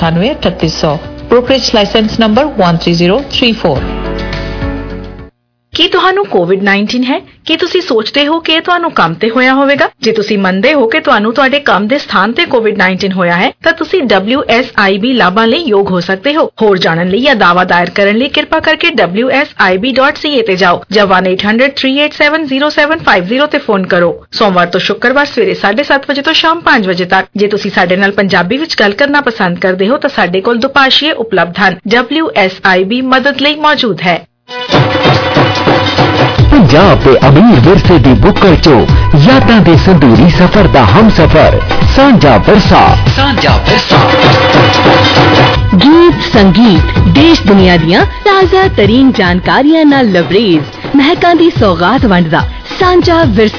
416-898-3800. Brokerage license number 13034. ਕੀ ਤੁਹਾਨੂੰ ਕੋਵਿਡ-19 ਹੈ? ਕੀ ਤੁਸੀਂ ਸੋਚਦੇ ਹੋ ਕਿ ਇਹ ਤੁਹਾਨੂੰ ਕੰਮ ਤੇ ਹੋਇਆ ਹੋਵੇਗਾ? ਜੇ ਤੁਸੀਂ ਮੰਨਦੇ ਹੋ ਕਿ ਤੁਹਾਨੂੰ ਤੁਹਾਡੇ ਕੰਮ ਦੇ ਸਥਾਨ ਤੇ ਕੋਵਿਡ-19 ਹੋਇਆ ਹੈ ਤਾਂ ਤੁਸੀਂ WSIB ਲਾਭਾਂ ਲਈ ਯੋਗ ਹੋ ਸਕਦੇ ਹੋ। ਹੋਰ ਜਾਣਨ ਲਈ ਜਾਂ ਦਾਅਵਾ ਦਾਇਰ ਕਰਨ ਲਈ ਕਿਰਪਾ ਕਰਕੇ WSIB.ca ਤੇ ਜਾਓ ਜਾਂ 1-800-387-0750 ਤੇ ਫੋਨ ਕਰੋ। ਸੋਮਵਾਰ ਤੋਂ ਸ਼ੁੱਕਰਵਾਰ ਸਵੇਰੇ 7:30 ਵਜੇ ਤੋਂ ਸ਼ਾਮ 5 ਵਜੇ ਤੱਕ। ਜੇ ਤੁਸੀਂ ਸਾਡੇ ਨਾਲ ਪੰਜਾਬੀ ਵਿੱਚ ਗੱਲ ਕਰਨਾ ਪਸੰਦ ਕਰਦੇ ਹੋ ਤਾਂ ਸਾਡੇ ਕੋਲ ਦੁਭਾਸ਼ੀਏ ਉਪਲਬਧ ਹਨ। WSIB ਮਦਦ ਲਈ ਮੌਜੂਦ ਹੈ। ਪੰਜਾਬ ਦੇ ਅਮੀਰ ਵਿਰਸੇ ਦੀ ਬੁੱਕਲ ਚੋਂ ਯਾਦਾਂ ਦੇ ਸੰਦੂਰੀ ਸਫ਼ਰ ਦਾ ਹਮਸਫ਼ਰ ਸਾਂਝਾ ਵਿਰਸਾ। ਗੀਤ ਸੰਗੀਤ ਦੇਸ਼ ਦੁਨੀਆ ਦੀਆਂ ਤਾਜ਼ਾ ਤਰੀਨ ਜਾਣਕਾਰੀਆਂ ਨਾਲ ਲਬਰੇਜ਼ ਮਹਿਕਾਂ ਦੀ ਸੌਗਾਤ ਵੰਡਦਾ ਸਾਂਝਾ ਵਿਰਸਾ।